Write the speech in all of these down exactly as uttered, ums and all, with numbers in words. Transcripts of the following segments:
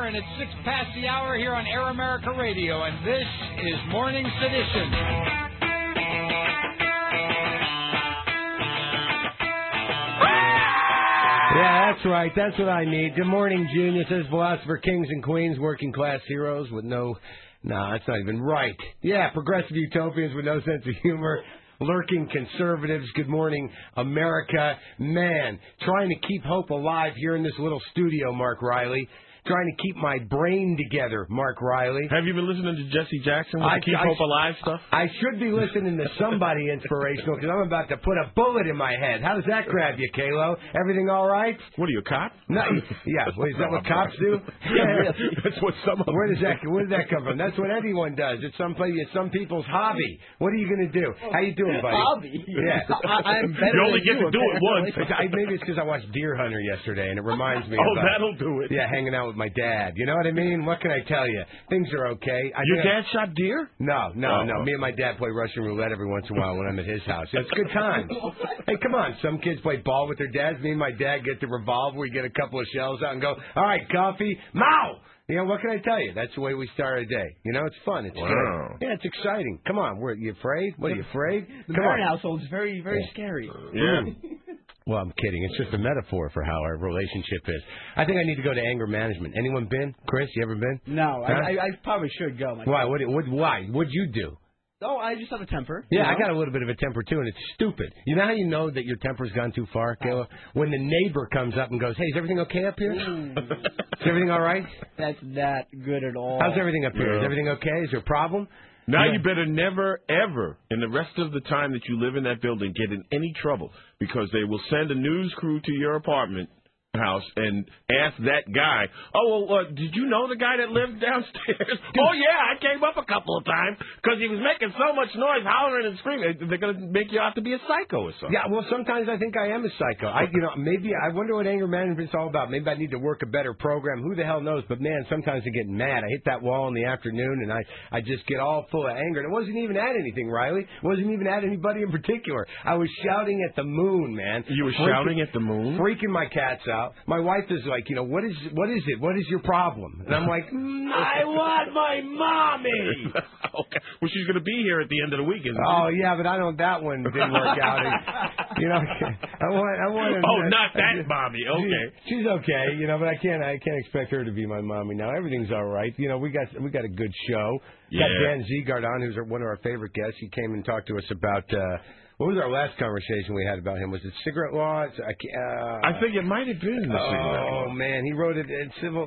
and it's six past the hour here on Air America Radio, and this is Morning Sedition. Yeah, that's right. That's what I need. Good morning, geniuses, philosopher, kings and queens, working class heroes with no... No, that's not even right. Yeah, progressive utopians with no sense of humor. Lurking conservatives. Good morning, America. Man, trying to keep hope alive here in this little studio, Mark Riley. Trying to keep my brain together, Mark Riley. Have you been listening to Jesse Jackson with I, the Keep I, Hope Alive stuff? I should be listening to somebody inspirational because I'm about to put a bullet in my head. How does that grab you, Kalo? Everything all right? What are you, a cop? No, yeah. Well, is that what cops do? Yeah, that's what some of them Where does that Where did that come from? That's what everyone does. It's some it's some people's hobby. What are you going to do? How you doing, buddy? Hobby? Yeah. I, I'm better you only get you, to do it once. I, maybe it's because I watched Deer Hunter yesterday, and it reminds me. Oh, about, that'll do it. Yeah, hanging out with my dad. You know what I mean? What can I tell you? Things are okay. I Your dad I, shot deer? No, no, oh. no. Me and my dad play Russian roulette every once in a while when I'm at his house. It's good times. Hey, come on. Some kids play ball with their dads. Me and my dad get the revolver. We get a couple of shells out and go, all right, coffee, Mao! You know, what can I tell you? That's the way we start our day. You know, it's fun. It's wow. good. Yeah, it's exciting. Come on. Were you afraid? What, are you afraid? The Come Marin on. household is very, very yeah. scary. Yeah. Well, I'm kidding. It's just a metaphor for how our relationship is. I think I need to go to anger management. Anyone been? Chris, you ever been? No, huh? I, I, I probably should go. Why? What, what, why? What'd you do? Oh, I just have a temper. Yeah, you know? I got a little bit of a temper, too, and it's stupid. You know how you know that your temper's gone too far, Kayla? When the neighbor comes up and goes, hey, is everything okay up here? Is everything all right? That's not good at all. How's everything up here? Yeah. Is everything okay? Is there a problem? Now yeah. you better never, ever, in the rest of the time that you live in that building, get in any trouble because they will send a news crew to your apartment house and ask that guy, oh, well, uh, did you know the guy that lived downstairs? Oh, yeah, I came up a couple of times because he was making so much noise, hollering and screaming. They're going to make you out to be a psycho or something. Yeah, well, sometimes I think I am a psycho. I, you know, maybe I wonder what anger management's all about. Maybe I need to work a better program. Who the hell knows? But, man, sometimes I get mad. I hit that wall in the afternoon, and I, I just get all full of anger. And it wasn't even at anything, Riley. It wasn't even at anybody in particular. I was shouting at the moon, man. You were freaking, shouting at the moon? Freaking my cats out. My wife is like, you know, what is what is it? What is your problem? And I'm like, mm, I want my mommy. Okay. Well, she's going to be here at the end of the week, isn't Oh, she? yeah, but I don't, that one didn't work out. You know, I want, I want. Oh, not that mommy. Okay. She, she's okay, you know, but I can't, I can't expect her to be my mommy now. Everything's all right. You know, we got, we got a good show. Yeah. Got Dan Zegard on, who's one of our favorite guests. He came and talked to us about. uh What was our last conversation we had about him? Was it cigarette law? It's, uh, I think it might have been the cigarette law. Oh, man. He wrote it in civil.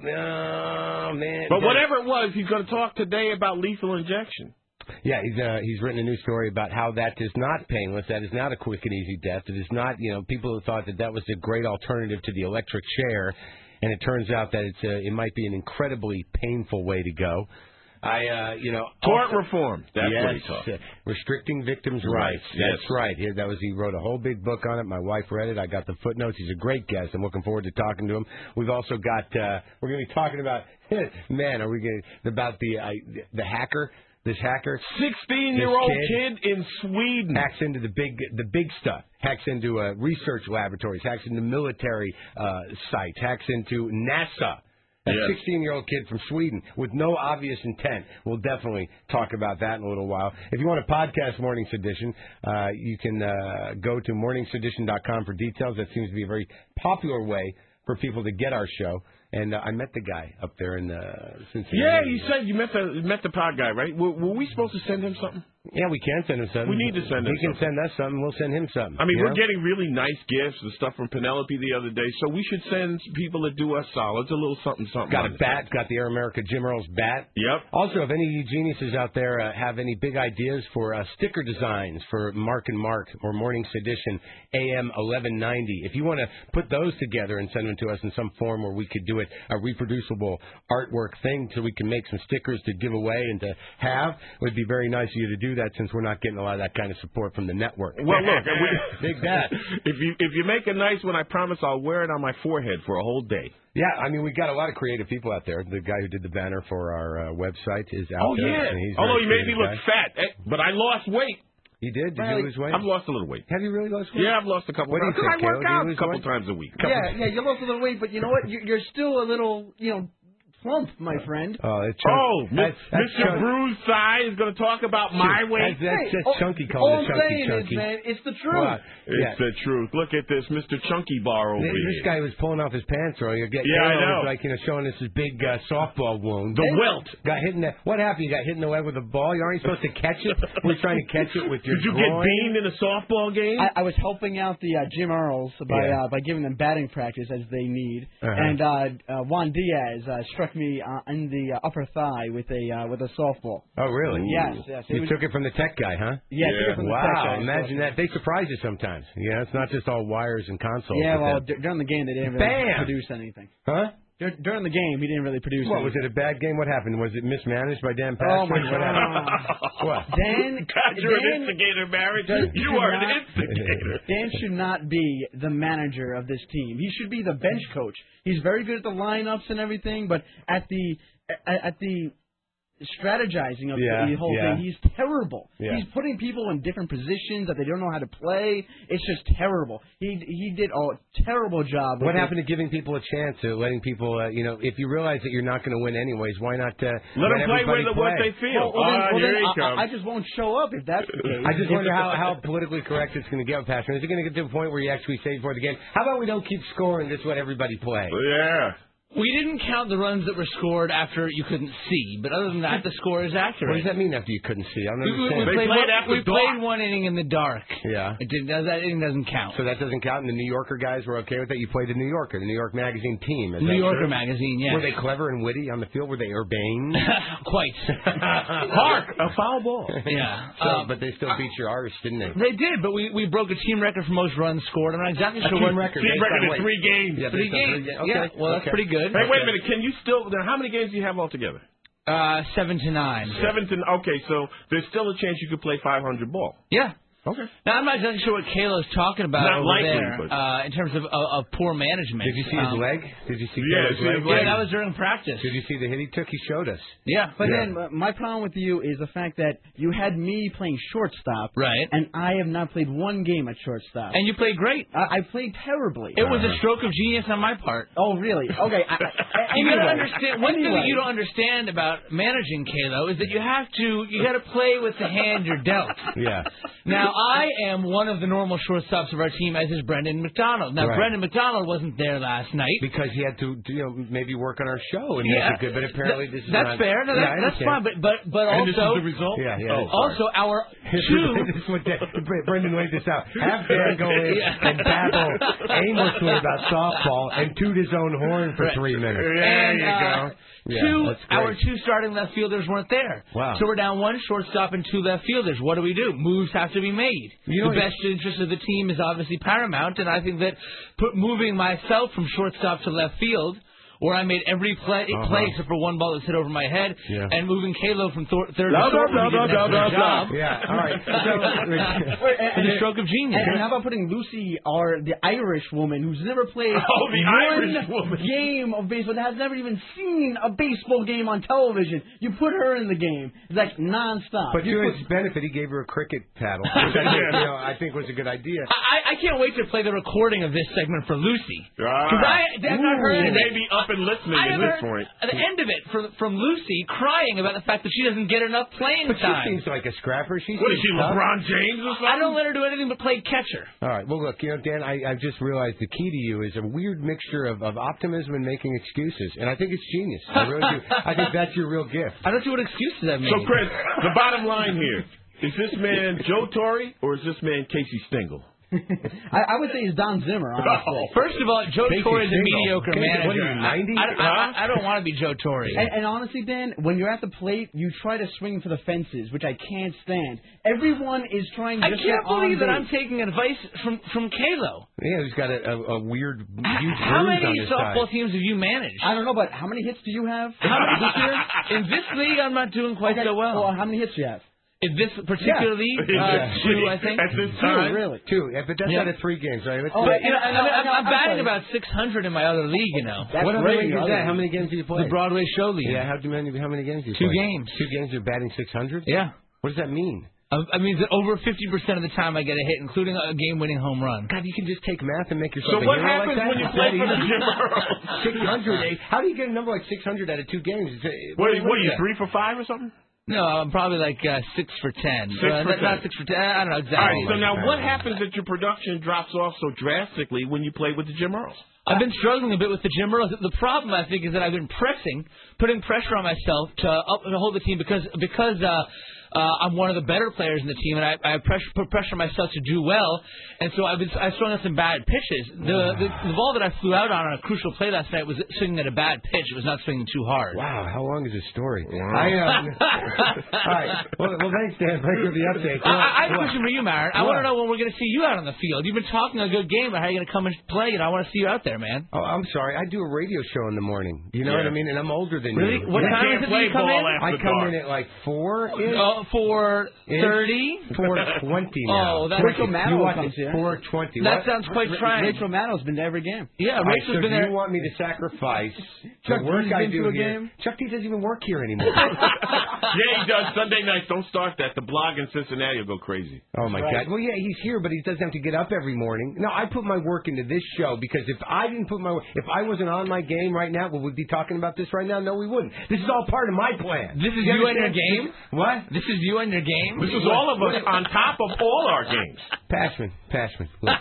Oh, man. But whatever it was, he's going to talk today about lethal injection. Yeah, he's uh, he's written a new story about how that is not painless. That is not a quick and easy death. It is not, you know, people have thought that that was a great alternative to the electric chair. And it turns out that it's a, it might be an incredibly painful way to go. I, uh, you know, tort also, reform. That's yes, what he talked. Uh, restricting victims' Right. rights. Yes. That's right. Here, that was he wrote a whole big book on it. My wife read it. I got the footnotes. He's a great guest. I'm looking forward to talking to him. We've also got. Uh, we're going to be talking about. Man, are we going to about the uh, the hacker? This hacker, sixteen-year-old kid, kid in Sweden, hacks into the big the big stuff. Hacks into uh, research laboratories. Hacks into military uh, sites. Hacks into NASA. A sixteen-year-old kid from Sweden with no obvious intent. We'll definitely talk about that in a little while. If you want to podcast Morning Sedition, uh, you can uh, go to morning sedition dot com for details. That seems to be a very popular way for people to get our show. And uh, I met the guy up there in uh, Cincinnati. Yeah, you said you met the you met the pod guy, right? Were, were we supposed to send him something? Yeah, we can send him something. We need to send him He can something. send us something. We'll send him something. I mean, you we're know? getting really nice gifts, the stuff from Penelope the other day, so we should send people that do us solids a little something, something. Got a bat. Got the Air America Jim Earl's bat. Yep. Also, if any of you geniuses out there uh, have any big ideas for uh, sticker designs for Mark and Mark or Morning Sedition A M eleven ninety, if you want to put those together and send them to us in some form where we could do it a reproducible artwork thing so we can make some stickers to give away and to have, it would be very nice of you to do that since we're not getting a lot of that kind of support from the network. Well, look, we, big bat. If you if you make a nice one, I promise I'll wear it on my forehead for a whole day. Yeah, I mean, we got a lot of creative people out there. The guy who did the banner for our uh, website is out oh, there. yeah. And he's Although he made me guy. look fat, but I lost weight. You did? Did Well, you lose weight? I've lost a little weight. Have you really lost weight? Yeah, I've lost a couple. What do you Because think, I work Caleb? out Do you a couple lose weight? times a week. Yeah, yeah, you lost a little weight, but you know what? You're, you're still a little, you know, plump, my friend. Oh, it's Oh, that's, that's Mister chunk- Bruce Thigh is going to talk about my weight. That's, that's, that's all- chunky all calling I'm it chunky saying chunky. is, man, it's the truth. Wow. It's Yeah. the truth. Look at this, Mister Chunky Bar over This here. guy was pulling off his pants earlier. Get, Yeah, I you know. Like, you know, showing us his big uh, softball wound. The wilt. Got hit in the, what happened? You got hit in the leg with a ball? You aren't supposed to catch it? We're trying to catch it with your Did you groin? get beamed in a softball game? I, I was helping out the uh, Jim Earls by Yeah. uh, by giving them batting practice as they need, Uh-huh. and uh, uh, Juan Diaz uh, struck me uh, in the uh, upper thigh with a uh, with a softball. Oh, really? Yes, yes. It You was, took it from the tech guy, huh? yeah, I took Yeah. it from the tech Wow, guy. imagine that. They surprise you sometimes. Yeah, it's not just all wires and consoles. Yeah, with well, them. d- during the game they didn't really Bam! produce anything. Huh? Dur- during the game he didn't really produce. What, was anything. it a bad game? What happened? Was it mismanaged by Dan Patrick? Oh, my What happened? God. What? Dan, God, you're Dan, an instigator, Barry. Dan You should are an not- instigator. Dan should not be the manager of this team. He should be the bench coach. He's very good at the lineups and everything, but at the at, at the strategizing of Yeah, the whole yeah. thing, he's terrible. Yeah. He's putting people in different positions that they don't know how to play. It's just terrible. He he did a terrible job. with What it. happened to giving people a chance, to letting people, uh, you know, if you realize that you're not going to win anyways, why not uh, Let them play everybody with play? what they feel. Well, well, then, Ah, well, here then he I, comes. I just won't show up if that's the case. I just wonder how, how politically correct it's going to get, Pastor. Is it going to get to a point where you actually say before the game, how about we don't keep scoring, just let everybody play? Yeah. We didn't count the runs that were scored after you couldn't see, but other than that, the score is What accurate. does that mean after you couldn't see? I don't We, we, we understand. They played, played one, after we dark. played one inning in the dark. Yeah. It didn't, that inning doesn't count. So that doesn't count, and the New Yorker guys were okay with that? You played the New Yorker, the New York Magazine team. Is New that Yorker true? magazine, yes. Were they clever and witty on the field? Were they urbane? Quite. Hark, a foul ball. Yeah. So, Um, but they still beat your Irish, didn't they? They did, but we, we broke a team record for most runs scored. I'm not exactly sure team what record. Team based record on in weight. three games. Yeah, Three based on games. three ga- Yeah, okay, well, that's okay. pretty good. Hey, wait a minute. Can you still? Now, how many games do you have altogether? Uh, seven to nine. Seven to. Okay, so there's still a chance you could play five hundred ball. Yeah. Okay. Now, I'm not exactly sure what Kalo's talking about Not over likely, there but- uh, in terms of, of, of poor management. Did you see his Um, leg? Did you see Yeah, Kelly's see leg? his Yeah, leg. that was during practice. Did you see the hit he took? He showed us. Yeah. But Yeah. then uh, my problem with you is the fact that you had me playing shortstop, Right. and I have not played one game at shortstop. And you played great. I, I played terribly. It was a stroke of genius on my part. Oh, really? Okay. I, I, You anyway, gotta understand. One thing that anyway. you don't understand about managing Kalo is that you have to. You gotta play with the hand you're dealt. Yeah. Now I am one of the normal shortstops of our team, as is Brendan McDonald. Now Right. Brendan McDonald wasn't there last night. Because he had to, you know, maybe work on our show and Yeah. make it good. But apparently Th- this is that's not, fair. No, yeah, that, I that's understand. fine. But but but And this is also the result. Yeah, yeah. Oh, sorry. also our two. this is what Dan, Brendan laid this out. Have Dan go in Yeah. and babble aimlessly about softball and toot his own horn for three minutes. There and, you uh, go. Yeah, two, that's great. our two starting left fielders weren't there. Wow. So we're down one shortstop and two left fielders. What do we do? Moves have to be made. You know, the best interest of the team is obviously paramount, and I think that put moving myself from shortstop to left field, where I made every play, Uh-huh. play except for one ball that hit over my head, Yeah. and moving Kalo from thor- third Blah, to short blah, when he blah, didn't have blah, a blah, job. blah. Yeah, all right. So, Wait, and, It's a and, stroke of genius. and how about putting Lucy, or the Irish woman, who's never played Oh, the one Irish woman. game of baseball, that has never even seen a baseball game on television? You put her in the game. It's like nonstop. but you to put, his benefit, he gave her a cricket paddle, which I think, you know, I think was a good idea. I, I can't wait to play the recording of this segment for Lucy. Ah. Because I have not heard She it. may be up and listening I at haven't this heard point. at the end of it from, from Lucy crying about the fact that she doesn't get enough playing But she time. seems like a scrapper. She What is seems she, tough. LeBron James or something? I don't let her do anything but play catcher. All right. Well, look, you know, Dan, I, I just realized the key to you is a weird mixture of, of optimism and making excuses, and I think it's genius. I really do. I think that's your real gift. I don't see what excuses I've made. So, Chris, the bottom line here. Is this man Joe Torre or is this man Casey Stengel? I, I would say it's Don Zimmer, honestly. First of all, Joe Casey Torre is a Stengel. mediocre Casey, manager. what are you, ninety? I, I, I, I don't want to be Joe Torre. And, and honestly, Dan, when you're at the plate, you try to swing for the fences, which I can't stand. Everyone is trying. I just can't to get believe on that I'm base. taking advice from from Kalo. Yeah, he's got a, a, a weird, huge How bruise many on his softball side. teams have you managed? I don't know, but how many hits do you have How many- this year? In this league, I'm not doing quite Okay, so well. how many hits do you have? In this particular league, uh, two, I think. At this Two, time? really? Two, yeah, but that's Yeah. out of three games, right? Let's Oh, see. But, you know, I mean, I'm, I'm I'm batting sorry. about six hundred in my other league, you know. That's what other great. league is Other that? How league. many games do you play? The Broadway Show League. Yeah, how many how many games do you Two play? games. Two games. You're batting six hundred. Yeah. What does that mean? I mean, that over fifty percent of the time I get a hit, including a game-winning home run. God, you can just take math and make yourself So a what hero happens like that? when you play for the Jim Earls? six hundred. How do you get a number like six hundred out of two games? It's a- What, what what are is you, that? three for five or something? No, I'm probably like uh, six for ten. Six uh, for not, ten. not six for ten. I don't know exactly. All right, so now what happens that your production drops off so drastically when you play with the Jim Earls? I've been struggling a bit with the Jim Earls. The problem, I think, is that I've been pressing, putting pressure on myself to up to hold the team because because uh, uh, I'm one of the better players in the team, and I, I pressure, put pressure on myself to do well. And so I've been I swung on some bad pitches. The, the the ball that I flew out on on a crucial play last night was swinging at a bad pitch. It was not swinging too hard. Wow, how long is this story? I, um, all right. Well, well, thanks, Dan. Thanks for the update. I, I have a question for you, Marin. I What? want to know when we're going to see you out on the field. You've been talking a good game about how you're going to come and play, and I want to see you out there, man. Oh, I'm sorry. I do a radio show in the morning. You know Yeah. what I mean? And I'm older than Really? you. What Yeah. time is it that you come in? I come in at like four. Oh, for thirty. Four twenty now. Oh, that's Rachel You Maddow want comes me here. four twenty? That sounds quite Ra- trying. Rachel Maddow's been to every game. Yeah, All right, Rachel's so been do there. you want me to sacrifice Chuck the work D's I been do to a here? game? Chuck D doesn't even work here anymore. Yeah, he does. Sunday nights. Don't start that. The blog in Cincinnati will go crazy. Oh my Right. God! Well, yeah, he's here, but he doesn't have to get up every morning. No, I put my work into this show because if I didn't put my, if I wasn't on my game right now, would we be talking about this right now? No, we wouldn't. This is all part of my plan. This is you and your understand? game? What? This is you and your game? This is all of us on top of all our games. Passman, Passman, look,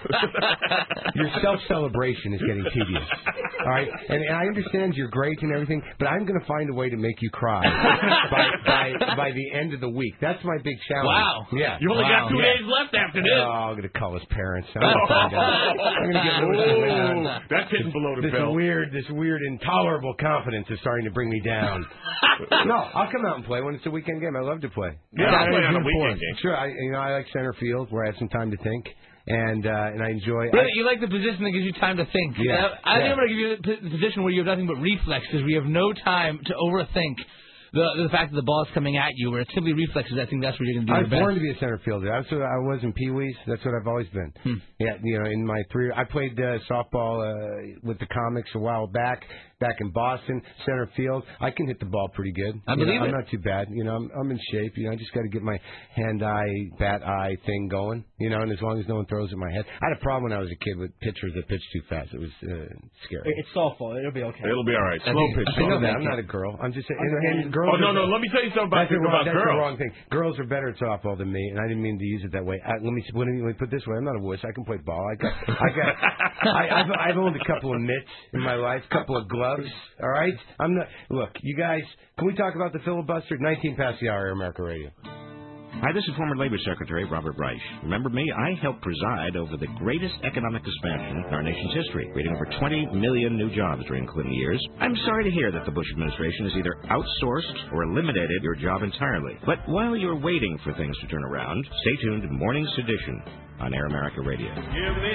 your self-celebration is getting tedious. All right, and, and I understand you're great and everything, but I'm going to find a way to make you cry by, by by the end of the week. That's my big challenge. Wow. Yeah. You only Wow. got two Yeah. days left after this. Oh, I'm going to call his parents. I'm going to find out. I'm going to get Lewis to win on. Oh, that's hitting below the This belt. weird, this weird, intolerable confidence is starting to bring me down. No, I'll come out and play when it's a weekend game. I love to play. Yeah, I'll play on a June weekend fourth. game. Sure, I, you know, I like center field where I have some time to think, and uh, and I enjoy. Really, I, you like the position that gives you time to think. Yeah, Uh, I think yeah. I'm going to give you the p- position where you have nothing but reflexes, where you have no time to overthink the the fact that the ball is coming at you, where it's simply reflexes. I think that's where you're going to do I your was born best. to be a center fielder. That's what I was in Pee Wee's. That's what I've always been. Hmm. Yeah, you know, in my three, I played uh, softball uh, with the Comics a while back, back in Boston, center field. I can hit the ball pretty good. I You know, believe I'm it. not too bad. You know, I'm, I'm in shape. You know, I just got to get my hand-eye, bat-eye thing going. You know, and as long as no one throws at my head. I had a problem when I was a kid with pitchers that pitched too fast. It was uh, scary. It's softball. It'll be okay. It'll be all right. I Slow think- pitch. I know softball. that. I'm not a girl. I'm just saying. And, and girls Oh, no, are- no. Let me tell you something about, That's, the wrong, about that's the girls. wrong thing. Girls are better at softball than me, and I didn't mean to use it that way. I, let me let me, let me put it this way: I'm not a wuss. I can play ball. I got, I got, I, I've, I've owned a couple of mitts in my life, a couple of gloves. All right, I'm not. Look, you guys, can we talk about the filibuster? nineteen past the hour, Air America Radio. Hi, this is former Labor Secretary Robert Reich. Remember me? I helped preside over the greatest economic expansion in our nation's history, creating over twenty million new jobs during Clinton years. I'm sorry to hear that the Bush administration has either outsourced or eliminated your job entirely. But while you're waiting for things to turn around, stay tuned to Morning Sedition on Air America Radio. Give me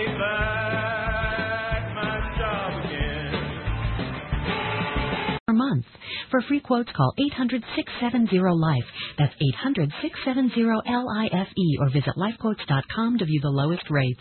back my job again. Per month. For free quotes, call eight hundred, six seven zero, LIFE. That's eight hundred, six seven zero, L I F E, or visit lifequotes dot com to view the lowest rates.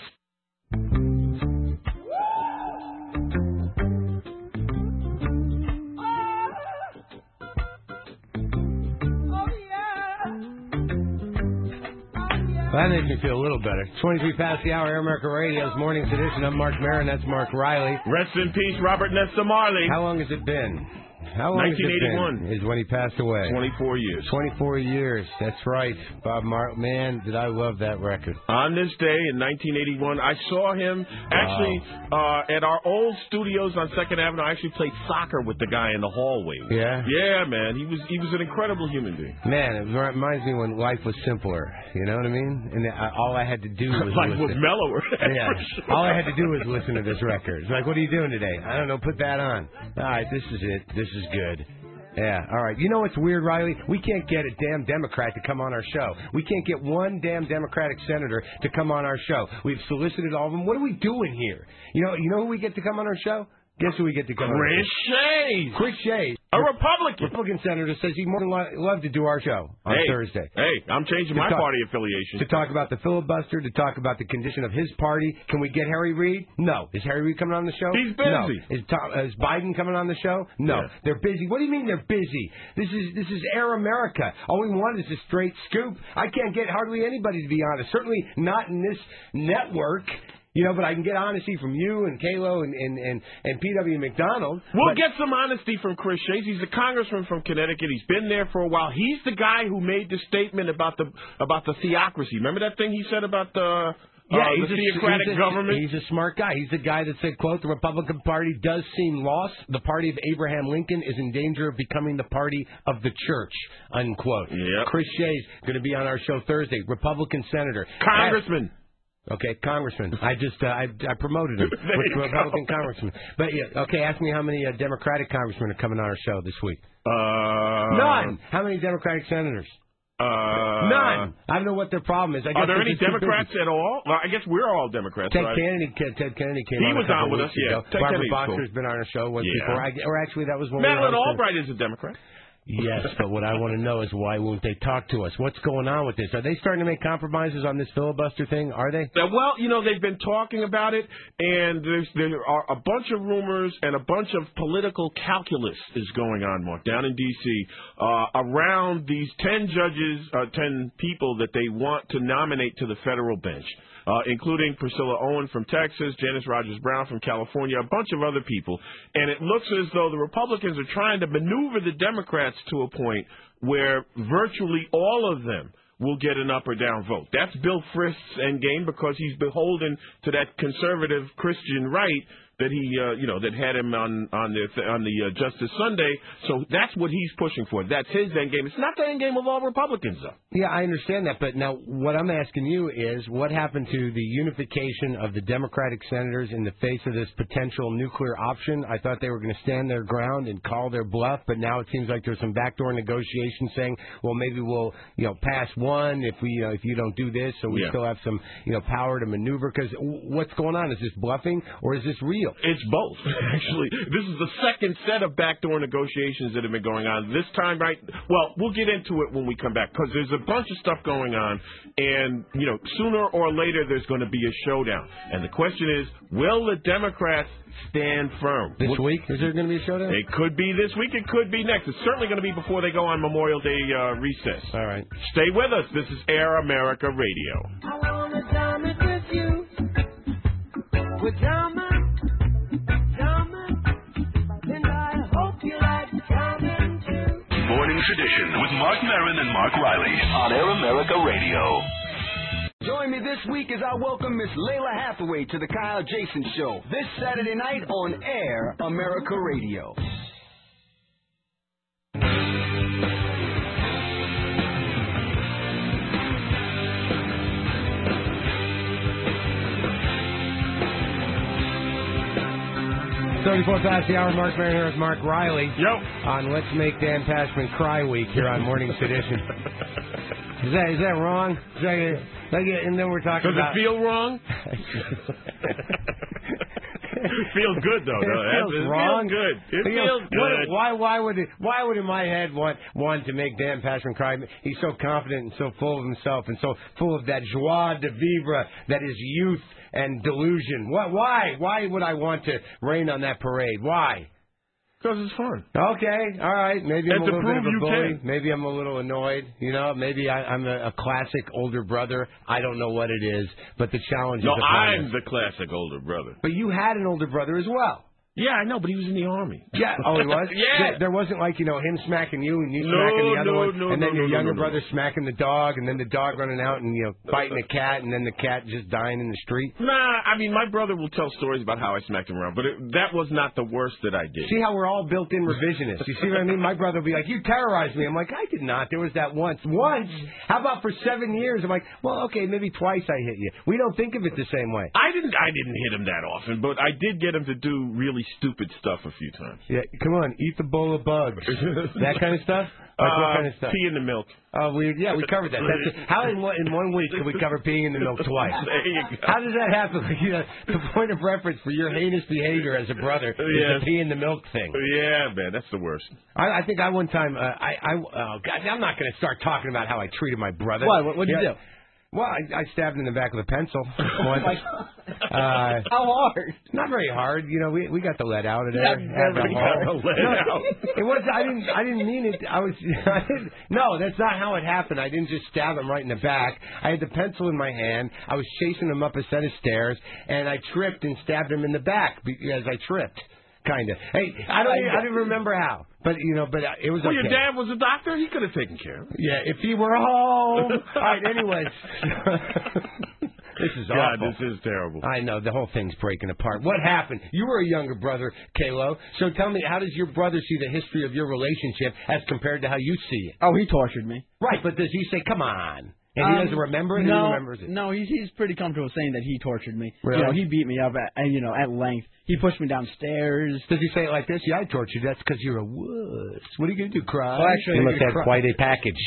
That makes me feel a little better. twenty-three past the hour, Air America Radio's Morning's Edition. I'm Mark Maron. That's Mark Riley. Rest in peace, Robert Nesta Marley. How long has it been? How long nineteen eighty-one has it been? Is when he passed away. twenty-four years. twenty-four years. That's right. Bob Marley. Man, did I love that record. On this day in nineteen eighty-one, I saw him actually uh, at our old studios on Second Avenue. I actually played soccer with the guy in the hallway. Yeah? Yeah, man. He was he was an incredible human being. Man, it reminds me when life was simpler. You know what I mean? And I, all I had to do was Life was listen. mellower. Yeah. for sure. All I had to do was listen to this record. It's like, what are you doing today? I don't know. Put that on. All right, this is it. This is good. Yeah, all right. You know what's weird, Riley? We can't get a damn Democrat to come on our show. We can't get one damn Democratic senator to come on our show. We've solicited all of them. What are we doing here? You know, you know who we get to come on our show? Guess who we get to come on our Chris show? Shays. Chris Shays. A Republican. Republican senator says he'd more than lo- love to do our show on hey, Thursday. Hey, I'm changing to my talk, party affiliation. To talk about the filibuster, to talk about the condition of his party. Can we get Harry Reid? No. Is Harry Reid coming on the show? He's busy. No. Is, Tom, is Biden coming on the show? No. Yeah. They're busy. What do you mean they're busy? This is this is Air America. All we want is a straight scoop. I can't get hardly anybody, to be honest. Certainly not in this network. You know, but I can get honesty from you and Kalo and, and, and, and P W McDonald. We'll but... get some honesty from Chris Shays. He's a congressman from Connecticut. He's been there for a while. He's the guy who made the statement about the about the theocracy. Remember that thing he said about the... Yeah, uh, he's the a, theocratic he's a, government. He's a smart guy. He's the guy that said, quote, the Republican Party does seem lost. The party of Abraham Lincoln is in danger of becoming the party of the church, unquote. Yep. Chris Shays going to be on our show Thursday. Republican senator. Congressman. Okay, congressman. I just uh, I, I promoted him. Republican go. congressman. But yeah, okay, ask me how many uh, Democratic congressmen are coming on our show this week. Uh, None. How many Democratic senators? Uh, None. I don't know what their problem is. I guess are there any Democrats at all? Well, I guess we're all Democrats. Ted right? Kennedy. Ted Kennedy came he on was a couple on with weeks us. Yeah. Ago. Ted Barbara Kennedy's Boxer's cool. been on our show once yeah. before. I, or actually, that was when Madeleine we Albright is a Democrat. Yes, but what I want to know is why won't they talk to us? What's going on with this? Are they starting to make compromises on this filibuster thing? Are they? Uh, well, you know, they've been talking about it, and there's, there are a bunch of rumors and a bunch of political calculus is going on, Mark, down in D C uh, around these ten judges, uh, ten people that they want to nominate to the federal bench. Uh, including Priscilla Owen from Texas, Janice Rogers Brown from California, a bunch of other people. And it looks as though the Republicans are trying to maneuver the Democrats to a point where virtually all of them will get an up or down vote. That's Bill Frist's endgame because he's beholden to that conservative Christian right that he, uh, you know, that had him on on the on the uh, Justice Sunday. So that's what he's pushing for. That's his end game. It's not the end game of all Republicans, though. Yeah, I understand that. But now what I'm asking you is what happened to the unification of the Democratic senators in the face of this potential nuclear option? I thought they were going to stand their ground and call their bluff, but now it seems like there's some backdoor negotiations saying, well, maybe we'll, you know, pass one if we, you know, if you don't do this, so we yeah. still have some, you know, power to maneuver. Because what's going on? Is this bluffing or is this real? It's both, actually. This is the second set of backdoor negotiations that have been going on. This time, right? Well, we'll get into it when we come back, because there's a bunch of stuff going on, and, you know, sooner or later there's going to be a showdown. And the question is, will the Democrats stand firm? This week? Is there going to be a showdown? It could be this week. It could be next. It's certainly going to be before they go on Memorial Day uh, recess. All right. Stay with us. This is Air America Radio. I want to jam it with you. With drama. Morning Tradition with Mark Maron and Mark Riley on Air America Radio. Join me this week as I welcome Miss Layla Hathaway to the Kyle Jason Show this Saturday night on Air America Radio. thirty-four past the hour. Mark Maron here with Mark Riley. Yep. On Let's Make Dan Pashman Cry Week here on Morning Tradition. Is that is that wrong? Is that, like, and then we're talking Does about. Does it feel wrong? It feels good though. It though. feels it wrong. Feels good. It you know, feels good. What, why? Why would it? Why would in my head want want to make Dan Pashman cry? He's so confident and so full of himself and so full of that joie de vivre that is youth and delusion. What? Why? Why would I want to rain on that parade? Why? Because it's fun. Okay, all right. Maybe I'm and a little bit of a bully. Can. Maybe I'm a little annoyed. You know, maybe I, I'm a, a classic older brother. I don't know what it is, but the challenge no, is upon I'm us. the classic older brother. But you had an older brother as well. Yeah, I know, but he was in the Army. Yeah. Oh, he was? Yeah. There, there wasn't like, you know, him smacking you and you no, smacking the other no, one, no, and then no, your no, younger no, no. brother smacking the dog, and then the dog running out and, you know, biting a cat, and then the cat just dying in the street. Nah, I mean, my brother will tell stories about how I smacked him around, but it, that was not the worst that I did. See how we're all built-in revisionists? You see what I mean? My brother will be like, you terrorized me. I'm like, I did not. There was that once. Once? How about for seven years? I'm like, well, okay, maybe twice I hit you. We don't think of it the same way. I didn't I didn't hit him that often, but I did get him to do really stupid stuff a few times. Yeah, come on, eat the bowl of bugs. That kind of stuff? Like uh, what kind of stuff? Pee in the milk. Oh, we yeah, we covered that. That's it. How in one, in one week can we cover peeing in the milk twice? There you go. How does that happen? You know, the point of reference for your heinous behavior as a brother is Yes. the pee in the milk thing. Yeah, man, that's the worst. I, I think I one time uh, I I oh God, I'm not going to start talking about how I treated my brother. What? What did you Yeah. do? Well, I, I stabbed him in the back with a pencil once. uh, How hard? Not very hard, you know. We we got the lead out of there. Not Had the very hole. hard. The lead No, out. It was. I didn't. I didn't mean it. I was. I didn't, no, that's not how it happened. I didn't just stab him right in the back. I had the pencil in my hand. I was chasing him up a set of stairs, and I tripped and stabbed him in the back be- as I tripped. Kind of. Hey, I don't. Even, I didn't remember how, but you know, but uh, it was. Well, okay. your dad was a doctor. He could have taken care of it. Yeah, if he were home. All right. Anyways. This is God, awful. this is terrible. I know, the whole thing's breaking apart. What happened? You were a younger brother, Kalo. So tell me, how does your brother see the history of your relationship as compared to how you see it? Oh, he tortured me. Right, but does he say, come on? And he Um, doesn't remember it? No, he remembers it. no, he's he's pretty comfortable saying that he tortured me. Really? You know, he beat me up at and you know at length. He pushed me downstairs. Does he say it like this? Yeah, I tortured you. That's because you're a wuss. What are you going to do, cry? Well, actually, you must have cry. quite a package.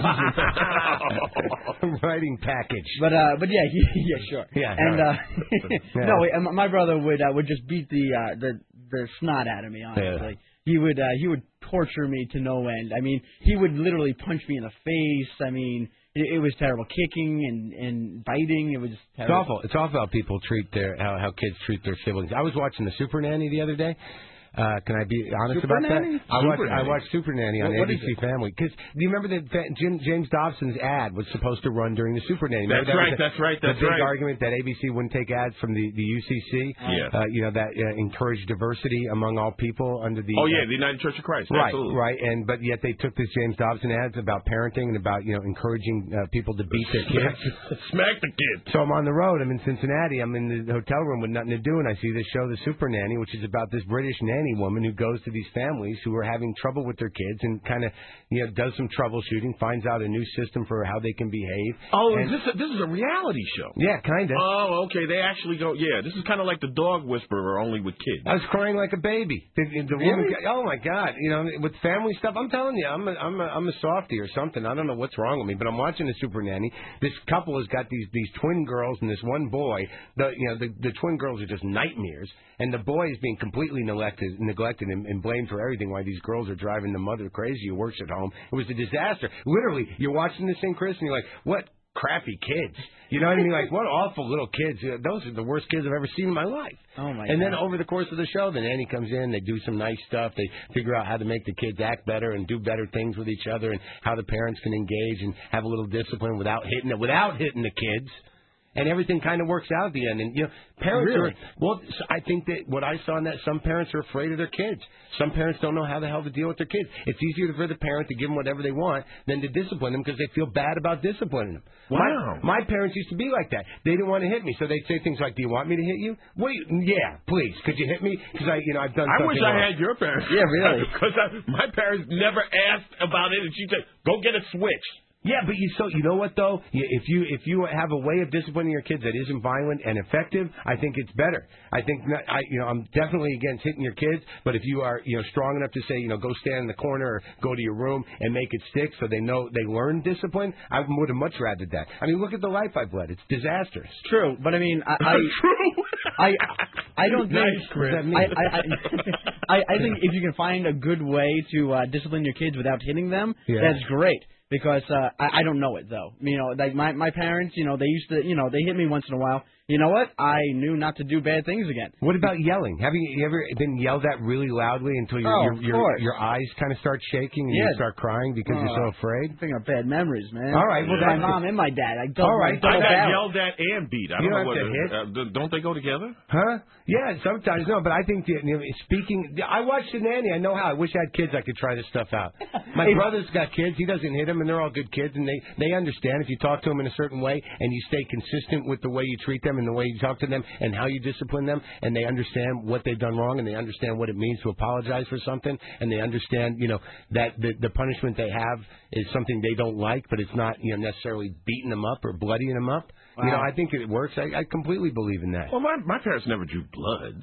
Writing package. But uh, but yeah, he, yeah, sure. Yeah, And all uh, right. Yeah. no, and my brother would uh, would just beat the uh, the the snot out of me. Honestly, he would uh, he would torture me to no end. I mean, he would literally punch me in the face. I mean. It, it was terrible, kicking and, and biting. It was It's terrible. awful. It's awful how people treat their how, how kids treat their siblings. I was watching the Super Nanny the other day. Uh, can I be honest Super about Nanny? that? I Super watched, I Nanny. watched Super Nanny on What- what A B is C it? Family. Because do you remember that that Jim, James Dobson's ad was supposed to run during the Super Nanny? That's Remember that right, was the- that's right, that's the big right. argument that A B C wouldn't take ads from the, the U C C. Yeah. Uh, you know, that uh, encouraged diversity among all people under the... Oh, yeah, uh, the United Church of Christ. Right, Absolutely. right, and but yet they took this James Dobson ads about parenting and about you know encouraging uh, people to beat their kids. Smack the kid. So I'm on the road. I'm in Cincinnati. I'm in the hotel room with nothing to do, and I see this show, The Super Nanny, which is about this British nanny woman who goes to these families who are having trouble with their kids and kind of, you know, does some troubleshooting, finds out a new system for how they can behave. Oh, and, is this a, this is a reality show? yeah, kind of. Oh, okay. They actually go. Yeah, this is kind of like the Dog Whisperer, only with kids. I was crying like a baby. The, the woman, oh my God! You know, with family stuff, I'm telling you, I'm a, I'm a, I'm a softie or something. I don't know what's wrong with me, but I'm watching the Super Nanny. This couple has got these these twin girls and this one boy. The you know the the twin girls are just nightmares, and the boy is being completely neglected, neglected and, and blamed for everything. Why these girls are driving the mother crazy who works at home. It was a disaster. Literally, you're watching this thing, Chris, and you're like, what? Crappy kids. You know what I mean? Like, what awful little kids. Those are the worst kids I've ever seen in my life. Oh, my And God. then over the course of the show, the nanny comes in, they do some nice stuff, they figure out how to make the kids act better and do better things with each other and how the parents can engage and have a little discipline without hitting it, without hitting the kids. And everything kind of works out at the end. And, you know, parents Really? are, well, I think that what I saw in that, some parents are afraid of their kids. Some parents don't know how the hell to deal with their kids. It's easier for the parent to give them whatever they want than to discipline them because they feel bad about disciplining them. Wow. My, my parents used to be like that. They didn't want to hit me, so they'd say things like, do you want me to hit you? Wait, yeah, please. Could you hit me? Because I, you know, I've done I something wish I wrong. had your parents. Yeah, really. Because my parents never asked about it, and she said, "Go get a switch." Yeah, but you so you know what though? You, if you if you have a way of disciplining your kids that isn't violent and effective, I think it's better. I think not, I you know I'm definitely against hitting your kids, but if you are you know strong enough to say you know go stand in the corner or go to your room and make it stick so they know they learn discipline, I would have much rather that. I mean, look at the life I've led; it's disastrous. True, but I mean, I I, True. I, I don't think. Nice, Chris. I, I, I, I, I think if you can find a good way to uh, discipline your kids without hitting them, Yeah. that's great. Because uh, I, I don't know it though. You know, like my my parents, you know, they used to, you know, they hit me once in a while. You know what? I knew not to do bad things again. What about yelling? Have you, you ever been yelled at really loudly until your Oh, your, of your, course. your eyes kind of start shaking and you Yes. start crying because you're so Oh. afraid? I'm thinking of bad memories, man. All right, well, my that's- mom and my dad. I double, All right, I double got barrel. yelled at and beat. I You don't don't know have to whether uh, d- don't they go together? Huh? Yeah, sometimes no, but I think that, you know, speaking. I watched the nanny. I know how. I wish I had kids. I could try this stuff out. My Hey. brother's got kids. He doesn't hit them, and they're all good kids, and they they understand if you talk to them in a certain way and you stay consistent with the way you treat them and the way you talk to them and how you discipline them, and they understand what they've done wrong and they understand what it means to apologize for something, and they understand, you know, that the the punishment they have is something they don't like, but it's not, you know, necessarily beating them up or bloodying them up. You know, Wow. I think it works. I, I completely believe in that. Well, my my parents never drew blood.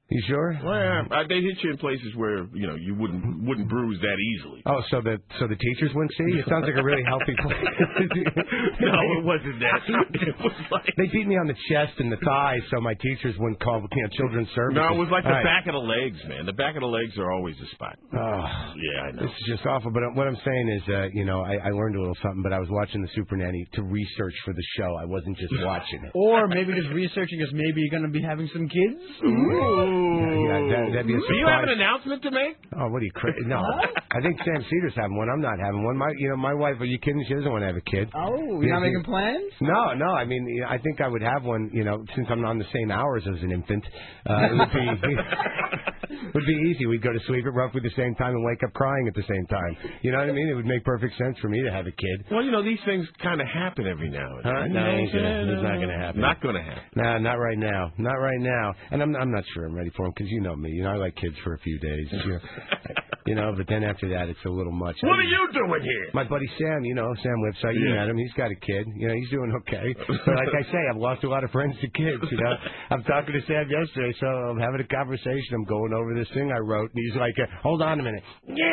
You sure? Well, yeah, uh, they hit you in places where you know you wouldn't wouldn't bruise that easily. Oh, so the so the teachers wouldn't see? It sounds like a really healthy place. No, it wasn't that. It was like they beat me on the chest and the thighs, so my teachers wouldn't call you know children's services. No, it was like All the right. back of the legs, man. The back of the legs are always a spot. Oh, yeah, I know. This is just awful. But what I'm saying is, uh, you know, I, I learned a little something. But I was watching the Super Nanny to research for the show. I wasn't just watching it. Or maybe just researching because maybe you're going to be having some kids. Ooh. Yeah, yeah, that, that'd be a Do you have an announcement to make? Oh, what are you crazy? No, I think Sam Cedar's having one. I'm not having one. My, you know, my wife. Are you kidding? She doesn't want to have a kid. Oh, you're Yeah, not making she- plans? No, no. I mean, I think I would have one. You know, since I'm on the same hours as an infant, uh, it would be it would be easy. We'd go to sleep at roughly the same time and wake up crying at the same time. You know what I mean? It would make perfect sense for me to have a kid. Well, you know, these things kind of happen every now and then. Huh? No, it's, gonna, it's not going to happen. Not going to happen. No, not right now. Not right now. And I'm I'm not sure I'm ready for them because you know me. You know, I like kids for a few days. You know, you know, but then after that, it's a little much. What are you doing here? My buddy Sam, you know, Sam Website, you Yeah. met him. He's got a kid. You know, he's doing okay. But like I say, I've lost a lot of friends to kids, you know. I'm talking to Sam yesterday, so I'm having a conversation. I'm going over this thing I wrote, and he's like, uh, hold on a minute.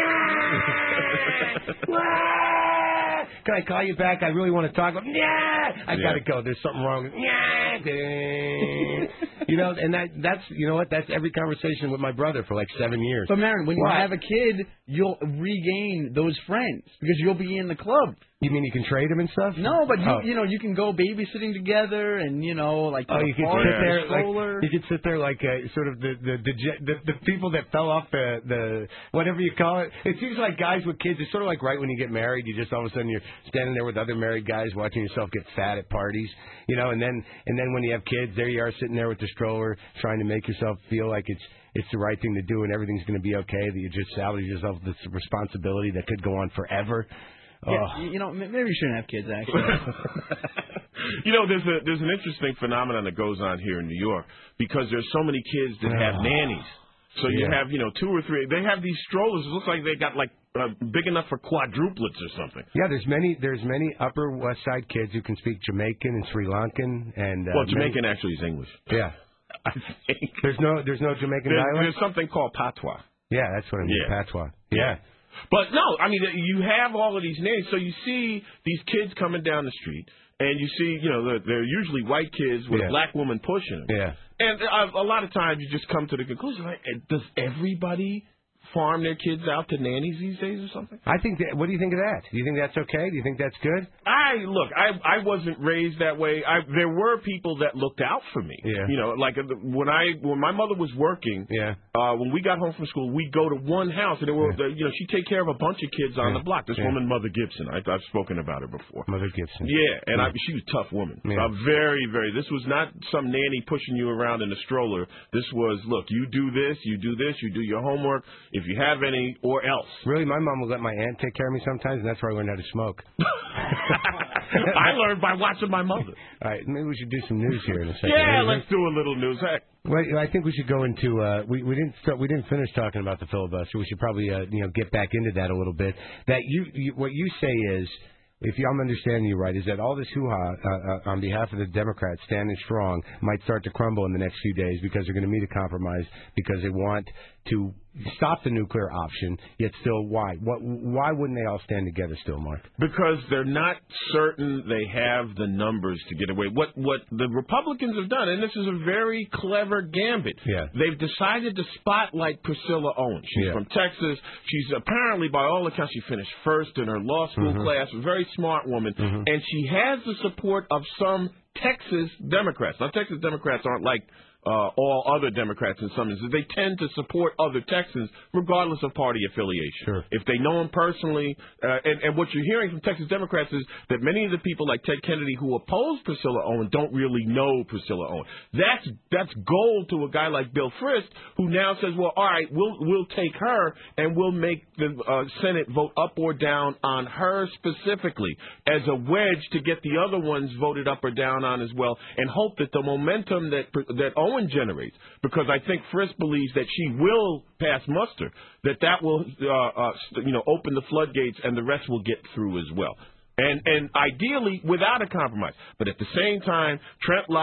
Can I call you back? I really want to talk. Yeah, I Yeah. gotta go. There's something wrong. Yeah, you know, and that that's you know what? That's every conversation with my brother for like seven years. But Marin, when you What? have a kid, you'll regain those friends because you'll be in the club. You mean you can trade them and stuff? No, but you Oh. you know you can go babysitting together and you know like Oh, the you could park, sit the there like stroller. you could sit there like uh, sort of the the, the the the people that fell off the the whatever you call it. It seems like guys with kids. It's sort of like right when you get married, you just all of a sudden you're standing there with other married guys watching yourself get fat at parties, you know. And then and then when you have kids, there you are sitting there with the stroller trying to make yourself feel like it's it's the right thing to do and everything's going to be okay. That you just salvage yourself this responsibility that could go on forever. Yeah, Oh. you know, m- maybe you shouldn't have kids, actually. You know, there's a there's an interesting phenomenon that goes on here in New York because there's so many kids that have nannies. So you Yeah. have, you know, two or three. They have these strollers. It looks like they got like uh, big enough for quadruplets or something. Yeah, there's many there's many Upper West Side kids who can speak Jamaican and Sri Lankan and uh, Well, many- Jamaican actually is English. Yeah, I think. there's no there's no Jamaican There's, dialect. there's something called patois. Yeah, that's what I mean. Yeah. Patois. Yeah. But no, I mean, you have all of these names. So you see these kids coming down the street, and you see, you know, they're, they're usually white kids with Yeah. a black woman pushing them. Yeah. And a, a lot of times you just come to the conclusion, like, does everybody farm their kids out to nannies these days or something? I think that. What do you think of that? Do you think that's okay? Do you think that's good? I look, I I wasn't raised that way. I there were people that looked out for me. Yeah. You know, like uh, when I when my mother was working, Yeah. uh when we got home from school, we'd go to one house and there were Yeah. you know, she'd take care of a bunch of kids on Yeah. the block. This Yeah. woman, Mother Gibson, I, I've spoken about her before. Mother Gibson. Yeah, and I, Yeah. she was a tough woman. Yeah. Uh, very, very. This was not some nanny pushing you around in a stroller. This was, look, you do this, you do this, you do your homework. If you have any, or else. Really, my mom would let my aunt take care of me sometimes, and that's where I learned how to smoke. I learned by watching my mother. All right, maybe we should do some news here in a second. Yeah, What do you let's do a little news. Heck. Well, I think we should go into. Uh, we we didn't start, we didn't finish talking about the filibuster. We should probably uh, you know get back into that a little bit. That you, you what you say is, if I'm understanding you right, is that all this hoo-ha uh, uh, on behalf of the Democrats standing strong might start to crumble in the next few days because they're going to meet a compromise because they want to stop the nuclear option. Yet still, why? What? Why wouldn't they all stand together still, Mark? Because they're not certain they have the numbers to get away. What what the Republicans have done, and this is a very clever gambit. Yeah. They've decided to spotlight Priscilla Owens. She's Yeah. from Texas. She's apparently, by all accounts, she finished first in her law school Mhm. class. A very smart woman, Mhm. and she has the support of some Texas Democrats. Now, Texas Democrats aren't like uh, all other Democrats in some instances. They tend to support other Texans regardless of party affiliation. Sure. If they know them personally, uh, and, and what you're hearing from Texas Democrats is that many of the people like Ted Kennedy who oppose Priscilla Owen don't really know Priscilla Owen. That's that's gold to a guy like Bill Frist, who now says, well, all right, we'll we'll take her and we'll make the uh, Senate vote up or down on her specifically as a wedge to get the other ones voted up or down on as well, and hope that the momentum that that Owen generates, because I think Frist believes that she will pass muster, that that will uh, uh, you know open the floodgates and the rest will get through as well. And and ideally without a compromise. But at the same time, Trent Lott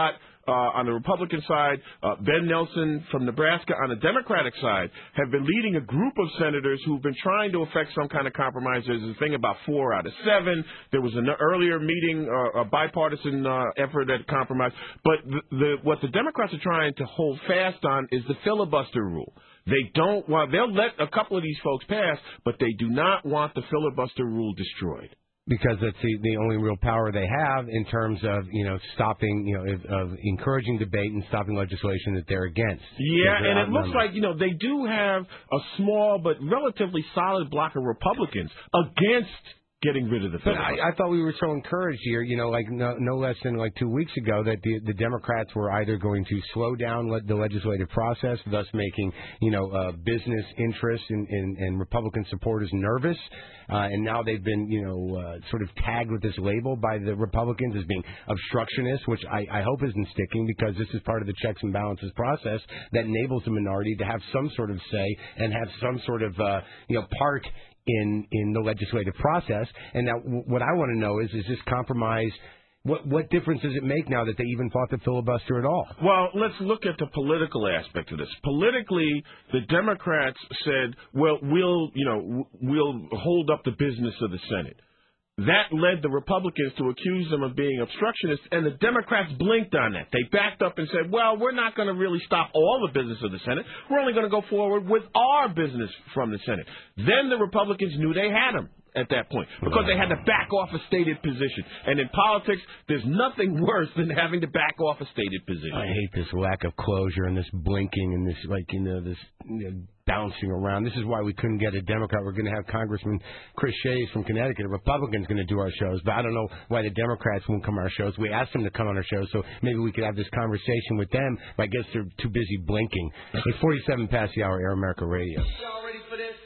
uh, on the Republican side, uh, Ben Nelson from Nebraska on the Democratic side have been leading a group of senators who've been trying to effect some kind of compromise. There's a thing about four out of seven. There was an earlier meeting, uh, a bipartisan uh, effort at compromise. But the, the, what the Democrats are trying to hold fast on is the filibuster rule. They don't want, they'll let a couple of these folks pass, but they do not want the filibuster rule destroyed. Because that's the, the only real power they have in terms of, you know, stopping, you know, of, of encouraging debate and stopping legislation that they're against. Yeah, and it looks like, you know, they do have a small but relatively solid block of Republicans against getting rid of the But filibuster. I, I thought we were so encouraged here, you know, like no, no less than like two weeks ago that the, the Democrats were either going to slow down le- the legislative process, thus making, you know, uh, business interests and, and, and Republican supporters nervous. Uh, and now they've been, you know, uh, sort of tagged with this label by the Republicans as being obstructionists, which I, I hope isn't sticking because this is part of the checks and balances process that enables the minority to have some sort of say and have some sort of, uh, you know, part in in the legislative process. And now what I want to know is, is this compromise, what what difference does it make now that they even fought the filibuster at all? Well, let's look at the political aspect of this. Politically, the Democrats said, well, we'll, you know, we'll hold up the business of the Senate. That led the Republicans to accuse them of being obstructionists, and the Democrats blinked on that. They backed up and said, well, we're not going to really stop all the business of the Senate. We're only going to go forward with our business from the Senate. Then the Republicans knew they had them at that point because they had to back off a stated position. And in politics, there's nothing worse than having to back off a stated position. I hate this lack of closure and this blinking and this, like, you know, this you know, bouncing around. This is why we couldn't get a Democrat. We're going to have Congressman Chris Shays from Connecticut. A Republican's going to do our shows, but I don't know why the Democrats won't come on our shows. We asked them to come on our shows, so maybe we could have this conversation with them, but I guess they're too busy blinking. It's forty-seven past the hour, Air America Radio. Y'all ready for this?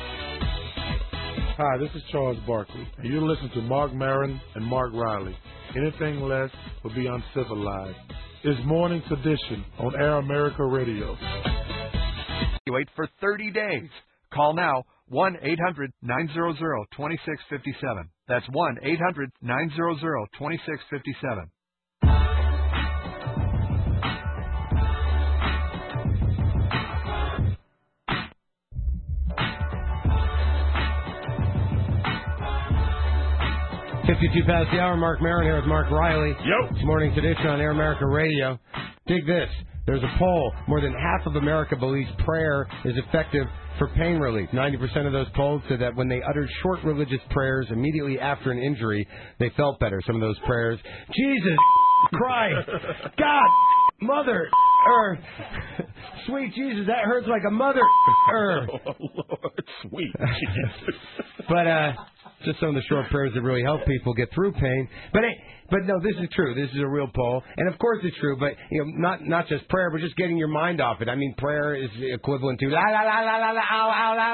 Hi, this is Charles Barkley, and you're listening to Mark Maron and Mark Riley. Anything less would be uncivilized. It's Morning's Edition on Air America Radio. Wait for thirty days. Call now, one eight hundred nine hundred twenty-six fifty-seven. That's one eight hundred nine hundred twenty-six fifty-seven. fifty-two past the hour, Mark Maron here with Mark Riley. Yep. It's Morning's Edition on Air America Radio. Dig this. There's a poll. More than half of America believes prayer is effective for pain relief. ninety percent of those polled said that when they uttered short religious prayers immediately after an injury, they felt better. Some of those prayers, Jesus Christ, God, Mother Earth, sweet Jesus, that hurts like a Mother Earth. Oh, Lord, sweet Jesus. But, uh... just some of the short prayers that really help people get through pain. But it, but no, this is true. This is a real poll, and of course it's true. But you know, not not just prayer, but just getting your mind off it. I mean, prayer is equivalent to la la la la la la la la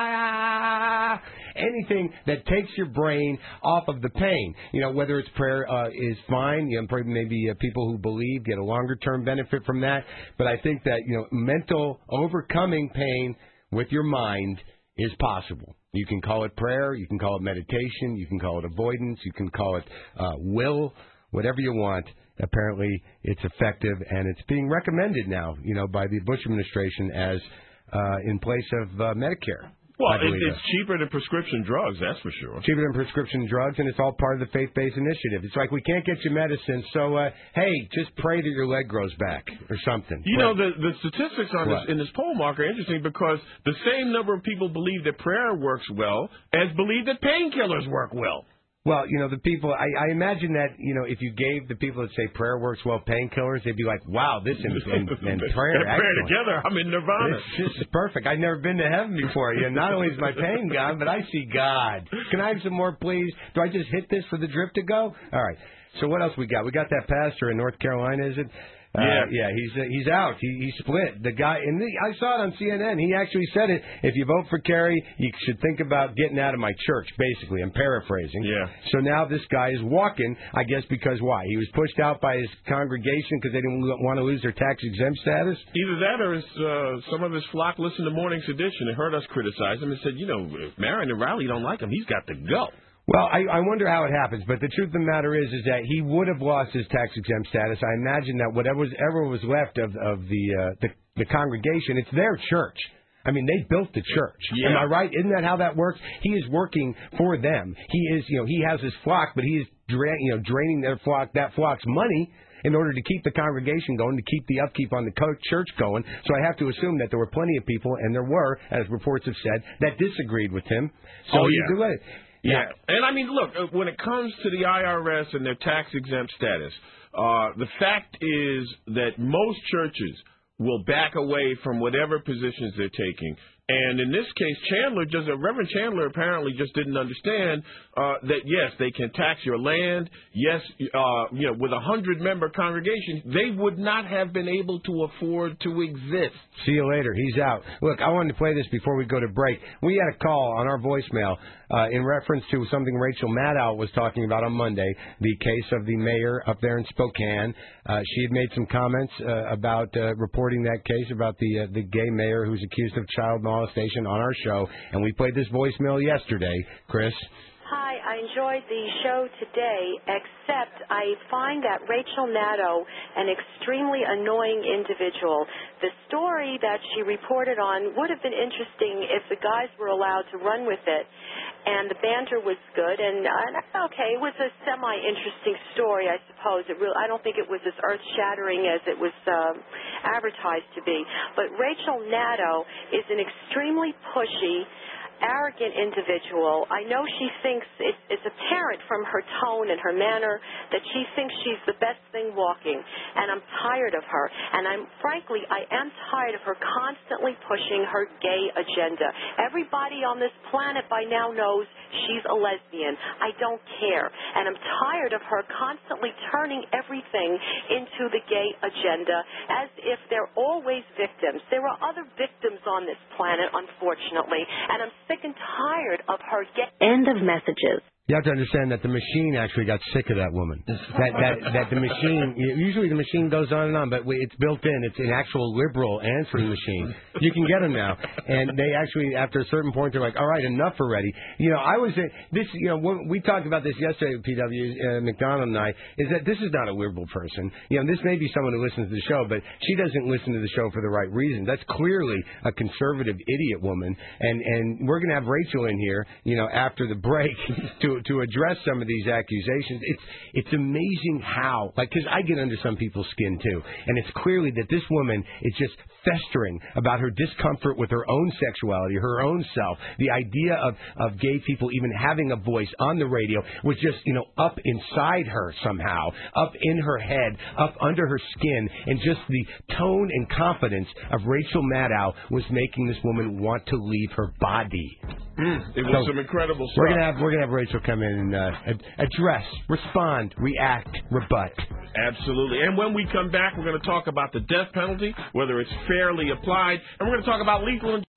la. Anything that takes your brain off of the pain. You know, whether it's prayer uh, is fine. You know, maybe uh, people who believe get a longer term benefit from that. But I think that you know, mental overcoming pain with your mind is possible. You can call it prayer, you can call it meditation, you can call it avoidance, you can call it uh, will, whatever you want. Apparently, it's effective, and it's being recommended now, you know, by the Bush administration as uh, in place of uh, Medicare. Well, it, it's cheaper than prescription drugs, that's for sure. Cheaper than prescription drugs, and it's all part of the faith-based initiative. It's like we can't get you medicine, so, uh, hey, just pray that your leg grows back or something. You Pray. know, the, the statistics on this, in this poll, Mark, are interesting because the same number of people believe that prayer works well as believe that painkillers work well. Well, you know, the people, I, I imagine that, you know, if you gave the people that say prayer works well painkillers, they'd be like, wow, this and, and, and prayer. And prayer together, I'm in nirvana. This, this is perfect. I've never been to heaven before. You know, not only is my pain gone, but I see God. Can I have some more, please? Do I just hit this for the drip to go? All right. So what else we got? We got that pastor in North Carolina, is it? Uh, yeah, yeah, he's uh, he's out. He he split. The guy, and the, I saw it on C N N. He actually said it. If you vote for Kerry, you should think about getting out of my church. Basically, I'm paraphrasing. Yeah. So now this guy is walking. I guess because why? He was pushed out by his congregation because they didn't want to lose their tax exempt status. Either that, or his, uh, some of his flock listened to Morning's Edition and heard us criticize him and said, you know, if Maron and Riley don't like him, he's got to go. Well, I, I wonder how it happens, but the truth of the matter is, is that he would have lost his tax-exempt status. I imagine that whatever was, ever was left of, of the, uh, the the congregation, it's their church. I mean, they built the church. Yeah. Am I right? Isn't that how that works? He is working for them. He is, you know, he has his flock, but he is, dra- you know, draining their flock, that flock's money in order to keep the congregation going, to keep the upkeep on the co- church going. So I have to assume that there were plenty of people, and there were, as reports have said, that disagreed with him. So oh, you yeah. do it. Yeah. And I mean, look, uh, when it comes to the I R S and their tax-exempt status, uh, the fact is that most churches will back away from whatever positions they're taking. And in this case, Chandler, just, uh, Reverend Chandler apparently just didn't understand uh, that, yes, they can tax your land. Yes, uh, you know, with a hundred-member congregation, they would not have been able to afford to exist. See you later. He's out. Look, I wanted to play this before we go to break. We had a call on our voicemail uh, in reference to something Rachel Maddow was talking about on Monday, the case of the mayor up there in Spokane. Uh, she had made some comments uh, about uh, reporting that case, about the uh, the gay mayor who's accused of child molestation on our show, and we played this voicemail yesterday. Chris? Hi, I enjoyed the show today, except I find that Rachel Maddow an extremely annoying individual. The story that she reported on would have been interesting if the guys were allowed to run with it, and the banter was good, and uh, okay, it was a semi-interesting story, I suppose. It really, I don't think it was as earth-shattering as it was uh, advertised to be. But Rachel Maddow is an extremely pushy, arrogant individual. I know she thinks it, it's apparent from her tone and her manner that she thinks she's the best thing walking, and I'm tired of her. And I'm frankly, I am tired of her constantly pushing her gay agenda. Everybody on this planet by now knows she's a lesbian. I don't care. And I'm tired of her constantly turning everything into the gay agenda as if they're always victims. There are other victims on this planet, unfortunately, and I'm sick and tired of her gay... End of messages. You have to understand that the machine actually got sick of that woman. That that that the machine, usually the machine goes on and on, but it's built in. It's an actual liberal answering machine. You can get them now, and they actually, after a certain point, they're like, "All right, enough already." You know, I was this. You know, we talked about this yesterday, P W uh, McDonald and I. Is that this is not a liberal person? You know, this may be someone who listens to the show, but she doesn't listen to the show for the right reason. That's clearly a conservative idiot woman, and and we're gonna have Rachel in here, you know, after the break to. to address some of these accusations. It's it's amazing how, like, because I get under some people's skin too, and it's clearly that this woman is just festering about her discomfort with her own sexuality, her own self. The idea of, of gay people even having a voice on the radio was just, you know, up inside her somehow, up in her head, up under her skin, and just the tone and confidence of Rachel Maddow was making this woman want to leave her body. Mm, it was so some incredible stuff. We're gonna have we're gonna have Rachel come in and uh, ad- address, respond, react, rebut. Absolutely. And when we come back, we're going to talk about the death penalty, whether it's fairly applied, and we're going to talk about lethal. In-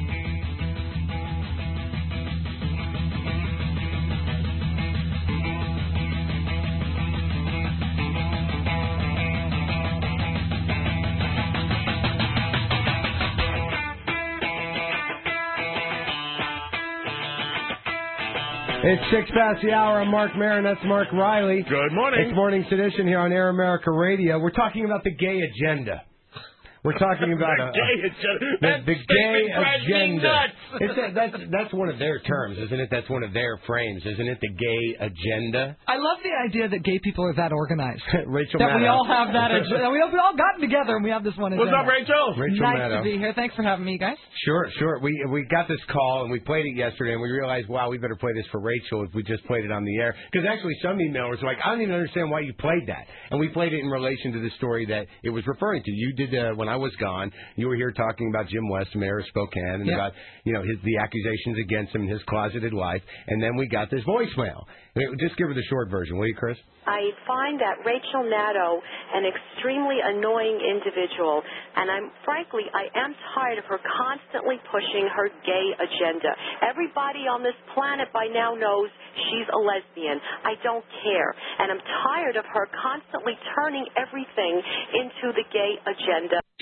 It's six past the hour. I'm Mark Maron. That's Mark Riley. Good morning. It's Morning Sedition here on Air America Radio. We're talking about the gay agenda. We're talking about the a, gay agenda. The, That the gay drives me agenda. nuts. It's a, that's that's one of their terms, isn't it? That's one of their frames, isn't it? The gay agenda. I love the idea that gay people are that organized. Rachel that Maddow. we all have that. Agenda. We we all gotten together and we have this one. What's agenda. up, Rachel? Rachel nice Maddow. to be here. Thanks for having me, guys. Sure, sure. We we got this call and we played it yesterday and we realized, wow, we better play this for Rachel if we just played it on the air. Because actually some emailers were like, I don't even understand why you played that. And we played it in relation to the story that it was referring to. You did uh, when I was gone. You were here talking about Jim West, mayor of Spokane, and yeah. about you know his the accusations against him and his closeted life. And then we got this voicemail. Just give her the short version, will you, Chris? I find that Rachel Maddow an extremely annoying individual, and I'm frankly, I am tired of her constantly pushing her gay agenda. Everybody on this planet by now knows she's a lesbian. I don't care, and I'm tired of her constantly turning everything into the gay agenda.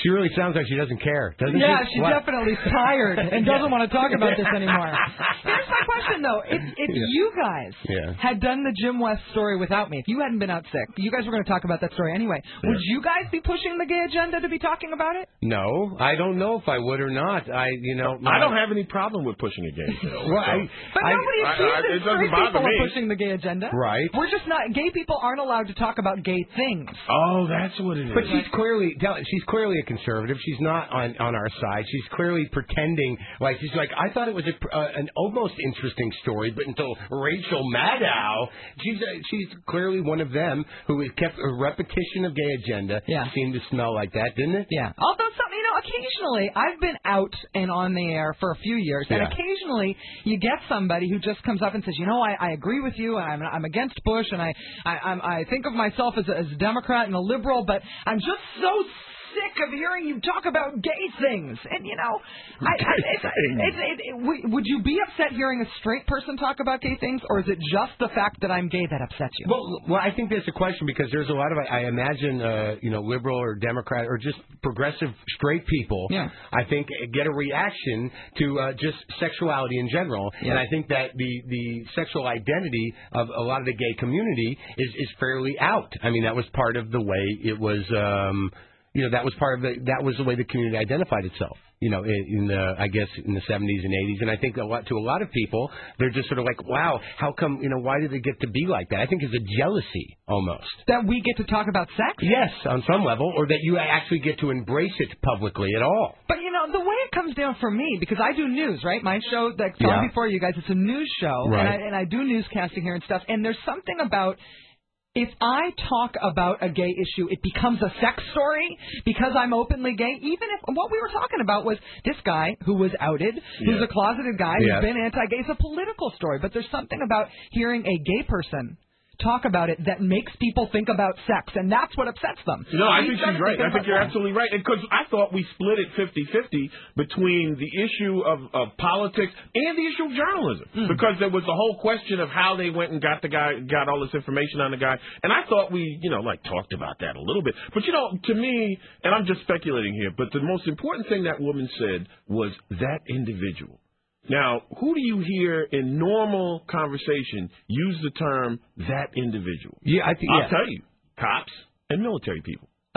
She really sounds like she doesn't care, doesn't yeah, she? she's What? definitely tired and doesn't want to talk about this anymore. Here's my question, though. If, if Yeah. you guys Yeah. had done the Jim West story without me, if you hadn't been out sick, you guys were going to talk about that story anyway, would you guys be pushing the gay agenda to be talking about it? No, I don't know if I would or not. I, you know, I don't have any problem with pushing a gay agenda. Well, I- But I- nobody I- I- accuses it doesn't straight bother people me. of pushing the gay agenda. Right. We're just not, gay people aren't allowed to talk about gay things. Oh, that's what it is. But she's clearly she's clearly a conservative. She's not on on our side. She's clearly pretending like she's like I thought it was a, uh, an almost interesting story, but until Rachel Maddow, she's uh, she's clearly one of them who has kept a repetition of gay agenda. Yeah. Seemed to smell like that, didn't it? Yeah. Although, some, you know, occasionally, I've been out and on the air for a few years, and Yeah. occasionally you get somebody who just comes up and says, you know, I, I agree with you, and I'm, I'm against Bush, and I, I, I'm, I think of myself as a, as a Democrat and a liberal, but I'm just so sick of hearing you talk about gay things. And, you know, I, I, it's, it's, it, it, w- would you be upset hearing a straight person talk about gay things, or is it just the fact that I'm gay that upsets you? Well, well, I think there's a question because there's a lot of I imagine uh, you know liberal or Democrat or just progressive straight people. Yeah. I think get a reaction to uh, just sexuality in general, Yeah. and I think that the the sexual identity of a lot of the gay community is is fairly out. I mean, that was part of the way it was. Um, You know, that was part of the that was the way the community identified itself. You know, in, in the I guess in the seventies and eighties, and I think a lot to a lot of people, they're just sort of like, wow, how come? You know, why did it get to be like that? I think it's a jealousy almost. That we get to talk about sex? Yes, on some level, or that you actually get to embrace it publicly at all. But, you know, the way it comes down for me, because I do news, right? My show that's Yeah. on before you guys, it's a news show, Right. and, I, and I do newscasting here and stuff, and there's something about if I talk about a gay issue, it becomes a sex story because I'm openly gay, even if what we were talking about was this guy who was outed, who's Yeah. a closeted guy, Yeah. who's been anti-gay. It's a political story, but there's something about hearing a gay person talk about it that makes people think about sex, and that's what upsets them. No, I We think started she's right. thinking I think about you're sex. absolutely right. Because I thought we split it fifty-fifty between the issue of, of politics and the issue of journalism. Mm. Because there was the whole question of how they went and got the guy, got all this information on the guy. And I thought we, you know, like talked about that a little bit. But, you know, to me, and I'm just speculating here, but the most important thing that woman said was that individual. Now, who do you hear in normal conversation use the term that individual? Yeah, I think. I'll yeah. tell you, cops and military people. Oh.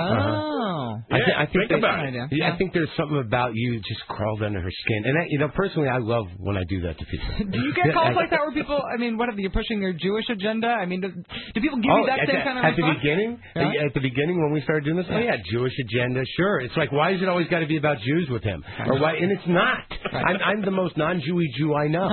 I, th- I think think that- about it. Yeah, I think there's something about you just crawled under her skin, and I, you know, personally, I love when I do that to people. Do you get calls like that where people, I mean, what are you pushing your Jewish agenda? I mean, do, do people give oh, you that at same the, kind of at the response? beginning, Yeah. at the beginning when we started doing this, oh yeah, Jewish agenda, sure. It's like, why is it always got to be about Jews with him? Or why? And it's not. I'm, I'm the most non-Jewy Jew I know.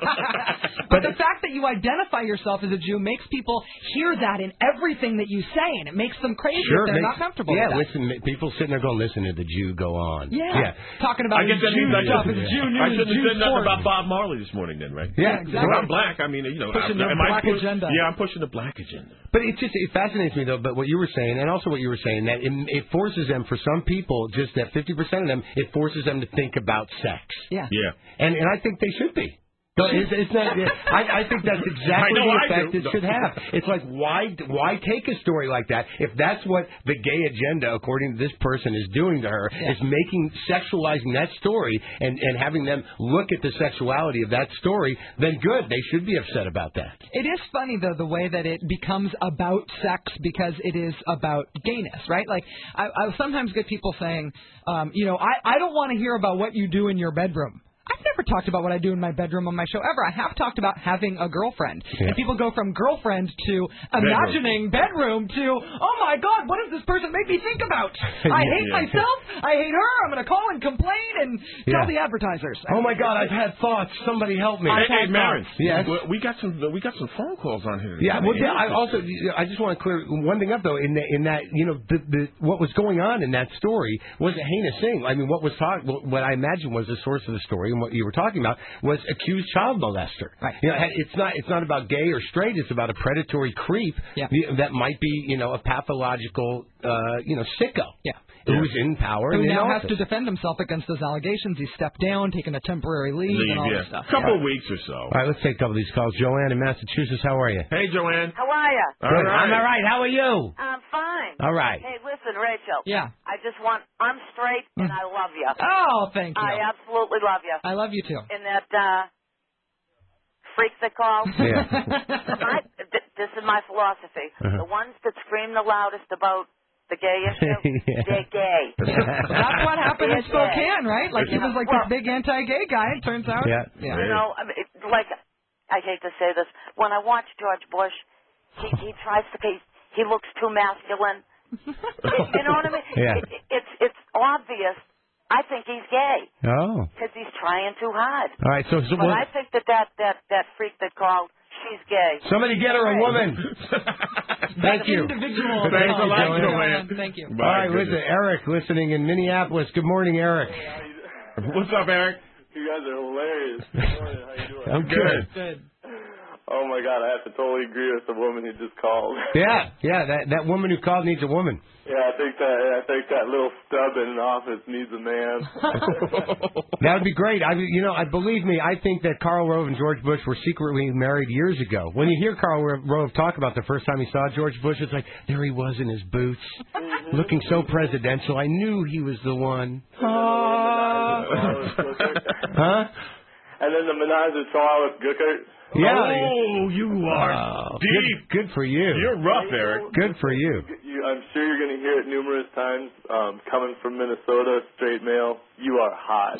But the fact that you identify yourself as a Jew makes people hear that in everything that you say, and it makes them crazy Sure, if they're makes- not comfortable Yeah, with that. listen, people sitting there going, listen to the Jew go on. Yeah. yeah. Talking about I guess that Jew means I stuff, shouldn't, it's Jew I news, shouldn't Jew have said nothing sports. about Bob Marley this morning then, right? Yeah, exactly. If I'm black, I mean, you know, Pushing I, the am I black push- agenda. Yeah, I'm pushing the black agenda. But it just it fascinates me though. But what you were saying, and also what you were saying, that it, it forces them, for some people, just that fifty percent of them, it forces them to think about sex. Yeah. Yeah. And and I think they should be. So it's, it's not, I, I think that's I exactly know the I effect do. it should have. It's like, why why take a story like that if that's what the gay agenda, according to this person, is doing to her, Yeah. is making, sexualizing that story and, and having them look at the sexuality of that story, then good, they should be upset about that. It is funny, though, the way that it becomes about sex because it is about gayness, right? Like, I, I sometimes get people saying, um, you know, I, I don't want to hear about what you do in your bedroom. I've never talked about what I do in my bedroom on my show ever. I have talked about having a girlfriend. Yeah. And people go from girlfriend to imagining bedroom to, oh, my God, what does this person make me think about? I hate Yeah. myself. I hate her. I'm going to call and complain and tell Yeah. the advertisers. Oh my God, I've had thoughts. Somebody help me. Hey, hey, Marin. Yes. We- We got some. We got some phone calls on here. Yeah, well, yeah, I also I just want to clear one thing up though. In the, in that, you know, the, the what was going on in that story was a heinous thing. I mean, what was talk, what I imagine was the source of the story and what you were talking about was accused child molester. Right. You know, it's not it's not about gay or straight. It's about a predatory creep Yeah. that might be, you know, a pathological, uh, you know, sicko. Yeah. Who's in power Who and in now has office. to defend himself against those allegations. He stepped down, taken a temporary leave, Leave, and all yeah. this stuff. Couple Yeah. of weeks or so. All right, let's take a couple of these calls. Joanne in Massachusetts, how are you? Hey, Joanne. How are you? All Good. right. I'm all right. How are you? I'm fine. All right. Hey, listen, Listen, Rachel. Yeah. I just want, I'm straight and I love you. Oh, thank you. I absolutely love you. I love you too. And that uh, freak that calls. Yeah. I, th- this is my philosophy. Uh-huh. The ones that scream the loudest about the gay issue, Yeah. they're gay. That's what happened in They're Spokane, gay. right? Like he was like Well, this big anti-gay guy. It turns out. Yeah. Yeah. You know, I mean, it, like, I hate to say this. When I watch George Bush, he, he tries to be, he looks too masculine. You know what I mean? Yeah. It, it's it's obvious. I think he's gay Oh. because he's trying too hard. All right. So, so But what, I think that that, that that freak that called, she's gay. somebody get her a woman. Thank you. Individual. Thanks a lot, Joanne. Joanne. Thank you. All right, listen, Eric, listening in Minneapolis. Good morning, Eric. What's up, Eric? You guys are hilarious. Good morning. How you doing? I'm good. Good. Oh my God, I have to totally agree with the woman who just called. Yeah, yeah. That that woman who called needs a woman. Yeah, I think that I think that little stub in an office needs a man. That would be great. I, you know, I believe me. I think that Karl Rove and George Bush were secretly married years ago. When you hear Karl Rove talk about the first time he saw George Bush, it's like there he was in his boots, Mm-hmm. looking so presidential. I knew he was the one. Huh? And then the menage a trois with Guckert. Yeah. Oh, you are Oh, deep. Good, good for you. You're rough, Eric. Good for you. You, I'm sure you're going to hear it numerous times. Um, coming from Minnesota, straight male, you are hot.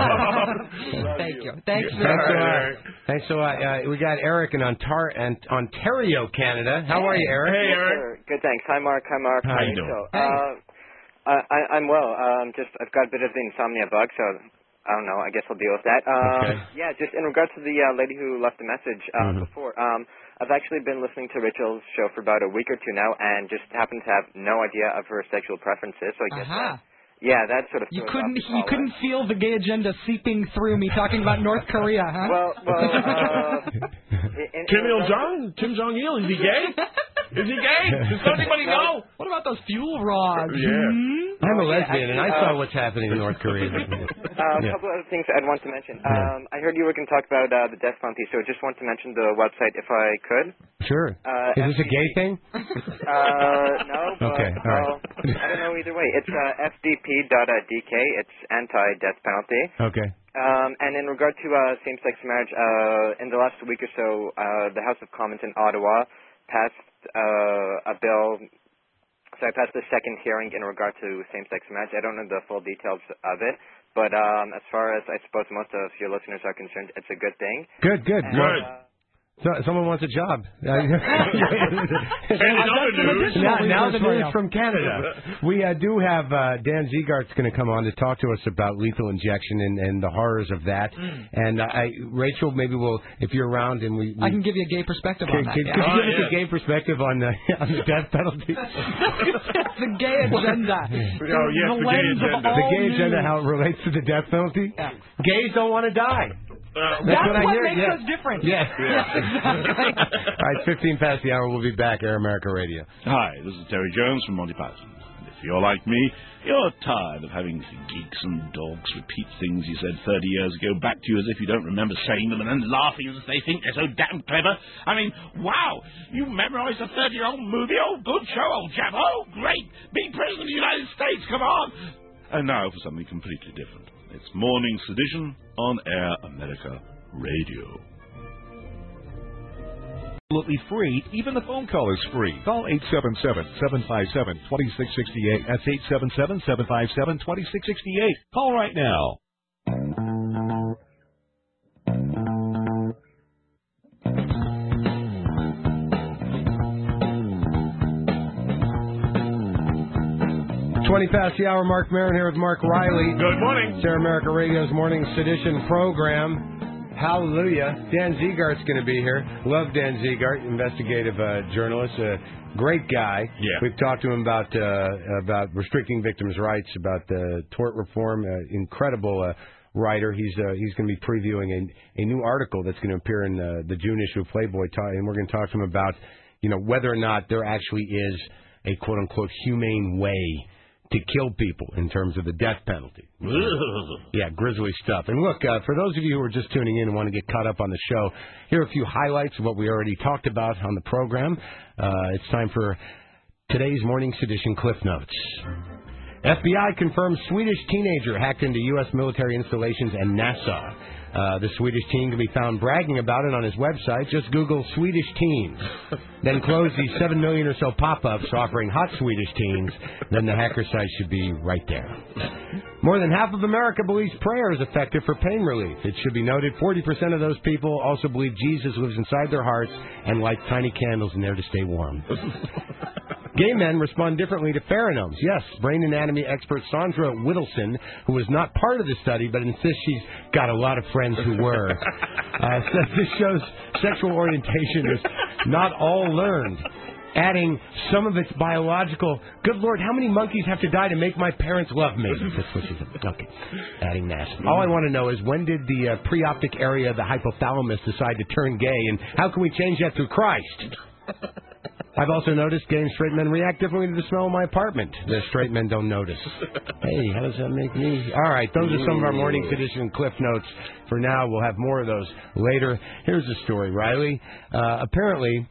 Thank you. Thanks Thanks for a lot. Thanks a lot. Uh, we got Eric in Ontar- and Ontario, Canada. How are you, Eric? Hey, Eric. Sure. Good, thanks. Hi, Mark. Hi, Mark. How you Rachel. doing? Uh, I, I, I'm well. Um, just I've got a bit of the insomnia bug, so I don't know. I guess I'll deal with that. Um, Okay. Yeah, just in regards to the uh, lady who left a message uh, Mhm. before. Um, I've actually been listening to Rachel's show for about a week or two now, and just happen to have no idea of her sexual preferences. So I guess. Aha. that- Yeah, that sort of. You throws couldn't. off the You caller. couldn't feel the gay agenda seeping through me talking about North Korea, huh? Well, well. Uh, in, in Kim Il regards- Jong? Kim Jong Il? Is he gay? Is he gay? Does anybody know? What about those fuel rods? Yeah. Hmm? I'm a Oh, yeah, lesbian, and I actually, saw uh, what's happening in North Korea. Uh, a Yeah. couple of other things I'd want to mention. Um, I heard you were going to talk about uh, the death penalty, so I just want to mention the website if I could. Sure. Uh, Is this a gay thing? Uh, no, but, Okay, all right. well, I don't know either way. It's uh, f d p dot d k. It's anti-death penalty. Okay. Um, and in regard to uh, same-sex marriage, uh, in the last week or so, uh, the House of Commons in Ottawa passed uh, a bill. So I passed the second hearing in regard to same-sex marriage. I don't know the full details of it, but um, as far as I suppose most of your listeners are concerned, it's a good thing. Good, good. And, Good. uh, So, someone wants a job. And in other news, now, now the news from Canada. We uh, do have uh, Dan Ziegart's going to come on to talk to us about lethal injection and, and the horrors of that. Mm. And uh, I, Rachel, maybe we'll, if you're around, and we, we I can give you a gay perspective Could, on that. could, yeah. could you Oh, give us yeah. a gay perspective on the on the death penalty? the gay agenda. Oh, yes, the gay lens of agenda. all The gay agenda, news. how it relates to the death penalty? Yeah. Gays don't want to die. Uh, That's That's what I what hear, makes yeah. us different. Yes. Yes, exactly. All right, fifteen past the hour. We'll be back. Air America Radio. Hi, this is Terry Jones from Monty Python. And if you're like me, you're tired of having geeks and dogs repeat things you said thirty years ago back to you as if you don't remember saying them and then laughing as if they think they're so damn clever. I mean, wow, you memorized a thirty-year-old movie? Oh, good show, old chap. Oh, great. Be President of the United States, come on. And now for something completely different. It's Morning Sedition on Air America Radio. Absolutely free. Even the phone call is free. Call eight seven seven, seven five seven, two six six eight. That's eight seven seven, seven five seven, two six six eight. Call right now. twenty past the hour. Mark Maron here with Mark Riley. Good morning. It's Air America Radio's Morning Sedition program. Hallelujah. Dan Ziegart's going to be here. Love Dan Ziegart, investigative uh, journalist, a great guy. Yeah. We've talked to him about uh, about restricting victims' rights, about uh, tort reform. Uh, incredible uh, writer. He's uh, he's going to be previewing a, a new article that's going to appear in uh, the June issue of Playboy, and we're going to talk to him about, you know, whether or not there actually is a quote unquote humane way to kill people in terms of the death penalty. Yeah, grisly stuff. And look, uh, for those of you who are just tuning in and want to get caught up on the show, here are a few highlights of what we already talked about on the program. Uh, it's time for today's Morning Sedition Cliff Notes. F B I confirms Swedish teenager hacked into U S military installations and NASA. Uh, the Swedish teen can be found bragging about it on his website. Just Google Swedish teens. Then close the seven million or so pop-ups offering hot Swedish teens. Then the hacker site should be right there. More than half of America believes prayer is effective for pain relief. It should be noted forty percent of those people also believe Jesus lives inside their hearts and light tiny candles in there to stay warm. Gay men respond differently to pheromones. Yes, brain anatomy expert Sandra Whittleson, who was not part of the study but insists she's got a lot of friends who were, uh, says this shows sexual orientation is not all learned, adding some of its biological, good Lord, how many monkeys have to die to make my parents love me? That's what she said. Okay. Adding nasty. All I want to know is when did the uh, preoptic area of the hypothalamus decide to turn gay, and how can we change that through Christ? I've also noticed gay and straight men react differently to the smell of my apartment. The straight men don't notice. Hey, how does that make me? All right, those are some of our morning tradition Cliff Notes. For now, we'll have more of those later. Here's the story, Riley. Uh, apparently,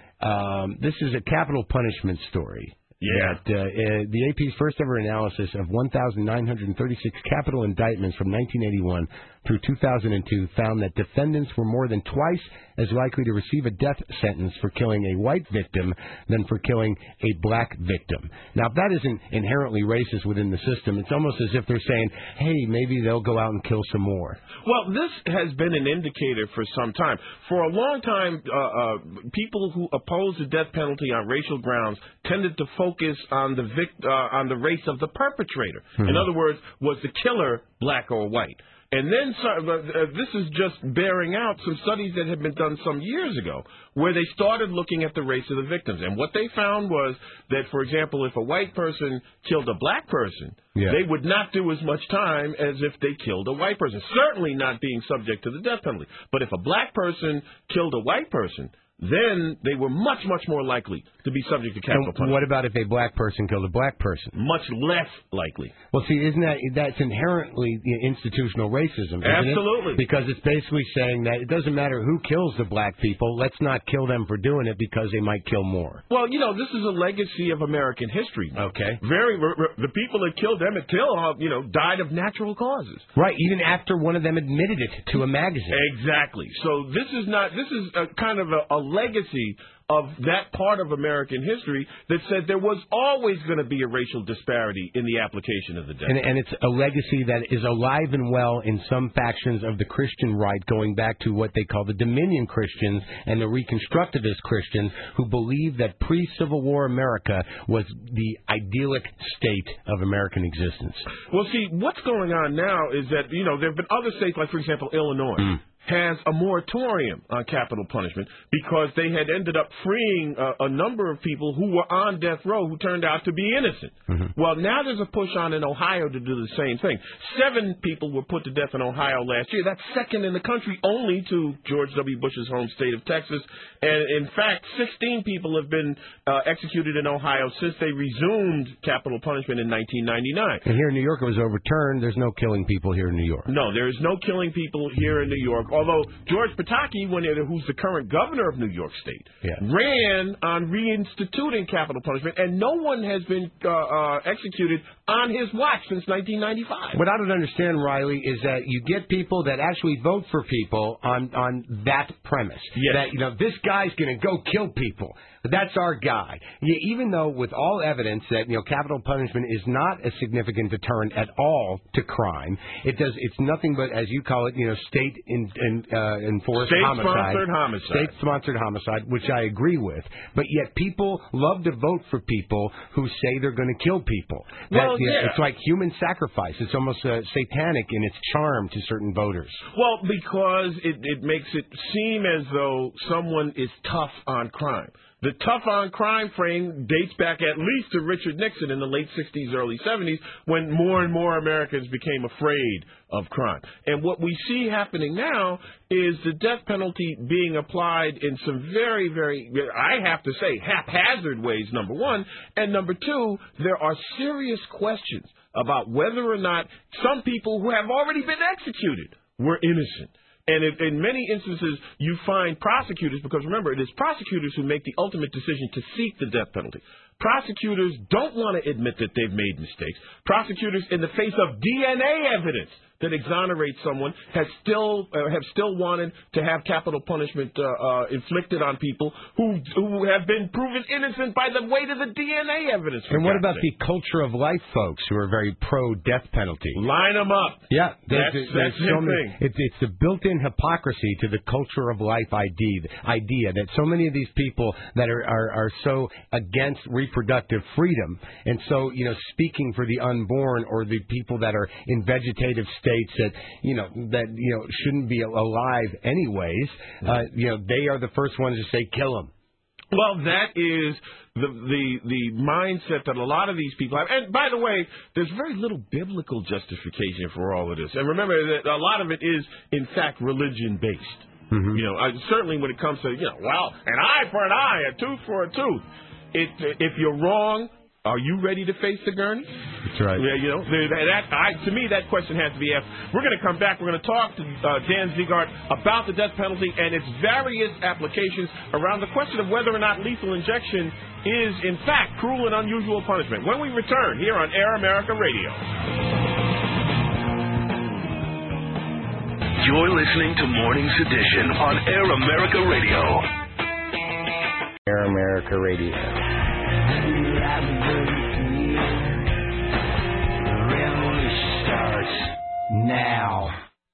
um, this is a capital punishment story. Yeah. That, uh, uh, the A P's first ever analysis of one thousand nine hundred thirty-six capital indictments from nineteen eighty-one through two thousand two found that defendants were more than twice as likely to receive a death sentence for killing a white victim than for killing a black victim. Now, if that isn't inherently racist within the system, it's almost as if they're saying, hey, maybe they'll go out and kill some more. Well, this has been an indicator for some time. For a long time, uh, uh, people who oppose the death penalty on racial grounds tended to focus on the vic- uh, on the race of the perpetrator. Mm-hmm. In other words, was the killer black or white? And then uh, this is just bearing out some studies that had been done some years ago where they started looking at the race of the victims. And what they found was that, for example, if a white person killed a black person, yeah. they would not do as much time as if they killed a white person, certainly not being subject to the death penalty. But if a black person killed a white person, then they were much, much more likely to be subject to capital And punishment. what about if a black person killed a black person? Much less likely. Well, see, isn't that that's inherently institutional racism? Isn't Absolutely. It? Because it's basically saying that it doesn't matter who kills the black people. Let's not kill them for doing it because they might kill more. Well, you know, this is a legacy of American history. Okay. Very, the people that killed Emmett Till, uh, you know, died of natural causes. Right. Even after one of them admitted it to a magazine. Exactly. So this is not. This is a kind of a, a legacy of that part of American history that said there was always going to be a racial disparity in the application of the death And, penalty. and it's a legacy that is alive and well in some factions of the Christian right, going back to what they call the Dominion Christians and the Reconstructivist Christians, who believe that pre-Civil War America was the idyllic state of American existence. Well, see, what's going on now is that, you know, there have been other states, like, for example, Illinois. Mm. has a moratorium on capital punishment because they had ended up freeing a, a number of people who were on death row who turned out to be innocent. Mm-hmm. Well, now there's a push on in Ohio to do the same thing. Seven people were put to death in Ohio last year. That's second in the country only to George W. Bush's home state of Texas. And, in fact, sixteen people have been uh, executed in Ohio since they resumed capital punishment in nineteen ninety-nine. And here in New York, it was overturned. There's no killing people here in New York. No, there is no killing people here in New York. Although George Pataki, when it, who's the current governor of New York State, yeah. ran on reinstituting capital punishment, and no one has been uh, uh, executed on his watch since nineteen ninety-five. What I don't understand, Riley, is that you get people that actually vote for people on on that premise. Yes. That, you know, this guy's going to go kill people. That's our guy. Yeah, even though with all evidence that, you know, capital punishment is not a significant deterrent at all to crime, it does. It's nothing but, as you call it, you know, state in, in, uh, enforced homicide. State-sponsored homicide. State-sponsored homicide, which I agree with. But yet people love to vote for people who say they're going to kill people. Well, That, you know, yeah. It's like human sacrifice. It's almost uh, satanic in its charm to certain voters. Well, because it, it makes it seem as though someone is tough on crime. The tough on crime frame dates back at least to Richard Nixon in the late sixties, early seventies, when more and more Americans became afraid of crime. And what we see happening now is the death penalty being applied in some very, very, I have to say, haphazard ways, number one. And number two, there are serious questions about whether or not some people who have already been executed were innocent. And if, in many instances, you find prosecutors, because remember, it is prosecutors who make the ultimate decision to seek the death penalty. Prosecutors don't want to admit that they've made mistakes. Prosecutors, in the face of D N A evidence that exonerates someone, has still uh, have still wanted to have capital punishment uh, uh, inflicted on people who who have been proven innocent by the weight of the D N A evidence. And what about the culture of life folks who are very pro-death penalty? Line them up. Yeah, there's, that's, there's that's so the many, thing. it's, it's the built-in hypocrisy to the culture of life idea, idea that so many of these people that are, are, are so against reproductive freedom, and so, you know, speaking for the unborn or the people that are in vegetative states that, you know, that, you know, shouldn't be alive anyways, uh, you know, they are the first ones to say, kill them. Well, that is the, the the mindset that a lot of these people have. And by the way, there's very little biblical justification for all of this. And remember that a lot of it is, in fact, religion-based. Mm-hmm. You know, uh, certainly when it comes to, you know, well, an eye for an eye, a tooth for a tooth. It, if you're wrong, are you ready to face the gurney? That's right. Yeah, you know, that, that, I, to me, that question has to be asked. We're going to come back. We're going to talk to uh, Dan Ziegart about the death penalty and its various applications around the question of whether or not lethal injection is, in fact, cruel and unusual punishment. When we return here on Air America Radio. You're listening to Morning's Edition on Air America Radio. Air America Radio. Starts now.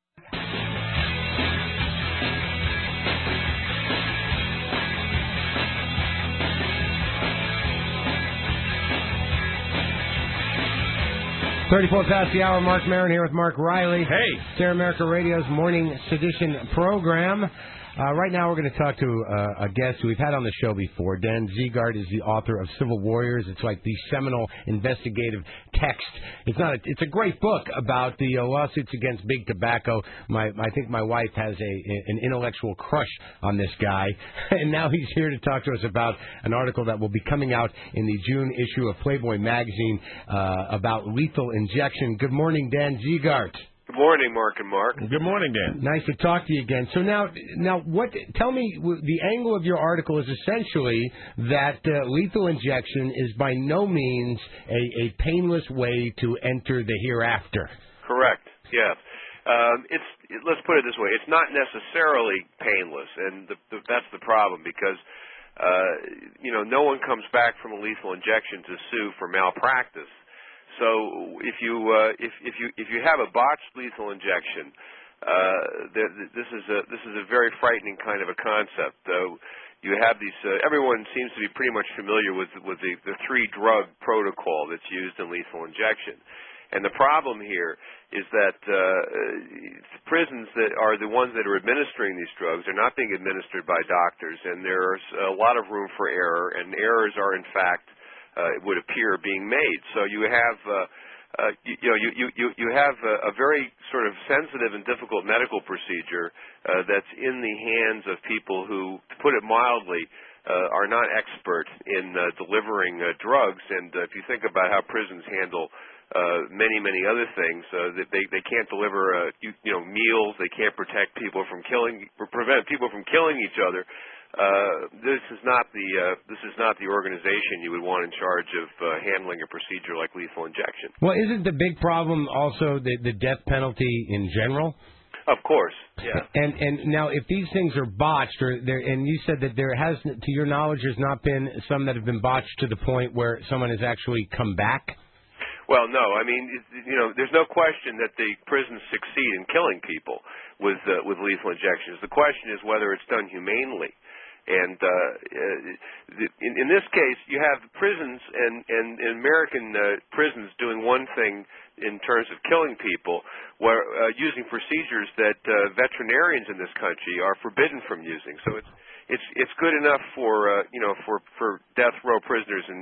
thirty-four past the hour. Mark Maron here with Mark Riley. Hey. It's Air America Radio's Morning Sedition program. Uh, right now we're going to talk to uh, a guest who we've had on the show before. Dan Ziegart is the author of Civil Warriors. It's like the seminal investigative text. It's not. A, it's a great book about the uh, lawsuits against big tobacco. My, I think my wife has a an intellectual crush on this guy, and now he's here to talk to us about an article that will be coming out in the June issue of Playboy magazine uh, about lethal injection. Good morning, Dan Ziegart. Good morning, Mark and Mark. Good morning, Dan. Nice to talk to you again. So now, now, what? Tell me, the angle of your article is essentially that uh, lethal injection is by no means a, a painless way to enter the hereafter. Correct. Yes. Um, it's. It, let's put it this way: it's not necessarily painless, and the, the, that's the problem because, uh, you know, no one comes back from a lethal injection to sue for malpractice. So if you uh, if if you if you have a botched lethal injection, uh, th- th- this is a this is a very frightening kind of a concept. Uh, you have these. Uh, everyone seems to be pretty much familiar with with the, the three drug protocol that's used in lethal injection, and the problem here is that uh, prisons that are the ones that are administering these drugs are not being administered by doctors, and there's a lot of room for error, and errors are in fact. Uh, it would appear being made. So you have, uh, uh, you, you know, you you you have a, a very sort of sensitive and difficult medical procedure uh, that's in the hands of people who, to put it mildly, uh, are not expert in uh, delivering uh, drugs. And uh, if you think about how prisons handle uh, many many other things, uh, they they can't deliver uh, you, you know meals. They can't protect people from killing, or prevent people from killing each other. Uh, this is not the uh, this is not the organization you would want in charge of uh, handling a procedure like lethal injection. Well, isn't the big problem also the, the death penalty in general? Of course, yeah. And and now, if these things are botched, or there, and you said that there has, to your knowledge, there's not been some that have been botched to the point where someone has actually come back. Well, no. I mean, you know, there's no question that the prisons succeed in killing people with uh, with lethal injections. The question is whether it's done humanely. And uh, in, in this case, you have prisons and, and, and American uh, prisons doing one thing in terms of killing people, where uh, using procedures that uh, veterinarians in this country are forbidden from using. So it's it's it's good enough for uh, you know for, for death row prisoners in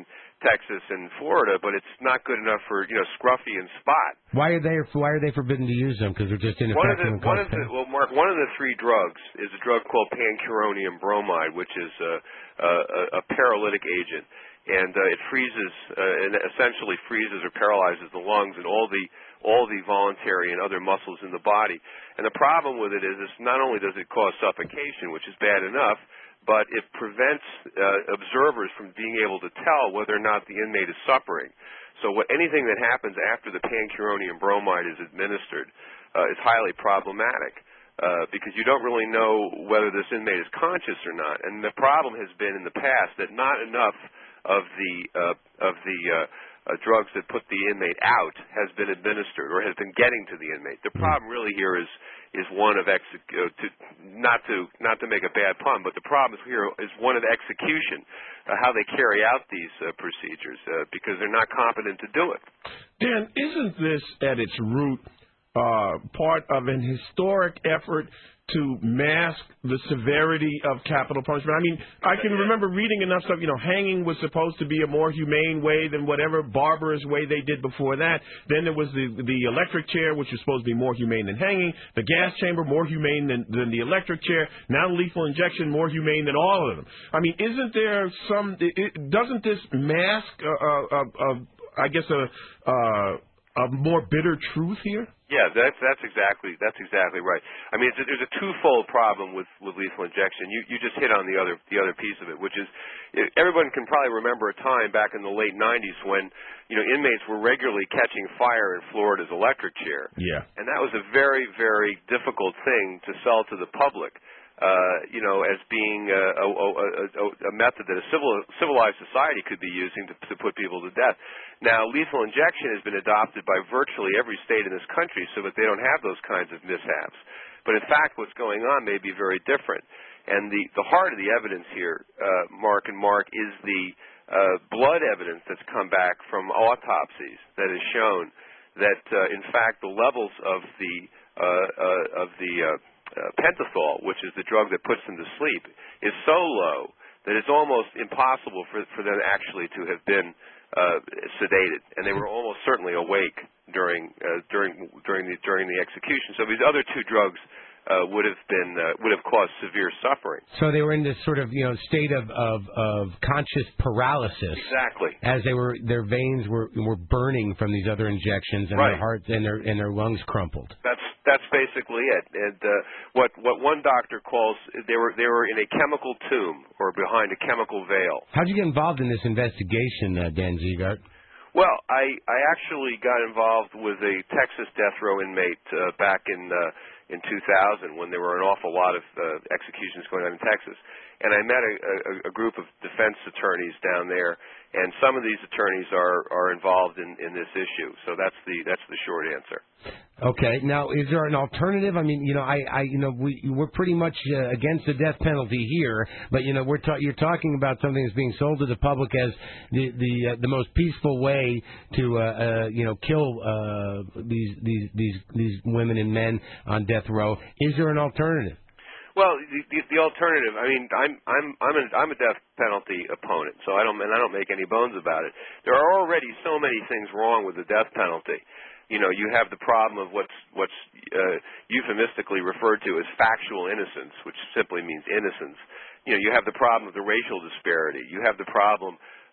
Texas and Florida, but it's not good enough for, you know, Scruffy and Spot. Why are they Why are they forbidden to use them? Because they're just One of ineffective the, and one cause of the, pain? well, Mark, one of the three drugs is a drug called pancuronium bromide, which is a, a, a paralytic agent, and uh, it freezes, uh, and essentially freezes or paralyzes the lungs and all the all the voluntary and other muscles in the body. And the problem with it is, is not only does it cause suffocation, which is bad enough, but it prevents uh, observers from being able to tell whether or not the inmate is suffering. So what, anything that happens after the pancuronium bromide is administered uh, is highly problematic uh, because you don't really know whether this inmate is conscious or not. And the problem has been in the past that not enough of the uh, of the uh, uh, drugs that put the inmate out has been administered or has been getting to the inmate. The problem really here is is one of exec- uh, to, not to not to make a bad pun, but the problem here is one of execution, uh, how they carry out these uh, procedures uh, because they're not competent to do it. Dan, isn't this at its root uh, part of an historic effort to mask the severity of capital punishment? I mean, I can remember reading enough stuff, you know, hanging was supposed to be a more humane way than whatever barbarous way they did before that. Then there was the the electric chair, which was supposed to be more humane than hanging. The gas chamber, more humane than, than the electric chair. Now lethal injection, more humane than all of them. I mean, isn't there some, it, doesn't this mask, uh, uh, uh, I guess, a, uh, a more bitter truth here? Yeah, that's that's exactly that's exactly right. I mean, it's a, there's a twofold problem with, with lethal injection. You you just hit on the other the other piece of it, which is it, everyone can probably remember a time back in the late nineties when you know inmates were regularly catching fire in Florida's electric chair. Yeah, and that was a very very difficult thing to sell to the public. Uh, you know, as being a, a, a, a method that a civil, civilized society could be using to, to put people to death. Now, lethal injection has been adopted by virtually every state in this country so that they don't have those kinds of mishaps. But in fact, what's going on may be very different. And the, the heart of the evidence here, uh, Mark and Mark, is the uh, blood evidence that's come back from autopsies that has shown that, uh, in fact, the levels of the uh, uh, of the uh, Uh, pentothal, which is the drug that puts them to sleep, is so low that it's almost impossible for, for them actually to have been uh, sedated, and they were almost certainly awake during uh, during during the during the execution. So these other two drugs uh, would have been uh, would have caused severe suffering. So they were in this sort of you know state of of, of conscious paralysis. Exactly. As they were, their veins were were burning from these other injections, and right. their hearts and their and their lungs crumpled. That's that's basically it. And uh, what what one doctor calls they were they were in a chemical tomb or behind a chemical veil. How'd you get involved in this investigation, uh, Dan Ziegart? Well, I I actually got involved with a Texas death row inmate uh, back in uh, in two thousand when there were an awful lot of uh, executions going on in Texas, and I met a, a, a group of defense attorneys down there, and some of these attorneys are are involved in, in this issue. So that's the that's the short answer. Okay. Now, is there an alternative? I mean, you know, I, I you know, we we're pretty much uh, against the death penalty here, but you know, we're ta- you're talking about something that's being sold to the public as the the uh, the most peaceful way to uh, uh, you know kill uh, these these these these women and men on death row. Is there an alternative? Well, the, the, the alternative. I mean, I'm I'm I'm a, I'm a death penalty opponent, so I don't and I don't make any bones about it. There are already so many things wrong with the death penalty. You know, you have the problem of what's what's uh, euphemistically referred to as factual innocence, which simply means innocence. You know, you have the problem of the racial disparity. You have the problem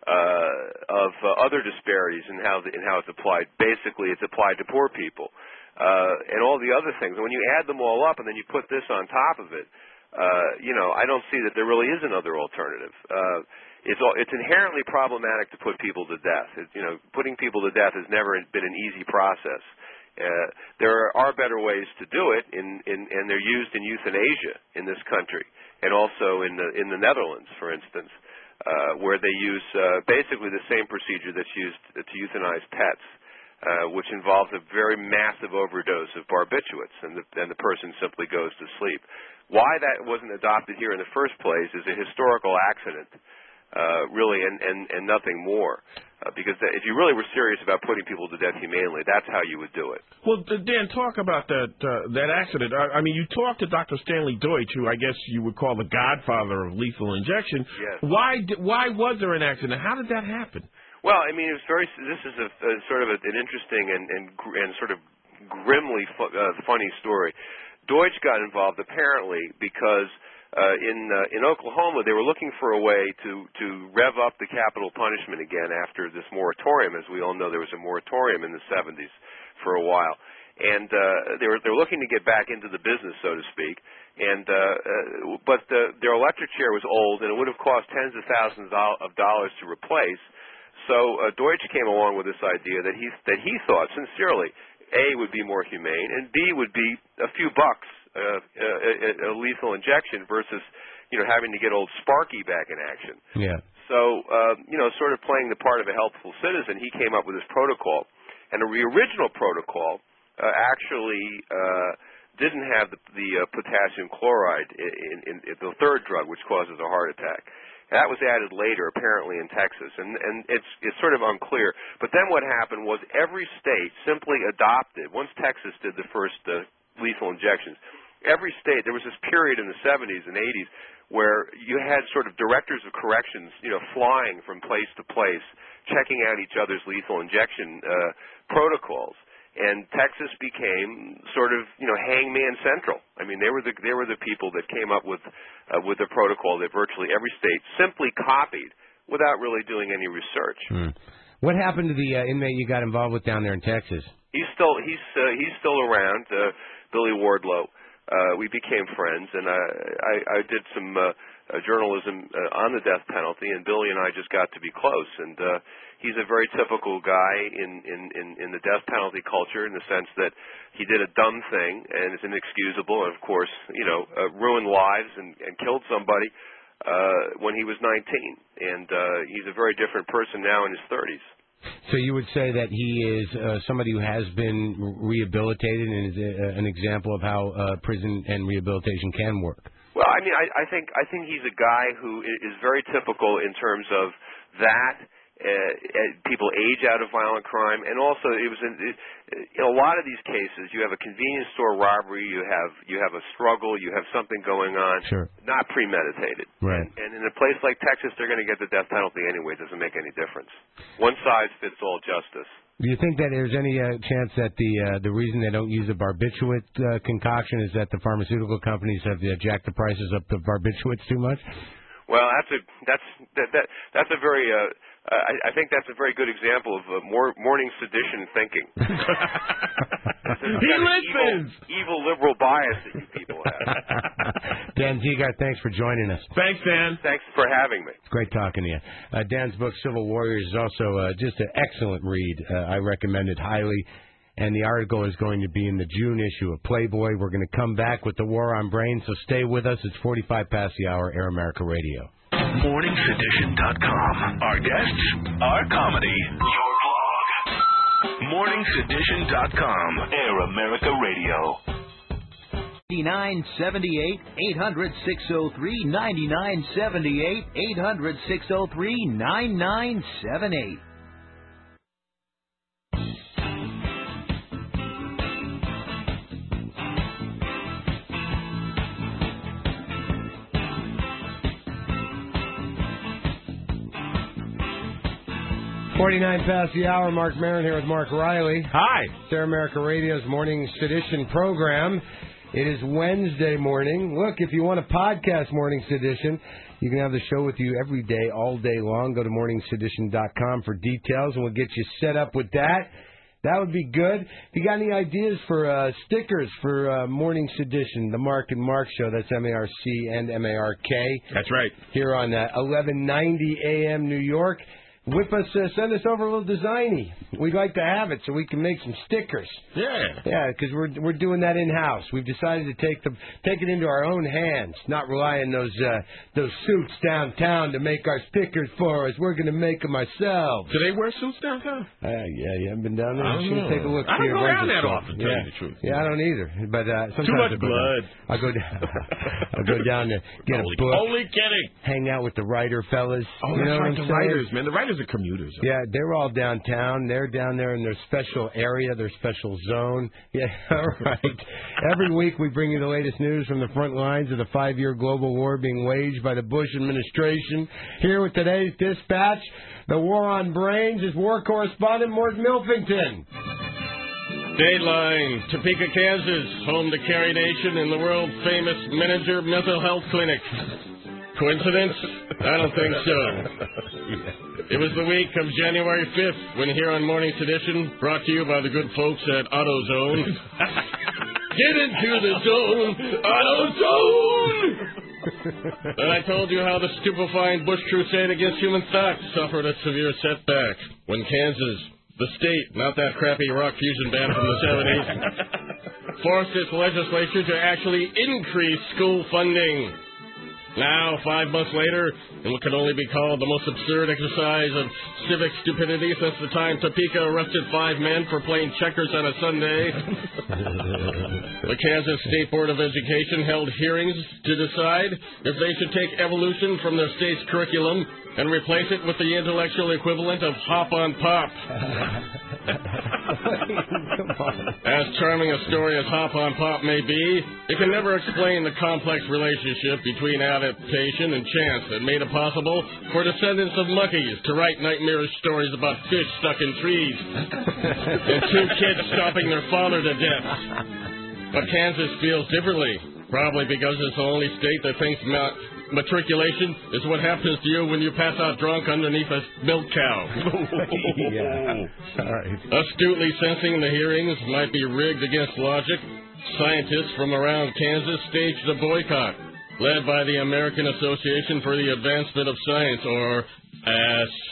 uh, of uh, other disparities in how the, in how it's applied. Basically, it's applied to poor people, uh, and all the other things. And when you add them all up, and then you put this on top of it, uh, you know, I don't see that there really is another alternative. Uh, It's it's inherently problematic to put people to death. It, you know, putting people to death has never been an easy process. Uh, there are better ways to do it, in, in, and they're used in euthanasia in this country, and also in the in the Netherlands, for instance, uh, where they use uh, basically the same procedure that's used to euthanize pets, uh, which involves a very massive overdose of barbiturates, and the, and the person simply goes to sleep. Why that wasn't adopted here in the first place is a historical accident. Uh, really, and, and, and nothing more. Uh, because that, if you really were serious about putting people to death humanely, that's how you would do it. Well, Dan, talk about that uh, that accident. I, I mean, you talked to Doctor Stanley Deutsch, who I guess you would call the godfather of lethal injection. Yes. Why, why was there an accident? How did that happen? Well, I mean, it was very. This is a, a sort of a, an interesting and and, gr- and sort of grimly fu- uh, funny story. Deutsch got involved apparently because uh, in uh, in Oklahoma they were looking for a way to to rev up the capital punishment again after this moratorium. As we all know, there was a moratorium in the seventies for a while, and uh, they were they were looking to get back into the business, so to speak. And uh, uh, but the, their electric chair was old, and it would have cost tens of thousands of dollars to replace. So uh, Deutsch came along with this idea that he that he thought sincerely A would be more humane, and B would be a few bucks, uh, a, a lethal injection versus you know having to get old Sparky back in action. Yeah. So uh, you know, sort of playing the part of a helpful citizen, he came up with this protocol, and the original protocol uh, actually uh, didn't have the, the uh, potassium chloride in, in, in the third drug, which causes a heart attack. That was added later, apparently in Texas, and, and it's it's sort of unclear. But then what happened was every state simply adopted, once Texas did the first uh, lethal injections, every state, there was this period in the seventies and eighties where you had sort of directors of corrections, you know, flying from place to place, checking out each other's lethal injection uh, protocols. And Texas became sort of, you know, hangman central. I mean, they were the they were the people that came up with uh, with the protocol that virtually every state simply copied without really doing any research. Hmm. What happened to the uh, inmate you got involved with down there in Texas? He's still he's uh, he's still around, uh, Billy Wardlow. Uh, we became friends, and I I, I did some uh, uh, journalism uh, on the death penalty, and Billy and I just got to be close. And uh, he's a very typical guy in, in, in, in the death penalty culture in the sense that he did a dumb thing and is inexcusable, and of course, you know, uh, ruined lives and, and killed somebody uh, when he was nineteen. And uh, he's a very different person now in his thirties. So you would say that he is uh, somebody who has been rehabilitated and is a, an example of how uh, prison and rehabilitation can work. Well, I mean, I, I think I think he's a guy who is very typical in terms of that. Uh, people age out of violent crime, and also it was in, it, in a lot of these cases. You have a convenience store robbery, you have you have a struggle, you have something going on, sure, not premeditated. Right. And, and in a place like Texas, they're going to get the death penalty anyway. It doesn't make any difference. One size fits all justice. Do you think that there's any uh, chance that the uh, the reason they don't use a barbiturate uh, concoction is that the pharmaceutical companies have uh, jacked the prices up the barbiturates too much? Well, that's a that's that, that that's a very uh, uh, I, I think that's a very good example of uh, more morning sedition thinking. He listens. Evil, evil liberal bias that you people have. Dan Ziegart, thanks for joining us. Thanks, Dan. Thanks for having me. It's great talking to you. Uh, Dan's book, Civil Warriors, is also uh, just an excellent read. Uh, I recommend it highly. And the article is going to be in the June issue of Playboy. We're going to come back with the War on Brains, so stay with us. It's forty-five past the hour, Air America Radio. morning sedition dot com. Our guests, our comedy, your blog. morning sedition dot com. Air America Radio. ninety-nine seventy-eight, eight hundred, six oh three, ninety-nine seventy-eight, eight hundred, six oh three, ninety-nine seventy-eight. forty-nine past the hour, Mark Maron here with Mark Riley. Hi. It's Air America Radio's Morning Sedition program. It is Wednesday morning. Look, if you want to podcast Morning Sedition, you can have the show with you every day, all day long. Go to morning sedition dot com for details, and we'll get you set up with that. That would be good. If you got any ideas for uh, stickers for uh, Morning Sedition, the Mark and Mark Show, that's M A R C and M A R K. That's right. Here on uh, eleven ninety A M New York. Whip us, uh, send us over a little designy. We'd like to have it so we can make some stickers. Yeah. Yeah, because we're we're doing that in house. We've decided to take the take it into our own hands, not rely on those uh, those suits downtown to make our stickers for us. We're going to make them ourselves. Do they wear suits downtown? Uh, yeah, you haven't been down there. I don't You should know. take a look. I see don't a go bunch down of that stuff. often, to yeah. tell you the truth. Yeah, I don't either. But uh, sometimes Too much I go blood. Down, I go down. I go down there, get Only, a book, only kidding. hang out with the writer fellas. Oh, you that's know right, what I'm the saying? writers, man. The writers Because of commuters. Yeah, they're all downtown. They're down there in their special area, their special zone. Yeah, all right. Every week we bring you the latest news from the front lines of the five-year global war being waged by the Bush administration. Here with today's dispatch, the war on brains, is war correspondent Mort Milfington. Dateline, Topeka, Kansas, home to Carrie Nation and the world-famous Manager Mental Health Clinic. Coincidence? I don't think so. It was the week of January fifth when here on Morning's Edition, brought to you by the good folks at AutoZone. Get into the zone, AutoZone! And I told you how the stupefying Bush crusade against human thought suffered a severe setback when Kansas, the state, not that crappy rock fusion band from the seventies, forced its legislature to actually increase school funding. Now, five months later, in what could only be called the most absurd exercise of civic stupidity since the time Topeka arrested five men for playing checkers on a Sunday, the Kansas State Board of Education held hearings to decide if they should take evolution from their state's curriculum and replace it with the intellectual equivalent of hop on pop. As charming a story as Hop on Pop may be, it can never explain the complex relationship between adaptation and chance that made it possible for descendants of monkeys to write nightmarish stories about fish stuck in trees and two kids stomping their father to death. But Kansas feels differently, probably because it's the only state that thinks ma- matriculation is what happens to you when you pass out drunk underneath a milk cow. Yeah. All right. Astutely sensing the hearings might be rigged against logic, scientists from around Kansas staged a boycott, led by the American Association for the Advancement of Science, or A S.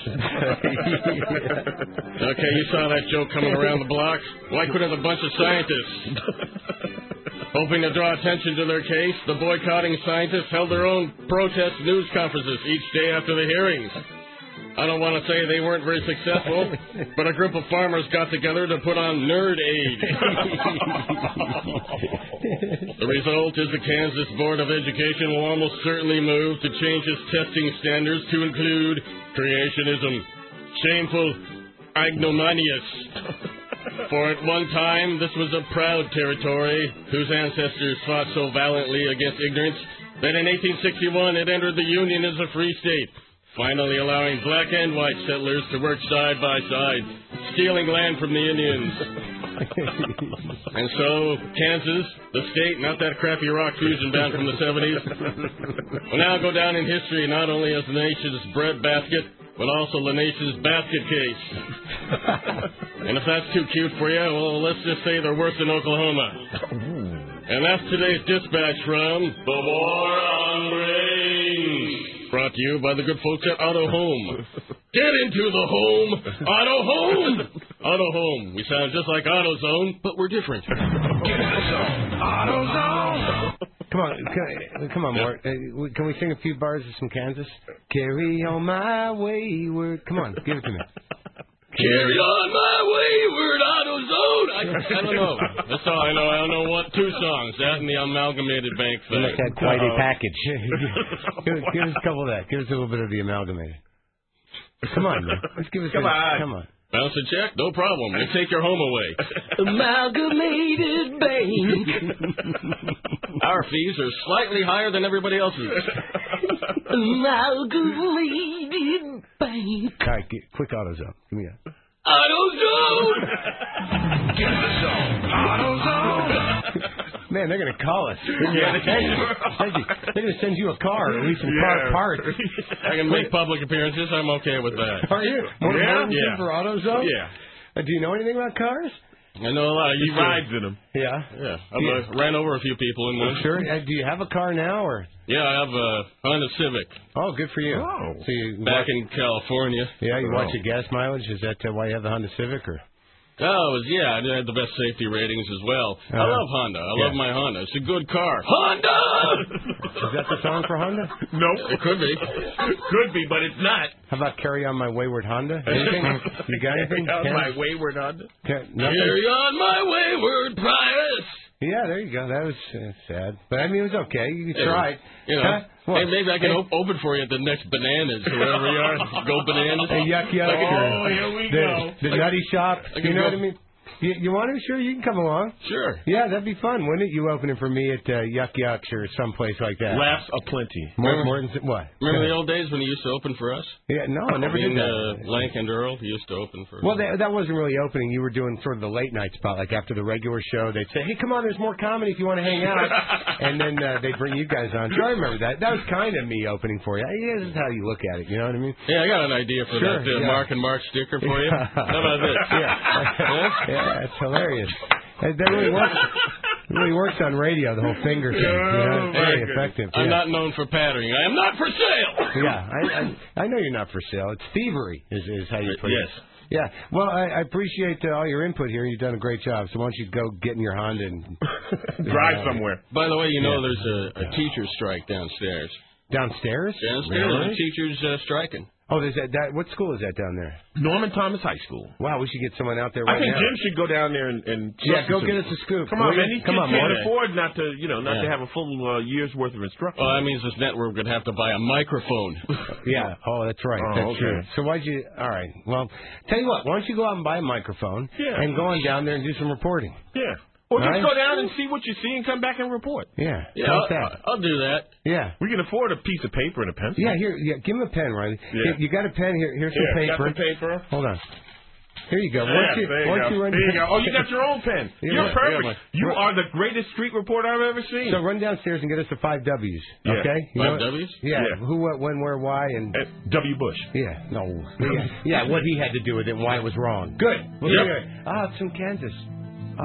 Okay, you saw that joke coming around the block. Why couldn't a bunch of scientists? Hoping to draw attention to their case, the boycotting scientists held their own protest news conferences each day after the hearings. I don't want to say they weren't very successful, but a group of farmers got together to put on Nerd Aid. The result is the Kansas Board of Education will almost certainly move to change its testing standards to include creationism, shameful, ignominious. For at one time, this was a proud territory whose ancestors fought so valiantly against ignorance that in eighteen sixty-one it entered the Union as a free state, finally allowing black and white settlers to work side by side, stealing land from the Indians. And so, Kansas, the state, not that crappy rock fusion band from the seventies, will now go down in history not only as the nation's breadbasket, but also the nation's basket case. And if that's too cute for you, well, let's just say they're worse than Oklahoma. And that's today's dispatch from The War on Brains, brought to you by the good folks at Auto Home. Get into the home, Auto Home! Auto Home. We sound just like AutoZone, but we're different. Get in the zone, AutoZone! Come on, come, come on, Mort. Uh, can we sing a few bars of some Kansas? Carry on my wayward. Come on, give it to me. Carry on my wayward AutoZone. I, I don't know. That's all I know. I don't know what two songs. That and the Amalgamated Bank thing. Like that quite a package. give, us, give us a couple of that. Give us a little bit of the Amalgamated. Come on, man. Let's give us Come a, on. Come on. Bounce a check? No problem. We'll take your home away. Amalgamated Bank. Our fees are slightly higher than everybody else's. Amalgamated Bank. All right, get, quick AutoZone. Give me that. AutoZone. Get in the zone. AutoZone. Man, they're going to call us. Yeah, they Thank you. Thank you. They're going to send you a car, or at least some Yeah. car parts. I can make public appearances. I'm okay with that. Are you? More Yeah. yeah. Yeah. for AutoZone? Yeah. Uh, do you know anything about cars? I know a lot. He rides in them. Yeah. Yeah. I Yeah. uh, ran over a few people in one. Sure. Uh, do you have a car now, or? Yeah, I have a Honda Civic. Oh, good for you. Oh. So you Back in California. Yeah, you Oh. watch your gas mileage. Is that uh, why you have the Honda Civic, or? Oh, it was, yeah, I had the best safety ratings as well. I Uh, love Honda. I yeah. love my Honda. It's a good car. Honda! Is that the song for Honda? No, it could be. Could be, but it's not. How about Carry On My Wayward Honda? Anything? You got anything? Carry on Ken? my wayward Honda. Ken, nothing? Carry on my wayward Prius. Yeah, there you go. That was uh, sad. But, I mean, it was okay. You Yeah. tried. You know, Huh? What? hey, maybe I can Hey. op- open for you at the next Bananas, wherever you are. Go Bananas. Hey, yuck, yuck. Like, or oh, here we the, go. The Like- Nutty Shop. I You can know go- what I mean? You, you want to? Sure, you can come along. Sure. Yeah, that'd be fun, wouldn't it? You opening for me at uh, Yuck Yucks or someplace like that. Laughs aplenty. More, Remember- Morton's, what? Remember the old days when you used to open for us? Yeah, no, I never Me did and, that. Uh, Lank and Earl used to open for. Well, that, that wasn't really opening. You were doing sort of the late night spot, like after the regular show. They'd say, "Hey, come on, there's more comedy if you want to hang out," and then uh, they'd bring you guys on. So I remember that. That was kind of me opening for you. Yeah, this is how you look at it. You know what I mean? Yeah, I got an idea for Sure, that uh, yeah. Mark and Mark sticker for you. How about this? Yeah, yeah, it's hilarious. That that really works. It really works on radio. The whole finger thing. You know, it's very Very good. effective. I'm yeah. not known for pattering. I am not for sale. Yeah, I, I I know you're not for sale. It's thievery, is is how you put Yes. it. Yeah. Well, I, I appreciate uh, all your input here. You've done a great job. So why don't you go get in your Honda and Drive somewhere. By the way, you know Yeah. there's a, a teacher's strike downstairs. Downstairs? Downstairs, Really? the teachers uh, striking. Oh, there's that, that. What school is that down there? Norman Thomas High School. Wow, we should get someone out there I right think now. Jim should go down there and, and Yeah, go listen get to us a scoop. Come on, will man. you? These Come kids on, can't Morty. afford not to, you know, not Yeah. to have a full uh, year's worth of instruction. Well, that means this network would have to buy a microphone. Yeah. Oh, that's right. Oh, that's okay. true. So why'd you? All right. Well, tell you what. Why don't you go out and buy a microphone Yeah. and go on down there and do some reporting? Yeah. Or just Right? go down and see what you see and come back and report. Yeah. Yeah, How's I'll, that? I'll do that. Yeah. We can afford a piece of paper and a pencil. Yeah. Here. Yeah. Give him a pen, Riley. Yeah. Here, you got a pen? Here. Here's some Here, paper. got the paper. Hold on. Here you go. Yeah, Why don't you, there you why don't go. you run There you go. Oh, you got your own pen. Yeah, You're yeah, perfect. yeah, you my- are the greatest street reporter I've ever seen. So run downstairs and get us the five W's. Yeah. Okay. You Five know- W's? Yeah. Yeah. Who, what, when, where, why, and Uh, W. Bush. yeah. No. Yeah. yeah. What he had to do with it and why it was wrong. Good. We'll Yep. be right. Ah, it's from Kansas. Oh.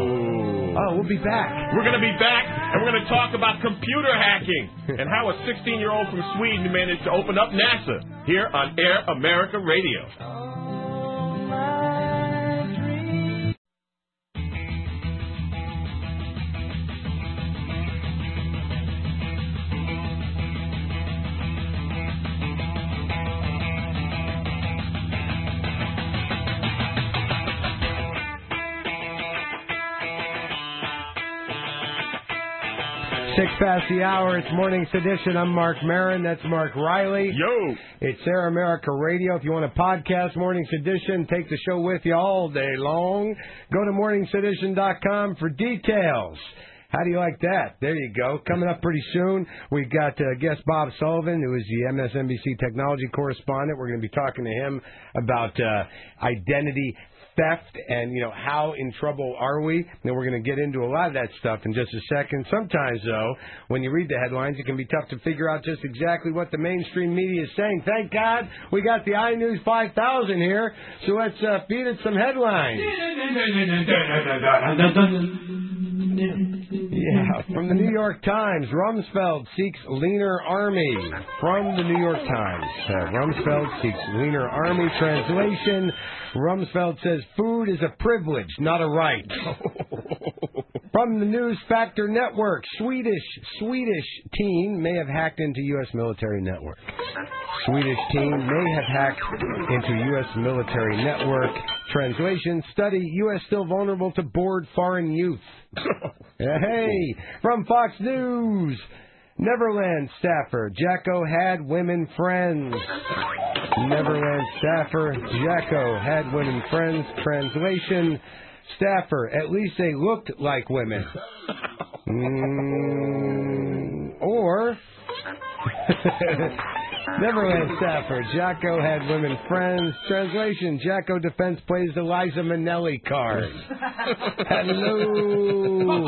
Ooh. Oh, we'll be back. We're going to be back, and we're going to talk about computer hacking and how a sixteen-year-old from Sweden managed to open up NASA here on Air America Radio. Six past the hour. It's Morning Sedition. I'm Mark Marin. That's Mark Riley. Yo. It's Air America Radio. If you want to podcast Morning Sedition, take the show with you all day long. Go to morning sedition dot com for details. How do you like that? There you go. Coming up pretty soon, we've got uh, guest Bob Sullivan, who is the M S N B C technology correspondent. We're going to be talking to him about uh, identity theft and, you know, how in trouble are we? And we're going to get into a lot of that stuff in just a second. Sometimes, though, when you read the headlines, it can be tough to figure out just exactly what the mainstream media is saying. Thank God we got the iNews five thousand here, so let's uh, feed it some headlines. Yeah, from the New York Times, Rumsfeld seeks leaner army. From the New York Times, uh, Rumsfeld seeks leaner army. Translation, Rumsfeld says food is a privilege, not a right. From the News Factor Network, Swedish Swedish teen may have hacked into U S military network. Swedish teen may have hacked into U S military network. Translation, study, U S still vulnerable to bored foreign youth. Hey, from Fox News, Neverland staffer, Jacko had women friends. Neverland staffer, Jacko had women friends. Translation, staffer, at least they looked like women. Mm, or... Neverland staffer, Jacko had women friends. Translation, Jacko Defense plays the Liza Minnelli card. Hello.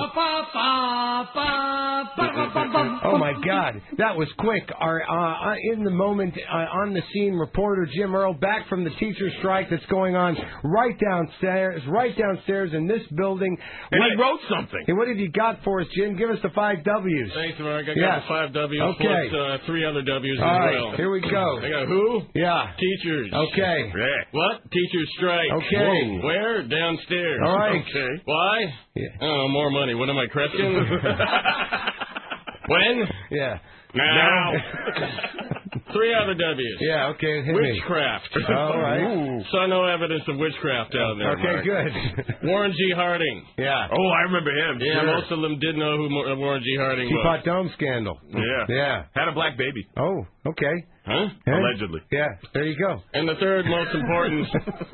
Oh, my God. That was quick. Our uh, in the moment, uh, on the scene reporter Jim Earl back from the teacher strike that's going on right downstairs, right downstairs in this building. And what, he wrote something. Hey, what have you got for us, Jim? Give us the five W's. Thanks, Mark. I got Yeah. the five W's Okay. plus uh, three other W's All as right, well. here we go. I got who? Yeah. Teachers. Okay. Yeah. What? Teachers strike. Okay. Whoa. Where? Downstairs. All right. Okay. Why? Yeah. Oh, more money. What am I, Kreskin? When? Yeah. Now. Three other W's. Yeah, okay. Hit me. Witchcraft. All right. Ooh. Saw no evidence of witchcraft down there. Okay, Mark. good. Warren G. Harding. Yeah. Oh, I remember him. Yeah, Sure. most of them did know who Mo- Warren G. Harding Teapot was. Dome scandal. Yeah. Yeah. Had a black baby. Oh, okay. Huh? Huh? Allegedly. Yeah, there you go. And the third most important,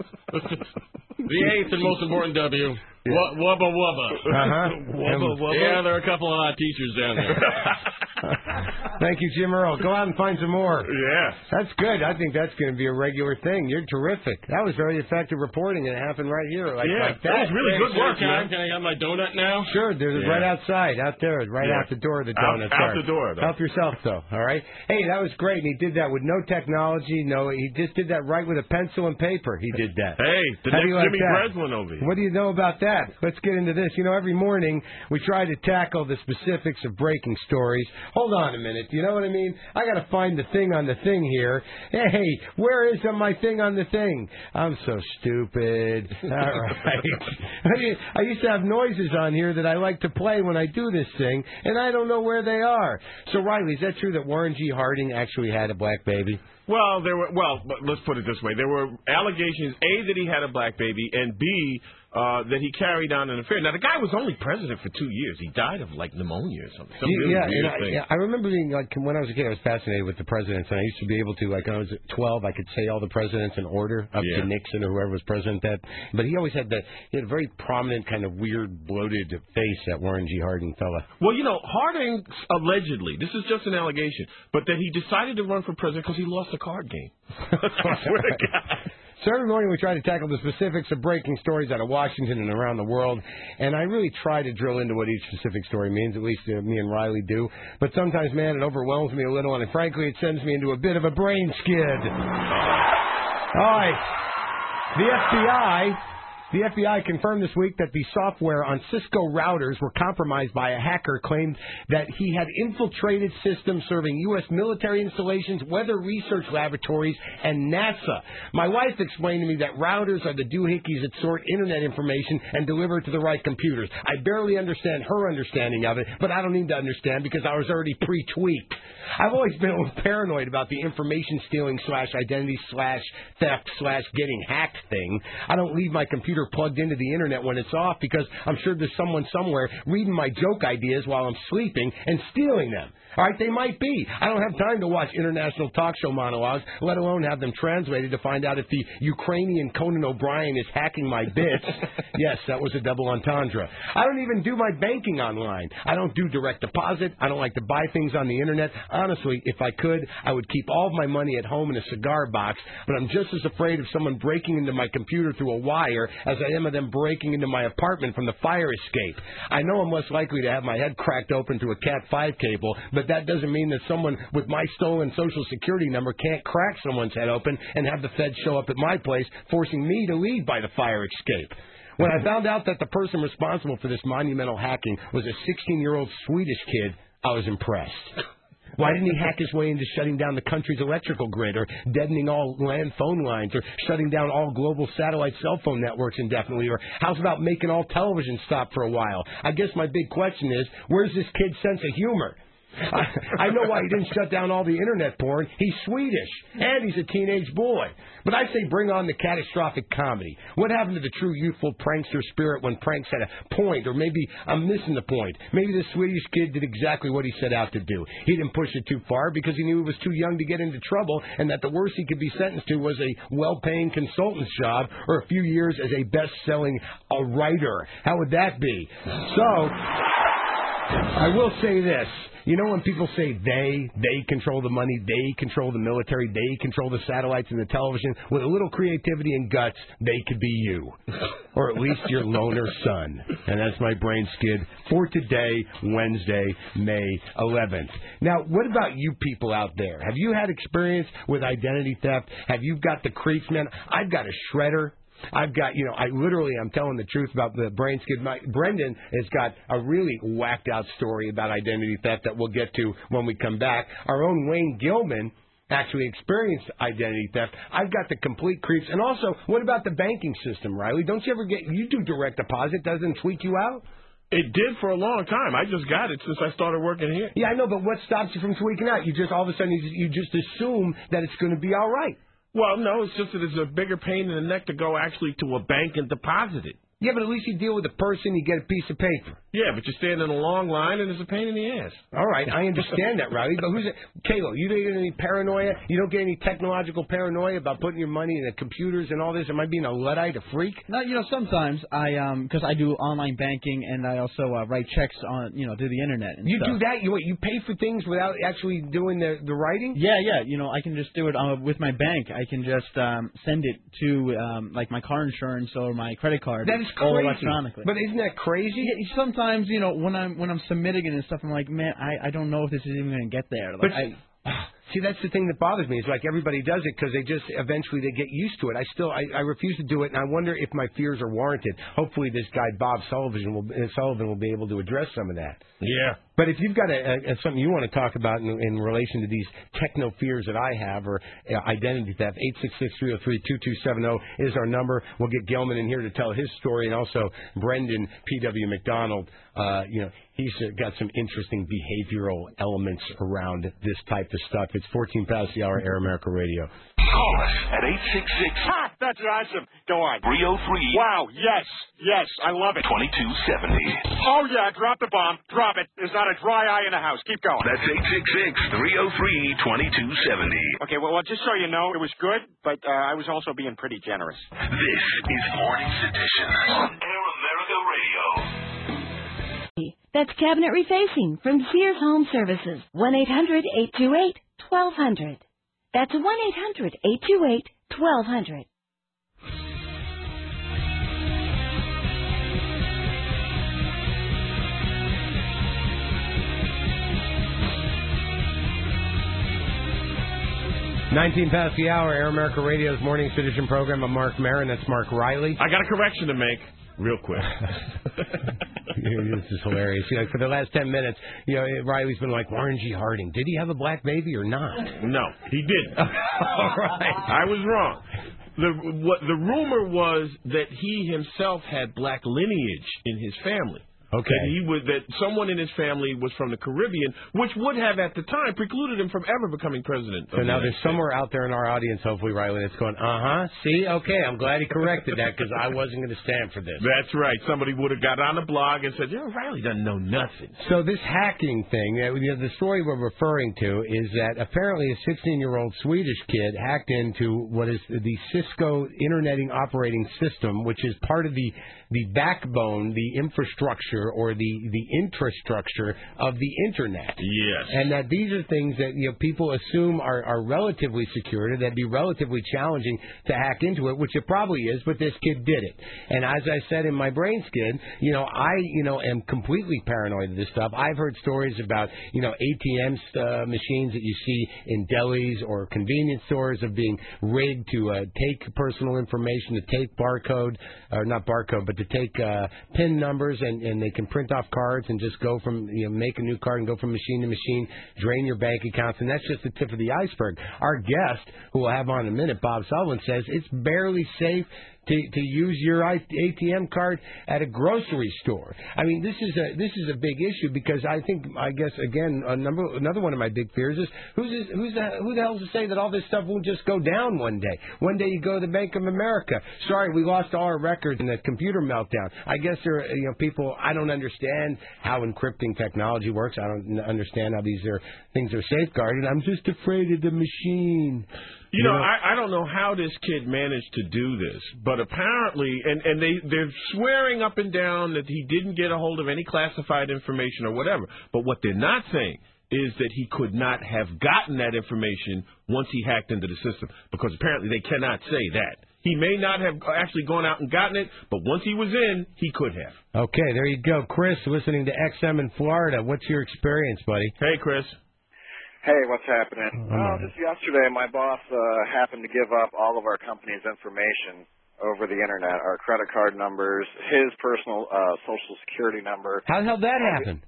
the eighth and most important W, Yeah. Wub- Wubba Wubba. Uh-huh. Wubba Wubba. Yeah, there are a couple of hot teachers down there. Thank you, Jim Earl. Go out and find some more. Yeah. That's good. I think that's going to be a regular thing. You're terrific. That was very effective reporting, and it happened right here. Like, Yeah, like that was really good work, Can I, man. can I have my donut now? Sure, there's Yeah. right outside, out there, right Yeah. out the door. The Out- donuts out are. the door, though. Help yourself, though. All right. Hey, that was great. And he did that with no technology. No, he just did that right with a pencil and paper. He did that. Hey, the How next do you like Jimmy that? Breslin over here. What do you know about that? Let's get into this. You know, every morning we try to tackle the specifics of breaking stories. Hold on a minute. You know what I mean? I got to find the thing on the thing here. Hey, where is my thing on the thing? I'm so stupid. All right. I used to have noises on here that I like to play when I do this thing, and I don't know where they are. So, Riley, is that true that Warren G. Harding actually had a black baby? Well, there were. Well, but let's put it this way: there were allegations: A, that he had a black baby, and B, uh, that he carried on an affair. Now, the guy was only president for two years. He died of like pneumonia or something. Some really yeah, weird and I, thing. yeah, I remember being like when I was a kid, I was fascinated with the presidents, and I used to be able to like when I was twelve, I could say all the presidents in order up Yeah. to Nixon or whoever was president. That, but he always had the he had a very prominent kind of weird bloated face, that Warren G. Harding fella. Well, you know, Harding allegedly, this is just an allegation, but that he decided to run for president because he lost a card game. I swear to God. So every morning we try to tackle the specifics of breaking stories out of Washington and around the world, and I really try to drill into what each specific story means, at least uh, me and Riley do. But sometimes, man, it overwhelms me a little, and frankly, it sends me into a bit of a brain skid. All right. The F B I... The F B I confirmed this week that the software on Cisco routers were compromised by a hacker claimed that he had infiltrated systems serving U S military installations, weather research laboratories, and NASA. My wife explained to me that routers are the doohickeys that sort Internet information and deliver it to the right computers. I barely understand her understanding of it, but I don't need to understand because I was already pre-tweaked. I've always been a little paranoid about the information stealing slash identity slash theft slash getting hacked thing. I don't leave my computer plugged into the Internet when it's off because I'm sure there's someone somewhere reading my joke ideas while I'm sleeping and stealing them. All right, they might be. I don't have time to watch international talk show monologues, let alone have them translated to find out if the Ukrainian Conan O'Brien is hacking my bits. Yes, that was a double entendre. I don't even do my banking online. I don't do direct deposit. I don't like to buy things on the Internet. Honestly, if I could, I would keep all of my money at home in a cigar box, but I'm just as afraid of someone breaking into my computer through a wire as I am of them breaking into my apartment from the fire escape. I know I'm less likely to have my head cracked open to a Cat five cable, but that doesn't mean that someone with my stolen Social Security number can't crack someone's head open and have the feds show up at my place, forcing me to leave by the fire escape. When I found out that the person responsible for this monumental hacking was a sixteen-year-old Swedish kid, I was impressed. Why didn't he hack his way into shutting down the country's electrical grid or deadening all land phone lines or shutting down all global satellite cell phone networks indefinitely? Or how's about making all television stop for a while? I guess my big question is, where's this kid's sense of humor? I, I know why he didn't shut down all the Internet porn. He's Swedish, and he's a teenage boy. But I say bring on the catastrophic comedy. What happened to the true youthful prankster spirit when pranks had a point, or maybe I'm missing the point? Maybe the Swedish kid did exactly what he set out to do. He didn't push it too far because he knew he was too young to get into trouble, and that the worst he could be sentenced to was a well-paying consultant's job or a few years as a best-selling a writer. How would that be? So, I will say this. You know when people say they, they control the money, they control the military, they control the satellites and the television, with a little creativity and guts, they could be you. Or at least your loner son. And that's my brain skid for today, Wednesday, May eleventh. Now, what about you people out there? Have you had experience with identity theft? Have you got the creeps, man? I've got a shredder. I've got, you know, I literally, I'm telling the truth about the brain skid. My, Brendan has got a really whacked out story about identity theft that we'll get to when we come back. Our own Wayne Gilman actually experienced identity theft. I've got the complete creeps. And also, what about the banking system, Riley? Don't you ever get, you do direct deposit, doesn't it tweak you out? It did for a long time. I just got it since I started working here. Yeah, I know, but what stops you from tweaking out? You just all of a sudden you, you just assume that it's going to be all right. Well, no, it's just that it's a bigger pain in the neck to go actually to a bank and deposit it. Yeah, but at least you deal with the person, you get a piece of paper. Yeah, but you stand in a long line and it's a pain in the ass. All right, I understand that, Riley, but who's it? Kalo, you don't get any paranoia? You don't get any technological paranoia about putting your money in the computers and all this? Am I being a Luddite, a freak? No, you know, sometimes I, um, because I do online banking and I also uh, write checks on, you know, through the internet and You stuff. do that? You what, you pay for things without actually doing the, the writing? Yeah, yeah. You know, I can just do it uh, with my bank. I can just um, send it to, um, like, my car insurance or my credit card. That is all crazy. electronically. But isn't that crazy? Yeah, sometimes, you know, when I'm when I'm submitting it and stuff, I'm like, man, I, I don't know if this is even going to get there. Like, But I, see, that's the thing that bothers me. It's like everybody does it because they just eventually they get used to it. I still I, I refuse to do it, and I wonder if my fears are warranted. Hopefully, this guy Bob Sullivan will uh, Sullivan will be able to address some of that. Yeah. But if you've got a, a, something you want to talk about in, in relation to these techno fears that I have, or uh, identity theft, eight six six, three oh three, two two seven oh is our number. We'll get Gelman in here to tell his story, and also Brendan P W. McDonald. Uh, you know, he's uh, got some interesting behavioral elements around this type of stuff. It's fourteen past the hour, Air America Radio. Call us at eight six six. Ha! That's awesome. Go on. three oh three. Wow, yes, yes, I love it. twenty-two seventy. Oh, yeah, drop the bomb. Drop it. There's not a dry eye in the house. Keep going. That's eight six six, three oh three, twenty-two seventy. Okay, well, well, just so you know, it was good, but uh, I was also being pretty generous. This is Morning Sedition on Air America Radio. That's cabinet refacing from Sears Home Services. one eight hundred, eight two eight, twelve hundred. That's one eight hundred, eight two eight, twelve hundred. nineteen past the hour, Air America Radio's Morning Citizen program. I'm Mark Maron. That's Mark Riley. I got a correction to make. Real quick. This is hilarious. You know, for the last ten minutes, you know, Riley's been like, Warren G. Harding, did he have a black baby or not? No, he didn't. All right. I was wrong. The what the rumor was that he himself had black lineage in his family. Okay. That he would that someone in his family was from the Caribbean, which would have at the time precluded him from ever becoming president. So of now the there's United somewhere out there in our audience, hopefully, Riley, that's going, uh-huh, see, okay, I'm glad he corrected that because I wasn't going to stand for this. That's right. Somebody would have got on the blog and said, you know, Riley doesn't know nothing. So this hacking thing, uh, you know, the story we're referring to is that apparently a sixteen-year-old Swedish kid hacked into what is the Cisco Interneting Operating System, which is part of the the backbone, the infrastructure, or the, the infrastructure of the Internet. Yes. And that these are things that, you know, people assume are, are relatively secure, that'd be relatively challenging to hack into it, which it probably is, but this kid did it. And as I said in my brain skin, you know, I, you know, am completely paranoid of this stuff. I've heard stories about, you know, A T M uh, machines that you see in delis or convenience stores of being rigged to uh, take personal information, to take barcode, or not barcode, but to take uh, PIN numbers, and, and they can print off cards and just go from, you know, make a new card and go from machine to machine, drain your bank accounts, and that's just the tip of the iceberg. Our guest, who we'll have on in a minute, Bob Sullivan, says it's barely safe to, to use your A T M card at a grocery store. I mean, this is a this is a big issue because I think, I guess, again, a number, another one of my big fears is who's this, who's the, who the hell is to say that all this stuff won't just go down one day? One day you go to the Bank of America. Sorry, we lost all our records in the computer meltdown. I guess there are, you know, people, I don't understand how encrypting technology works. I don't understand how these are things are safeguarded. I'm just afraid of the machine. You know, I, I don't know how this kid managed to do this, but apparently, and, and they, they're swearing up and down that he didn't get a hold of any classified information or whatever. But what they're not saying is that he could not have gotten that information once he hacked into the system, because apparently they cannot say that. He may not have actually gone out and gotten it, but once he was in, he could have. Okay, there you go. Chris, listening to X M in Florida. What's your experience, buddy? Hey, Chris. Hey, what's happening? Oh, well, just yesterday, my boss uh, happened to give up all of our company's information over the internet, our credit card numbers, his personal uh, social security number. How the hell did that happen?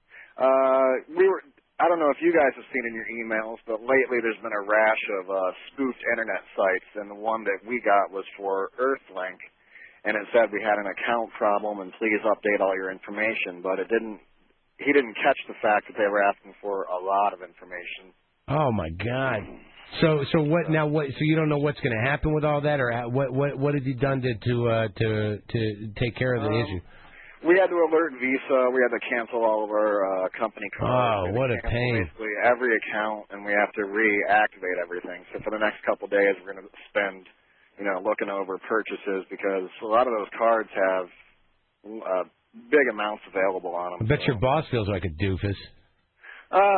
Uh, we were. I don't know if you guys have seen in your emails, but lately there's been a rash of uh, spoofed internet sites, and the one that we got was for Earthlink. and it said we had an account problem and please update all your information, but it didn't. He didn't catch the fact that they were asking for a lot of information. Oh my God! So so what now? What so you don't know what's going to happen with all that, or what what what have you done to to uh, to to take care of the Um, issue? We had to alert Visa. We had to cancel all of our uh, company cards. Oh, what a Cancel pain! Basically every account, and we have to reactivate everything. So for the next couple of days, we're going to spend, you know, looking over purchases because a lot of those cards have uh, big amounts available on them. I bet your boss feels like a doofus. Uh,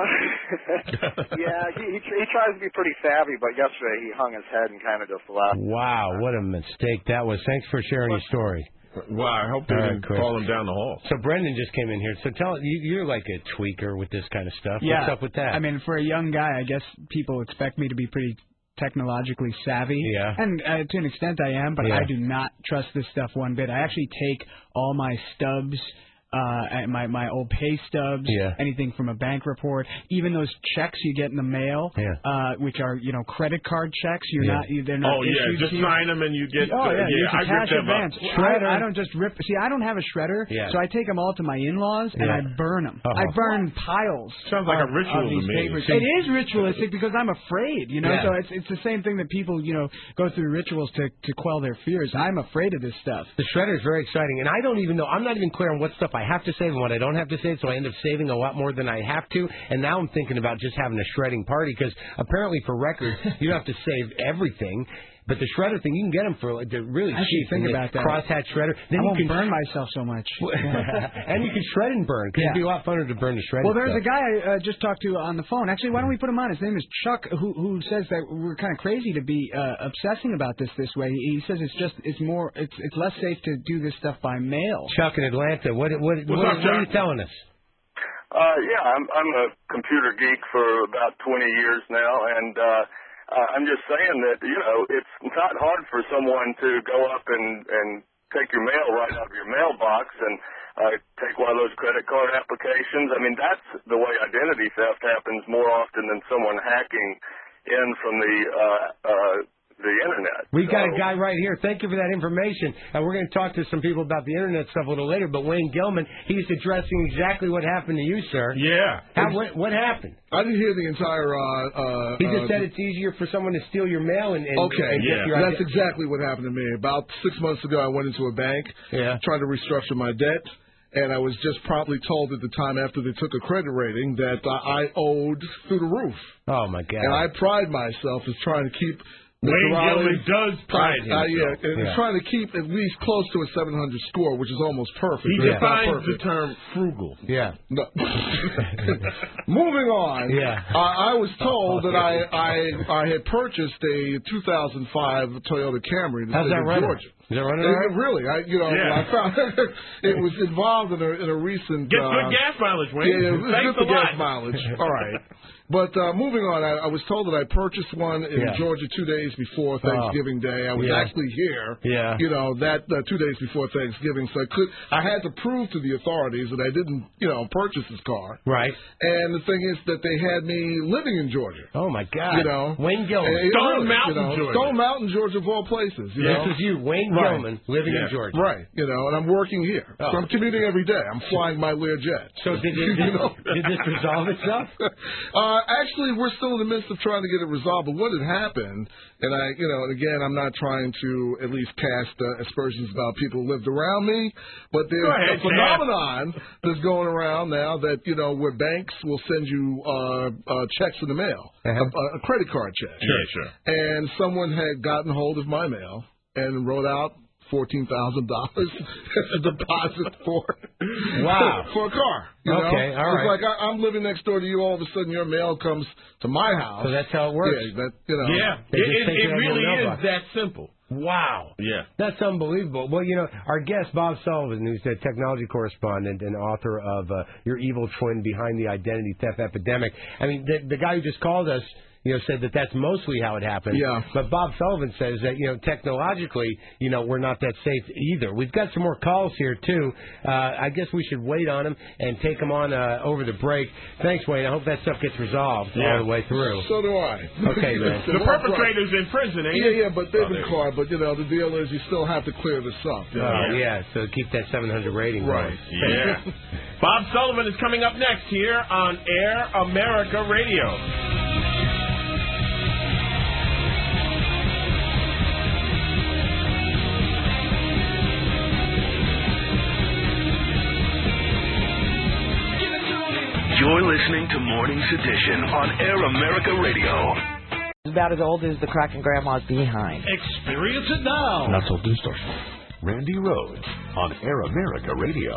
yeah, he, he he tries to be pretty savvy, but yesterday he hung his head and kind of just left. Wow, what a mistake that was. Thanks for sharing your story. Wow, I hope they All right, didn't Chris. call him down the hall. So Brendan just came in here. So tell you, you're like a tweaker with this kind of stuff. Yeah. What's up with that? I mean, for a young guy, I guess people expect me to be pretty technologically savvy. Yeah. And uh, to an extent I am, but Yeah. I do not trust this stuff one bit. I actually take all my stubs, uh, and my, my old pay stubs, Yeah. anything from a bank report, even those checks you get in the mail, Yeah. uh, which are, you know, credit card checks. You're Yeah. not, you- they're not Oh, yeah, issued just to you. sign them and you get... Oh, yeah, yeah you I can rip cash them advance. up. I, I don't just rip... See, I don't have a shredder, Yeah. so I take them all to my in-laws, and Yeah. I burn them. Uh-huh. I burn piles. Sounds like of, a ritual of to these me. papers. See- It is ritualistic because I'm afraid, you know. Yeah. So it's it's the same thing that people, you know, go through rituals to to quell their fears. I'm afraid of this stuff. The shredder is very exciting, and I don't even know. I'm not even clear on what stuff I have to save and what I don't have to save, so I end up saving a lot more than I have to. And now I'm thinking about just having a shredding party because apparently for records you don't have to save everything. But the shredder thing, you can get them for like, they're really I should cheap. think and the about that. Crosshatch shredder. Then I you won't can burn myself so much. and you can shred and burn because Yeah. it'd be a lot funner to burn the shredded Well, there's stuff. a guy I uh, just talked to on the phone. Actually, why don't we put him on? His name is Chuck, who who says that we're kind of crazy to be uh, obsessing about this this way. He says it's just it's more it's it's less safe to do this stuff by mail. Chuck in Atlanta, what what what, up, what are you telling us? Uh, yeah, I'm I'm a computer geek for about twenty years now, and uh, uh, I'm just saying that you know it's not hard for someone to go up and and take your mail right out of your mailbox and uh, take one of those credit card applications. I mean, that's the way identity theft happens more often than someone hacking in from the uh, uh, the internet. We've got a guy right here. Thank you for that information. And we're going to talk to some people about the internet stuff a little later. But Wayne Gilman, he's addressing exactly what happened to you, sir. Yeah. How, what, what happened? I didn't hear the entire. Uh, uh, He just uh, said it's easier for someone to steal your mail and, and, Okay, and get your that's idea- exactly what happened to me. About six months ago, I went into a bank Yeah. trying to restructure my debt, and I was just promptly told at the time after they took a credit rating that uh, I owed through the roof. Oh, my God. And I pride myself as trying to keep. Wayne Mister Riley- Gilman does pride Uh, yeah, himself. and Yeah. trying to keep at least close to a seven hundred score, which is almost perfect. He but it's not defines the perfect. term frugal. Yeah. No. Moving on. Yeah. Uh, I was told that I, I I had purchased a two thousand five Toyota Camry in the How's state that of running? Georgia. Is that running It- all right? it really, I you know Yeah. I found it was involved in a in a recent. Gets uh, good gas mileage, Wayne. Yeah, it was Thanks good a for gas lot. mileage. All right. But uh, moving on, I, I was told that I purchased one in Yeah. Georgia two days before Thanksgiving Day. I was Yeah. actually here, Yeah. you know, that uh, two days before Thanksgiving, so I could I had to prove to the authorities that I didn't, you know, purchase this car. Right. And the thing is that they had me living in Georgia. Oh, my God. You know, Wayne Gilman. Eh, Stone really, Mountain, you know, Georgia. Stone Mountain, Georgia, of all places. You This know? is you, Wayne Right. Gilman, living in Yeah. Georgia. Right, you know, and I'm working here. Oh. So I'm commuting every day. I'm flying my Learjet. So did, it, You did, know? did this resolve itself? Uh, actually, we're still in the midst of trying to get it resolved. But what had happened, and I, you know, and again, I'm not trying to at least cast uh, aspersions about people who lived around me, but there's Go ahead, a phenomenon that's going around now that, you know, where banks will send you uh, uh, checks in the mail, Uh-huh. a, a credit card check. Yeah, sure. And someone had gotten hold of my mail and wrote out fourteen thousand dollars as a deposit for Wow. for a car. You Okay, know? all right. It's like I, I'm living next door to you. All of a sudden, your mail comes to my house. So that's how it works. Yeah, that you know. Yeah, They it, just it, take it it out of your really is mailbox. that simple. Wow. Yeah. That's unbelievable. Well, you know, our guest, Bob Sullivan, who's the technology correspondent and author of uh, Your Evil Twin Behind the Identity Theft Epidemic. I mean, the, the guy who just called us, you know, said that that's mostly how it happened. Yeah. But Bob Sullivan says that, you know, technologically, you know, we're not that safe either. We've got some more calls here, too. Uh, I guess we should wait on them and take them on uh, over the break. Thanks, Wayne. I hope that stuff gets resolved Yeah. all the way through. So do I. Okay, man. The perpetrator's in prison, ain't Yeah, he? yeah, but they've been caught. But, you know, the deal is you still have to clear this up. you know? Oh, yeah, so keep that seven hundred rating Right. going. Yeah. Bob Sullivan is coming up next here on Air America Radio. You're listening to Morning Sedition on Air America Radio. About as old as the cracking grandma's behind. Experience it now. Not so distortion. Randy Rhodes on Air America Radio.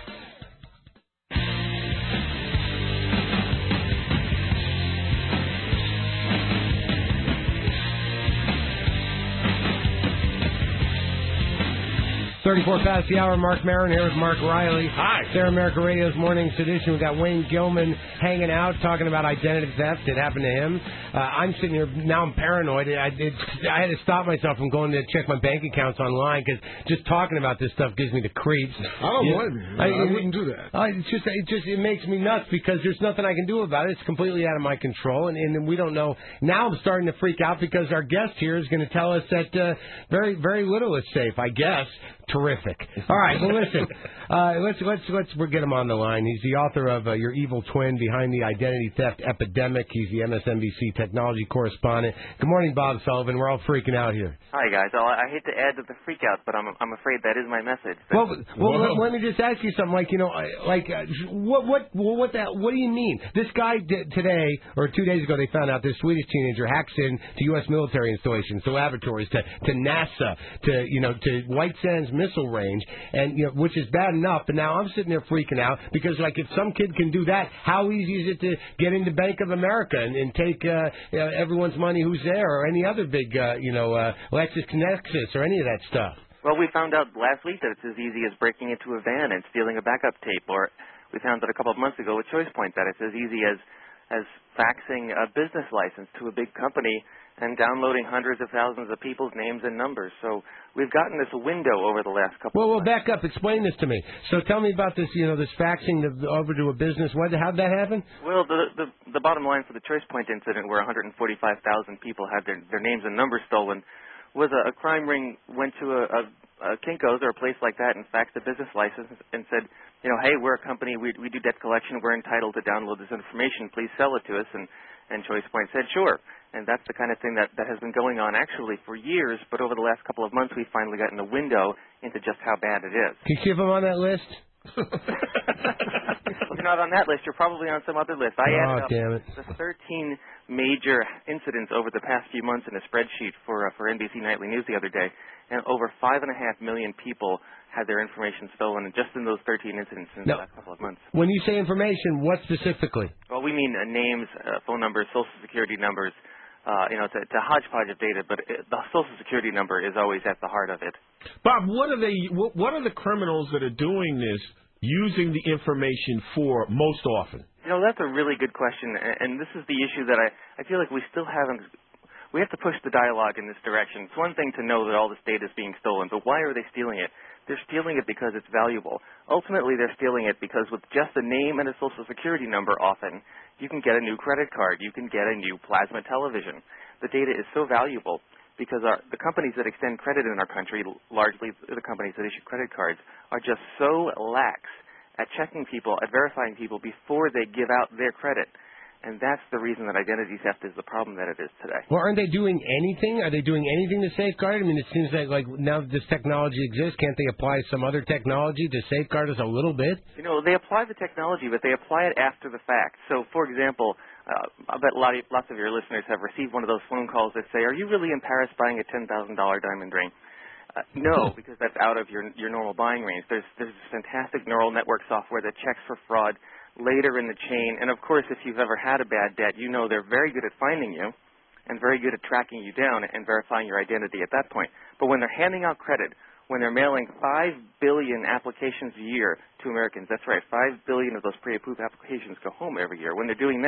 thirty-four past the hour. Mark Maron here with Mark Riley. Hi. It's Air America Radio's Morning Sedition. We've got Wayne Gilman hanging out, talking about identity theft. It happened to him. Uh, I'm sitting here, now I'm paranoid. I, it, I had to stop myself from going to check my bank accounts online because just talking about this stuff gives me the creeps. I don't You- blame you. I, I- wouldn't do that. I, it's just, it just it makes me nuts because there's nothing I can do about it. It's completely out of my control, and, and we don't know. Now I'm starting to freak out because our guest here is going to tell us that uh, very, very little is safe, I guess. Terrific. All right, well, listen, uh, let's let's let's we'll get him on the line. He's the author of uh, Your Evil Twin: Behind the Identity Theft Epidemic. He's the M S N B C technology correspondent. Good morning, Bob Sullivan. We're all freaking out here. Hi guys. Oh, I hate to add to the freak out, but I'm I'm afraid that is my message. Well, well, let, let me just ask you something. Like, you know, I- like, uh, what, what, well, what that? What do you mean? This guy did, today or two days ago, they found out this Swedish teenager hacks in to U S military installations, to laboratories, to to NASA, to you know, to White Sands missile range, and you know, which is bad enough. But now I'm sitting there freaking out because, like, if some kid can do that, how easy is it to get into Bank of America and, and take uh, you know, everyone's money who's there, or any other big, uh, you know, uh, LexisNexis or any of that stuff? Well, we found out last week that it's as easy as breaking into a van and stealing a backup tape, or we found out a couple of months ago with ChoicePoint that it's as easy as as faxing a business license to a big company and downloading hundreds of thousands of people's names and numbers. So we've gotten this window over the last couple. Well, well, back up. Explain this to me. So tell me about this. You know, this faxing the, over to a business. What? How'd that happen? Well, the the, the bottom line for the ChoicePoint incident, where one hundred forty-five thousand people had their their names and numbers stolen, was a, a crime ring went to a, a, a Kinko's or a place like that and faxed a business license and said, you know, hey, we're a company, we we do debt collection, we're entitled to download this information, please sell it to us. And and ChoicePoint said, sure. And that's the kind of thing that, that has been going on actually for years, but over the last couple of months we've finally gotten a window into just how bad it is. Can you see if I'm on that list? If you're not on that list, you're probably on some other list. I Oh, added up damn it. the thirteen major incidents over the past few months in a spreadsheet for uh, for N B C Nightly News the other day, and over five and a half million people had their information stolen just in those thirteen incidents in No. the last couple of months. When you say information, what specifically? Well, we mean uh, names, uh, phone numbers, social security numbers. Uh, you know, it's a, it's a hodgepodge of data, but it, the social security number is always at the heart of it. Bob, what are they? What, what are the criminals that are doing this using the information for most often? You know, that's a really good question, and, and this is the issue that I, I feel like we still haven't. We have to push the dialogue in this direction. It's one thing to know that all this data is being stolen, but why are they stealing it? They're stealing it because it's valuable. Ultimately, they're stealing it because with just a name and a social security number often, you can get a new credit card. You can get a new plasma television. The data is so valuable because our, the companies that extend credit in our country, largely the companies that issue credit cards, are just so lax at checking people, at verifying people before they give out their credit. And that's the reason that identity theft is the problem that it is today. Well, aren't they doing anything? Are they doing anything to safeguard? I mean, it seems like, like now that this technology exists, can't they apply some other technology to safeguard us a little bit? You know, they apply the technology, but they apply it after the fact. So, for example, uh, I bet a lot of, lots of your listeners have received one of those phone calls that say, are you really in Paris buying a ten thousand dollars diamond ring? Uh, no, because that's out of your your normal buying range. There's there's this fantastic neural network software that checks for fraud later in the chain. And, of course, if you've ever had a bad debt, you know they're very good at finding you and very good at tracking you down and verifying your identity at that point. But when they're handing out credit, when they're mailing five billion applications a year to Americans, that's right, five billion of those pre-approved applications go home every year. When they're doing that,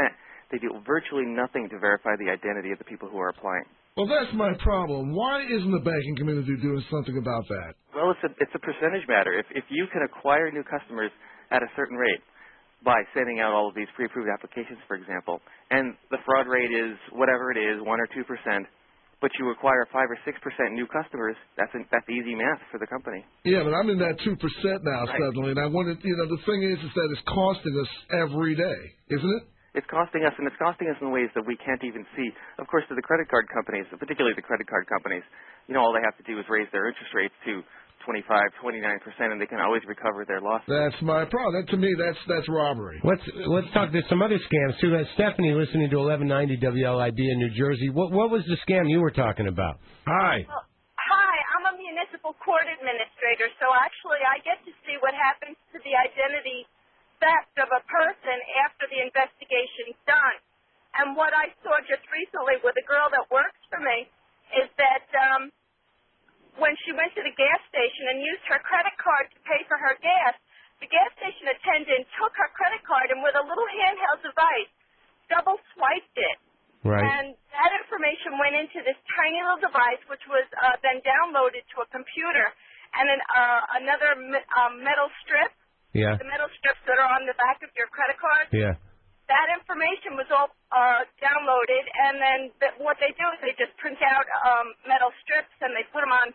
They do virtually nothing to verify the identity of the people who are applying. Well, that's my problem. Why isn't the banking community doing something about that? Well, it's a it's a percentage matter. If if you can acquire new customers at a certain rate by sending out all of these pre-approved applications, for example, and the fraud rate is whatever it is, one or two percent, but you acquire five or six percent new customers, that's a, that's easy math for the company. Yeah, but I'm in that two percent now Right. suddenly, and I wanted, you know, the thing is, is that it's costing us every day, isn't it? It's costing us, and it's costing us in ways that we can't even see. Of course, to the credit card companies, particularly the credit card companies, you know, all they have to do is raise their interest rates to twenty-five, twenty-nine percent, and they can always recover their losses. That's my problem. That, to me, that's that's robbery. Let's let's talk to some other scams too. Uh, Stephanie, listening to eleven ninety W L I B in New Jersey. What what was the scam you were talking about? Hi. Well, hi, I'm a municipal court administrator, so actually I get to see what happens to the identity theft of a person after the investigation's done. And what I saw just recently with a girl that works for me is that um, when she went to the gas station and used her credit card to pay for her gas, the gas station attendant took her credit card and with a little handheld device double swiped it. Right. And that information went into this tiny little device, which was uh, then downloaded to a computer. And then uh, another me- um, metal strip, Yeah. the metal strips that are on the back of your credit card, Yeah. that information was all uh, downloaded. And then th- what they do is they just print out um, metal strips and they put them on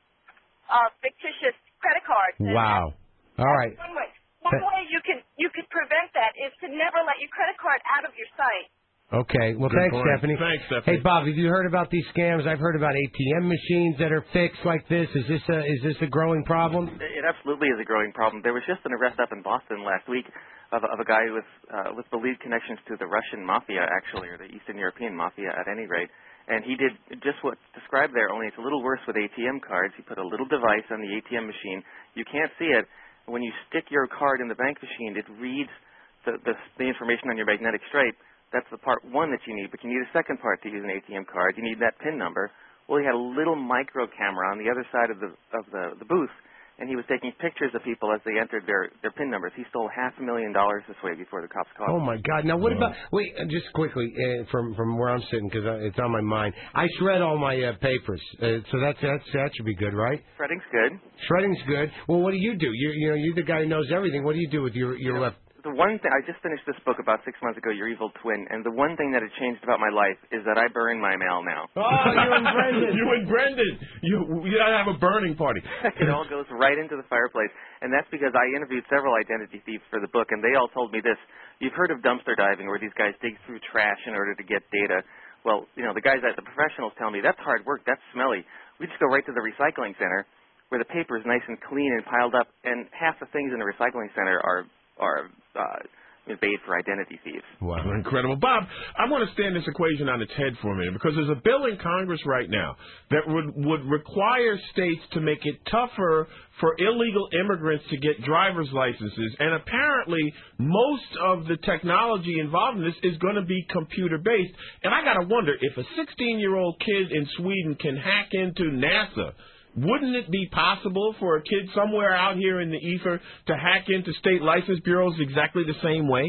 uh, fictitious credit cards. And Wow. All right. One way, one way you could you could prevent that is to never let your credit card out of your site. Okay. Well, Good thanks, point. Stephanie. Thanks, Stephanie. Hey, Bob, have you heard about these scams? I've heard about A T M machines that are fixed like this. Is this a is this a growing problem? It absolutely is a growing problem. There was just an arrest up in Boston last week of, of a guy with uh, with believed connections to the Russian mafia, actually, or the Eastern European mafia at any rate. And he did just what's described there, only it's a little worse with A T M cards. He put a little device on the A T M machine. You can't see it. When you stick your card in the bank machine, it reads the, the, the information on your magnetic stripe. That's the part one that you need, but you need a second part to use an A T M card. You need that PIN number. Well, he had a little micro camera on the other side of the of the, the booth, and he was taking pictures of people as they entered their, their PIN numbers. He stole half a million dollars this way before the cops caught Oh him. my God! Now what about? Wait, uh, just quickly uh, from from where I'm sitting because it's on my mind. I shred all my uh, papers, uh, so that's that's that should be good, right? Shredding's good. Shredding's good. Well, what do you do? You you know you're the guy who knows everything. What do you do with your your left? The one thing, I just finished this book about six months ago, Your Evil Twin, and the one thing that has changed about my life is that I burn my mail now. Oh, you and Brendan. you and Brendan. You, you gotta have a burning party. It all goes right into the fireplace, and that's because I interviewed several identity thieves for the book, and they all told me this. You've heard of dumpster diving, where these guys dig through trash in order to get data. Well, you know, the guys at the professionals tell me that's hard work, that's smelly. We just go right to the recycling center, where the paper is nice and clean and piled up, and half the things in the recycling center are are uh, bait for identity thieves. Wow, incredible. Bob, I want to stand this equation on its head for a minute because there's a bill in Congress right now that would, would require states to make it tougher for illegal immigrants to get driver's licenses, and apparently most of the technology involved in this is going to be computer-based. And I got to wonder, if a sixteen-year-old kid in Sweden can hack into NASA, wouldn't it be possible for a kid somewhere out here in the ether to hack into state license bureaus exactly the same way?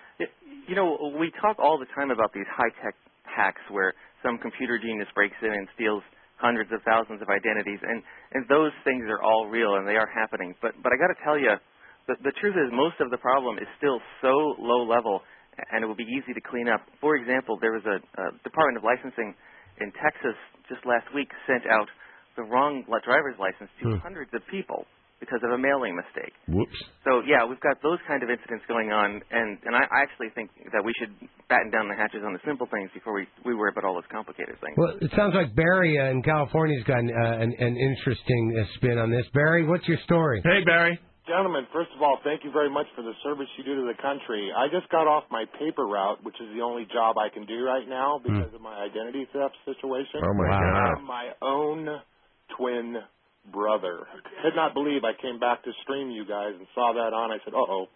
You know, we talk all the time about these high-tech hacks where some computer genius breaks in and steals hundreds of thousands of identities, and, and those things are all real and they are happening. But but I got to tell you, the, the truth is most of the problem is still so low level, and it will be easy to clean up. For example, there was a, a Department of Licensing in Texas just last week sent out the wrong driver's license to hmm. hundreds of people because of a mailing mistake. Whoops. So, yeah, we've got those kind of incidents going on, and, and I actually think that we should batten down the hatches on the simple things before we, we worry about all those complicated things. Well, it sounds like Barry uh, in California's got an, uh, an, an interesting uh, spin on this. Barry, what's your story? Hey, Barry. Gentlemen, first of all, thank you very much for the service you do to the country. I just got off my paper route, which is the only job I can do right now because mm. of my identity theft situation. Oh, my wow. God. I'm my own twin brother. Could not believe I came back to stream you guys and saw that on. I said, uh-oh.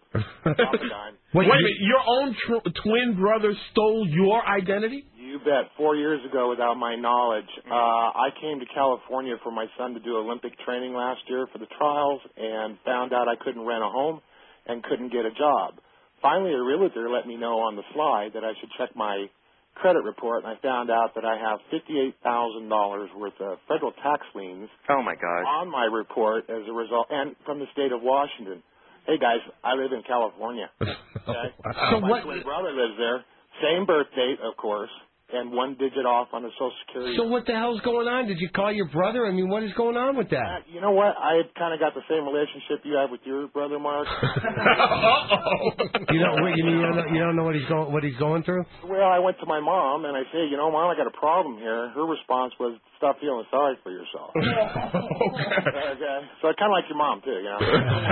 Wait, wait a minute. Your own tr- twin brother stole your identity? You bet. Four years ago, without my knowledge, uh, I came to California for my son to do Olympic training last year for the trials and found out I couldn't rent a home and couldn't get a job. finally, a realtor let me know on the slide that I should check my credit report, and I found out that I have fifty-eight thousand dollars worth of federal tax liens Oh, my God. on my report as a result, and from the state of Washington. Hey, guys, I live in California. Okay? So my what- twin brother lives there. Same birth date, of course, and one digit off on the Social Security. So what the hell's going on? Did you call your brother? I mean, what is going on with that? Uh, you know what? I kind of got the same relationship you have with your brother, Mark. You don't, you, you don't know, you don't know what he's going what he's going through? Well, I went to my mom and I said, you know, Mom, I got a problem here. Her response was, stop feeling sorry for yourself. Okay. So I kind of like your mom too, you know.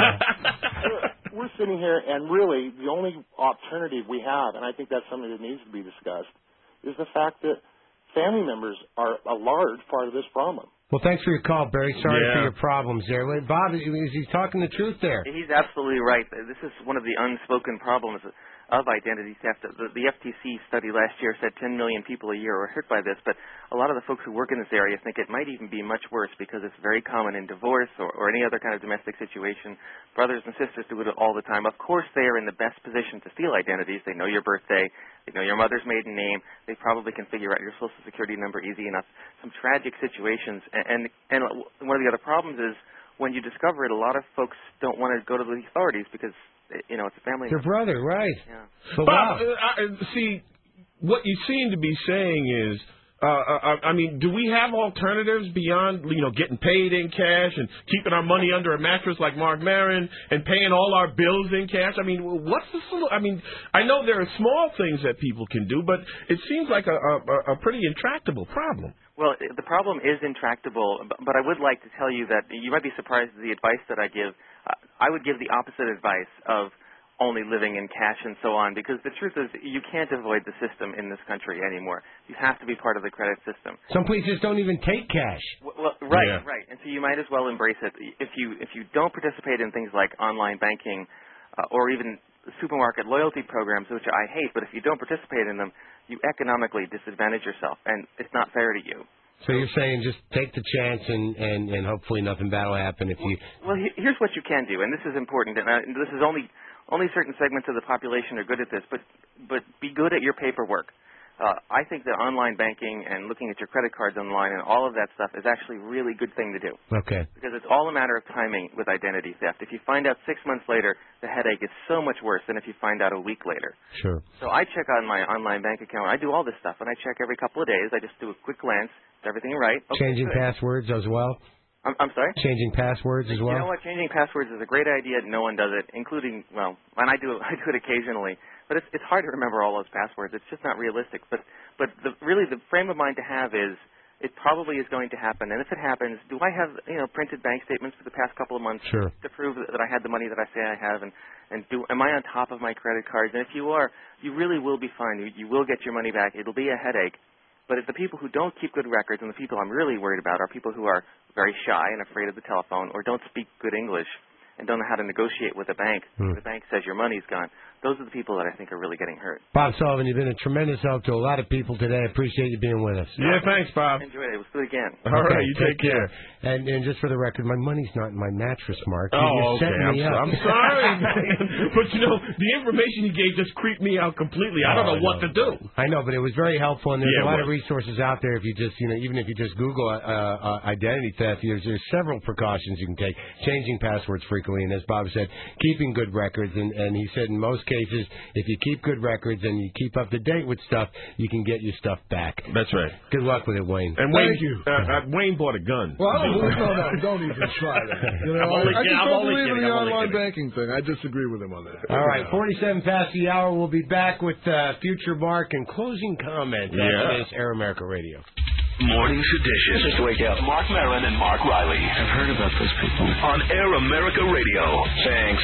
we're, we're sitting here, and really the only alternative we have, and I think that's something that needs to be discussed, is the fact that family members are a large part of this problem. Well, thanks for your call, Barry. Sorry Yeah. for your problems there. Wait, Bob, is he talking the truth there? He's absolutely right. This is one of the unspoken problems of identity theft. The, the F T C study last year said ten million people a year are hurt by this, but a lot of the folks who work in this area think it might even be much worse because it's very common in divorce or, or any other kind of domestic situation. Brothers and sisters do it all the time. Of course, they are in the best position to steal identities. They know your birthday. They know your mother's maiden name. They probably can figure out your Social Security number easy enough. Some tragic situations. And, and, and one of the other problems is when you discover it, a lot of folks don't want to go to the authorities because, you know, it's a family. Your brother, right. Yeah. But Bob, wow. uh, I, see, what you seem to be saying is, uh, uh, I mean, do we have alternatives beyond, you know, getting paid in cash and keeping our money under a mattress like Mark Maron and paying all our bills in cash? I mean, what's the solution? I mean, I know there are small things that people can do, but it seems like a, a, a pretty intractable problem. Well, the problem is intractable, but I would like to tell you that you might be surprised at the advice that I give. I would give the opposite advice of only living in cash and so on, because the truth is you can't avoid the system in this country anymore. You have to be part of the credit system. Some places don't even take cash. Well, right, Yeah. right. And so you might as well embrace it. If you if you don't participate in things like online banking uh, or even supermarket loyalty programs, which I hate, but if you don't participate in them, you economically disadvantage yourself, and it's not fair to you. So you're saying just take the chance and, and, and hopefully nothing bad will happen if you... Well, he- here's what you can do, and this is important, and uh, this is only only certain segments of the population are good at this, but but be good at your paperwork. Uh, I think that online banking and looking at your credit cards online and all of that stuff is actually a really good thing to do. Okay. Because it's all a matter of timing with identity theft. If you find out six months later, the headache is so much worse than if you find out a week later. Sure. So I check on my online bank account. I do all this stuff, and I check every couple of days. I just do a quick glance. Is everything right? Okay, Changing good. passwords as well? I'm, I'm sorry? Changing passwords as well? You know what? Changing passwords is a great idea. No one does it, including, well, and I do, I do it occasionally. But it's, it's hard to remember all those passwords. It's just not realistic. But, but the, really the frame of mind to have is it probably is going to happen. And if it happens, do I have, you know, printed bank statements for the past couple of months Sure. to prove that, that I had the money that I say I have? And, and do, am I on top of my credit cards? And if you are, you really will be fine. You, you will get your money back. It'll be a headache. But if the people who don't keep good records, and the people I'm really worried about are people who are very shy and afraid of the telephone or don't speak good English and don't know how to negotiate with a bank, Hmm. the bank says your money's gone. Those are the people that I think are really getting hurt. Bob Sullivan, you've been a tremendous help to a lot of people today. I appreciate you being with us. Yeah, thanks, Bob. Enjoy it. Let's do it again. All right, you take care. And and just for the record, my money's not in my mattress, Mark. Oh, You're okay. setting I'm, me so- up. I'm sorry, man. But, you know, the information you gave just creeped me out completely. I don't Oh, know what no. to do. I know, but it was very helpful, and there's Yeah, a lot it of was. resources out there. If you just, you know, even if you just Google uh, uh, identity theft, there's, there's several precautions you can take. Changing passwords frequently, and as Bob said, keeping good records. And, and he said in most cases, if you keep good records and you keep up to date with stuff, you can get your stuff back. That's right. Good luck with it, Wayne. And Wayne, Thank you. Uh, uh, Wayne bought a gun. Well, I don't believe, no, no, don't even try that. You know, I'm only I, I kidding, just I'm don't only believe in kidding, the I'm only online kidding. banking thing. I disagree with him on that. All right, forty-seven past the hour. We'll be back with uh, Future Mark and closing comments Yeah. after this Air America Radio. Morning Sedition. Just wake up. Mark Maron and Mark Riley. I've heard about those people. On Air America Radio. Thanks.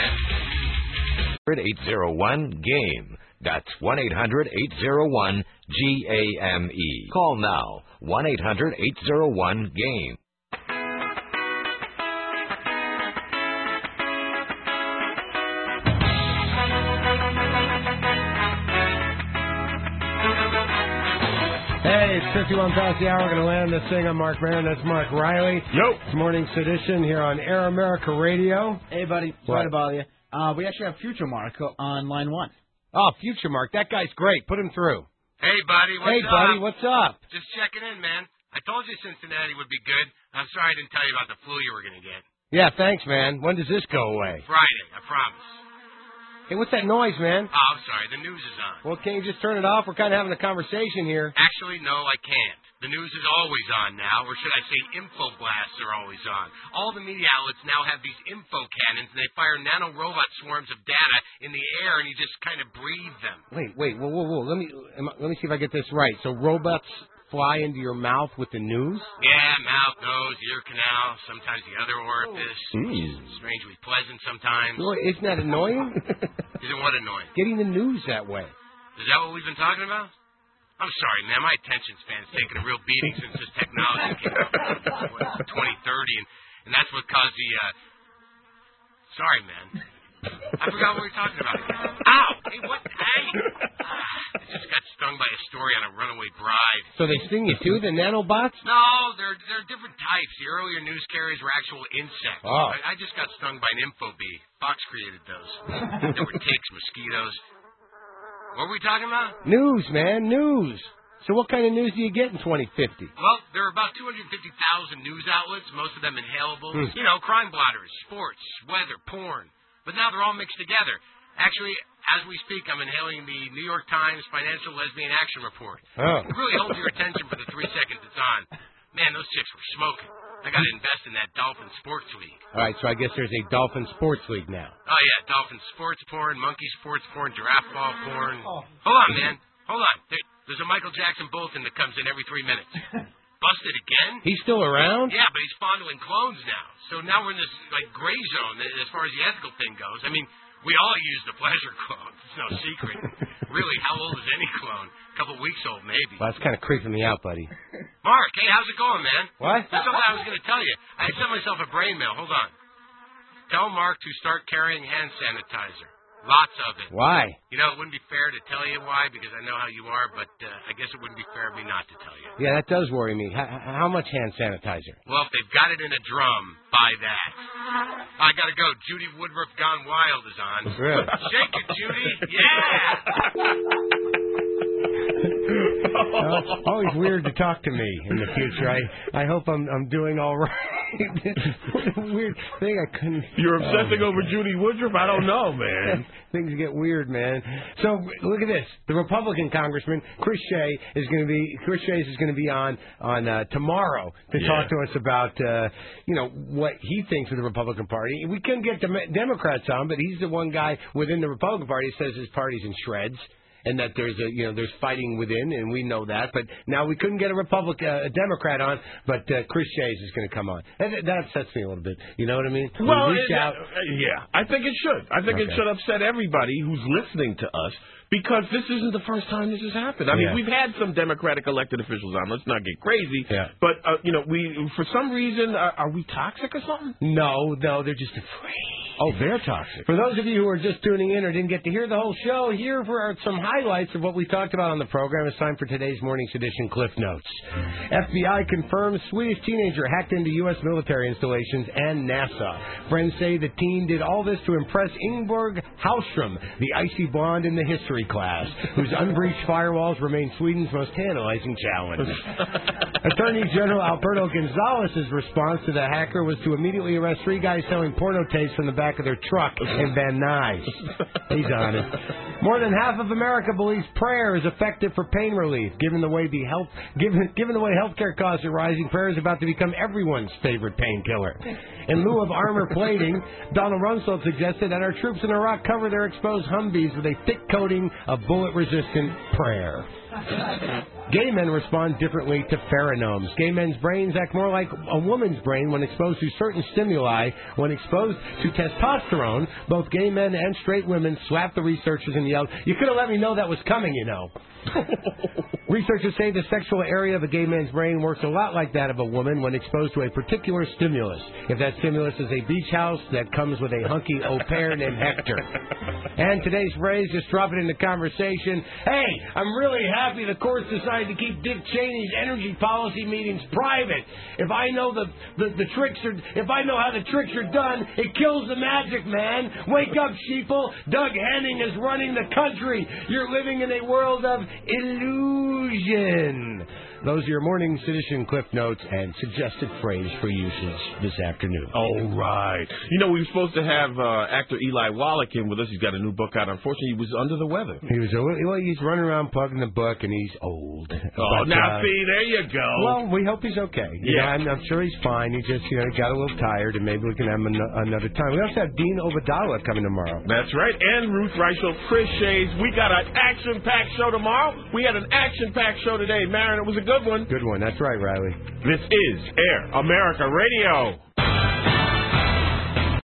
eight oh one game. That's one eight hundred eight oh one G A M E. Call now. one eight hundred eight oh one game. Hey, it's fifty-one past the hour. We're going to land this thing on Mark Maron. That's Mark Riley. Yo. It's Morning Sedition here on Air America Radio. Hey, buddy. What? Sorry to bother you. Uh, we actually have Future Mark on line one. Oh, Future Mark. That guy's great. Put him through. Hey, buddy. What's hey, up? buddy. What's up? Just checking in, man. I told you Cincinnati would be good. I'm sorry I didn't tell you about the flu you were going to get. Yeah, thanks, man. When does this go away? Friday, I promise. Hey, what's that noise, man? Oh, I'm sorry. The news is on. Well, can you just turn it off? We're kind of having a conversation here. Actually, no, I can't. The news is always on now, or should I say info blasts are always on. All the media outlets now have these info cannons, and they fire nano-robot swarms of data in the air, and you just kind of breathe them. Wait, wait, whoa, whoa, whoa. Let me, am I- let me see if I get this right. So robots fly into your mouth with the news? Yeah, mouth, nose, ear canal, sometimes the other orifice. Mm. Strangely pleasant sometimes. Boy, isn't that annoying? Isn't what annoying? Getting the news that way. Is that what we've been talking about? I'm sorry, man. My attention span's taken a real beating since this technology came out in twenty thirty, and, and that's what caused the, uh... Sorry, man. I forgot what we were talking about. Ow! Hey, what? Hey! I just got stung by a story on a runaway bride. So they sting you too, the nanobots? No, they're they're different types. The earlier news carriers were actual insects. Oh. I, I just got stung by an info bee. Fox created those. There were ticks, mosquitoes. What were we talking about? News, man, news. So what kind of news do you get in twenty fifty? Well, there are about two hundred fifty thousand news outlets, most of them inhalables. Hmm. You know, crime blotters, sports, weather, porn. But now they're all mixed together. Actually, as we speak, I'm inhaling the New York Times Financial Lesbian Action Report. Oh. It really holds your attention for the three seconds it's on. Man, those chicks were smoking. I got to invest in that Dolphin Sports League. All right, so I guess there's a Dolphin Sports League now. Oh, yeah, Dolphin Sports Porn, Monkey Sports Porn, Giraffe Ball Porn. Hold on, man. Hold on. There, there's a Michael Jackson Bolton that comes in every three minutes. Busted again? He's still around? Yeah, but he's fondling clones now. So now we're in this, like, gray zone as far as the ethical thing goes. I mean, we all use the pleasure clone. It's no secret. Really, how old is any clone? A couple weeks old, maybe. Well, that's kind of creeping me out, buddy. Mark, hey, how's it going, man? What? There's something I was going to tell you. I sent myself a brain mail. Hold on. Tell Mark to start carrying hand sanitizer. Lots of it. Why? You know, it wouldn't be fair to tell you why because I know how you are, but uh, I guess it wouldn't be fair of me not to tell you. Yeah, that does worry me. H- how much hand sanitizer? Well, if they've got it in a drum, buy that. I gotta go. Judy Woodruff Gone Wild is on. Really? Shake it, Judy. Yeah! Uh, always weird to talk to me in the future. I I hope I'm I'm doing all right. What a weird thing. I couldn't. You're obsessing uh, over Judy Woodruff? I don't know, man. Things get weird, man. So look at this. The Republican Congressman Chris Shea is going to be Chris Shays is going to be on on uh, tomorrow to Yeah. talk to us about uh, you know what he thinks of the Republican Party. We couldn't get Dem- Democrats on, but he's the one guy within the Republican Party who says his party's in shreds. And that there's a you know there's fighting within, and we know that. But now we couldn't get a Republican, uh, a Democrat on, but uh, Chris Shays is going to come on. And that upsets me a little bit. You know what I mean? Well, We reach it, out. uh, yeah, I think it should. I think it Okay. should upset everybody who's listening to us because this isn't the first time this has happened. I mean, Yeah. we've had some Democratic elected officials on. Let's not get crazy. Yeah. But uh, you know, we for some reason uh, are we toxic or something? No, no, they're just afraid. Oh, they're toxic. For those of you who are just tuning in or didn't get to hear the whole show, here for our- some highlights of what we talked about on the program. It's time for today's morning's edition Cliff Notes. F B I confirms Swedish teenager hacked into U S military installations and NASA. Friends say the teen did all this to impress Ingeborg Hallström, the icy blonde in the history class, whose unbreached firewalls remain Sweden's most tantalizing challenge. Attorney General Alberto Gonzalez's response to the hacker was to immediately arrest three guys selling porno tapes from the back of their truck in Van Nuys. He's on it. More than half of America believes prayer is effective for pain relief. Given the way the health, given given the way healthcare costs are rising, prayer is about to become everyone's favorite painkiller. In lieu of armor plating, Donald Rumsfeld suggested that our troops in Iraq cover their exposed Humvees with a thick coating of bullet-resistant prayer. Gay men respond differently to pheromones. Gay men's brains act more like a woman's brain when exposed to certain stimuli. When exposed to testosterone, both gay men and straight women slap the researchers and yell, "You could have let me know that was coming, you know." Researchers say the sexual area of a gay man's brain works a lot like that of a woman when exposed to a particular stimulus. If that stimulus is a beach house, that comes with a hunky au pair named Hector. And today's phrase, just drop it into conversation. Hey, I'm really happy the courts decided trying to keep Dick Cheney's energy policy meetings private. If I know the, the, the tricks are, if I know how the tricks are done, it kills the magic, man. Wake up, sheeple. Doug Henning is running the country. You're living in a world of illusion. Those are your morning sedition cliff notes and suggested phrase for usage this afternoon. All right. You know, we were supposed to have uh, actor Eli Wallach in with us. He's got a new book out. Unfortunately, he was under the weather. He was. Well, he's running around plugging the book, and he's old. Oh, but, now uh, see, there you go. Well, we hope he's okay. You Yeah. know, I'm, I'm sure he's fine. He just, you know, got a little tired, and maybe we can have him an- another time. We also have Dean Obadala coming tomorrow. That's right. And Ruth Reichel, Chris Shays. We got an action-packed show tomorrow. We had an action-packed show today. Marin, it was a good one. Good one. That's right, Riley. This is Air America Radio.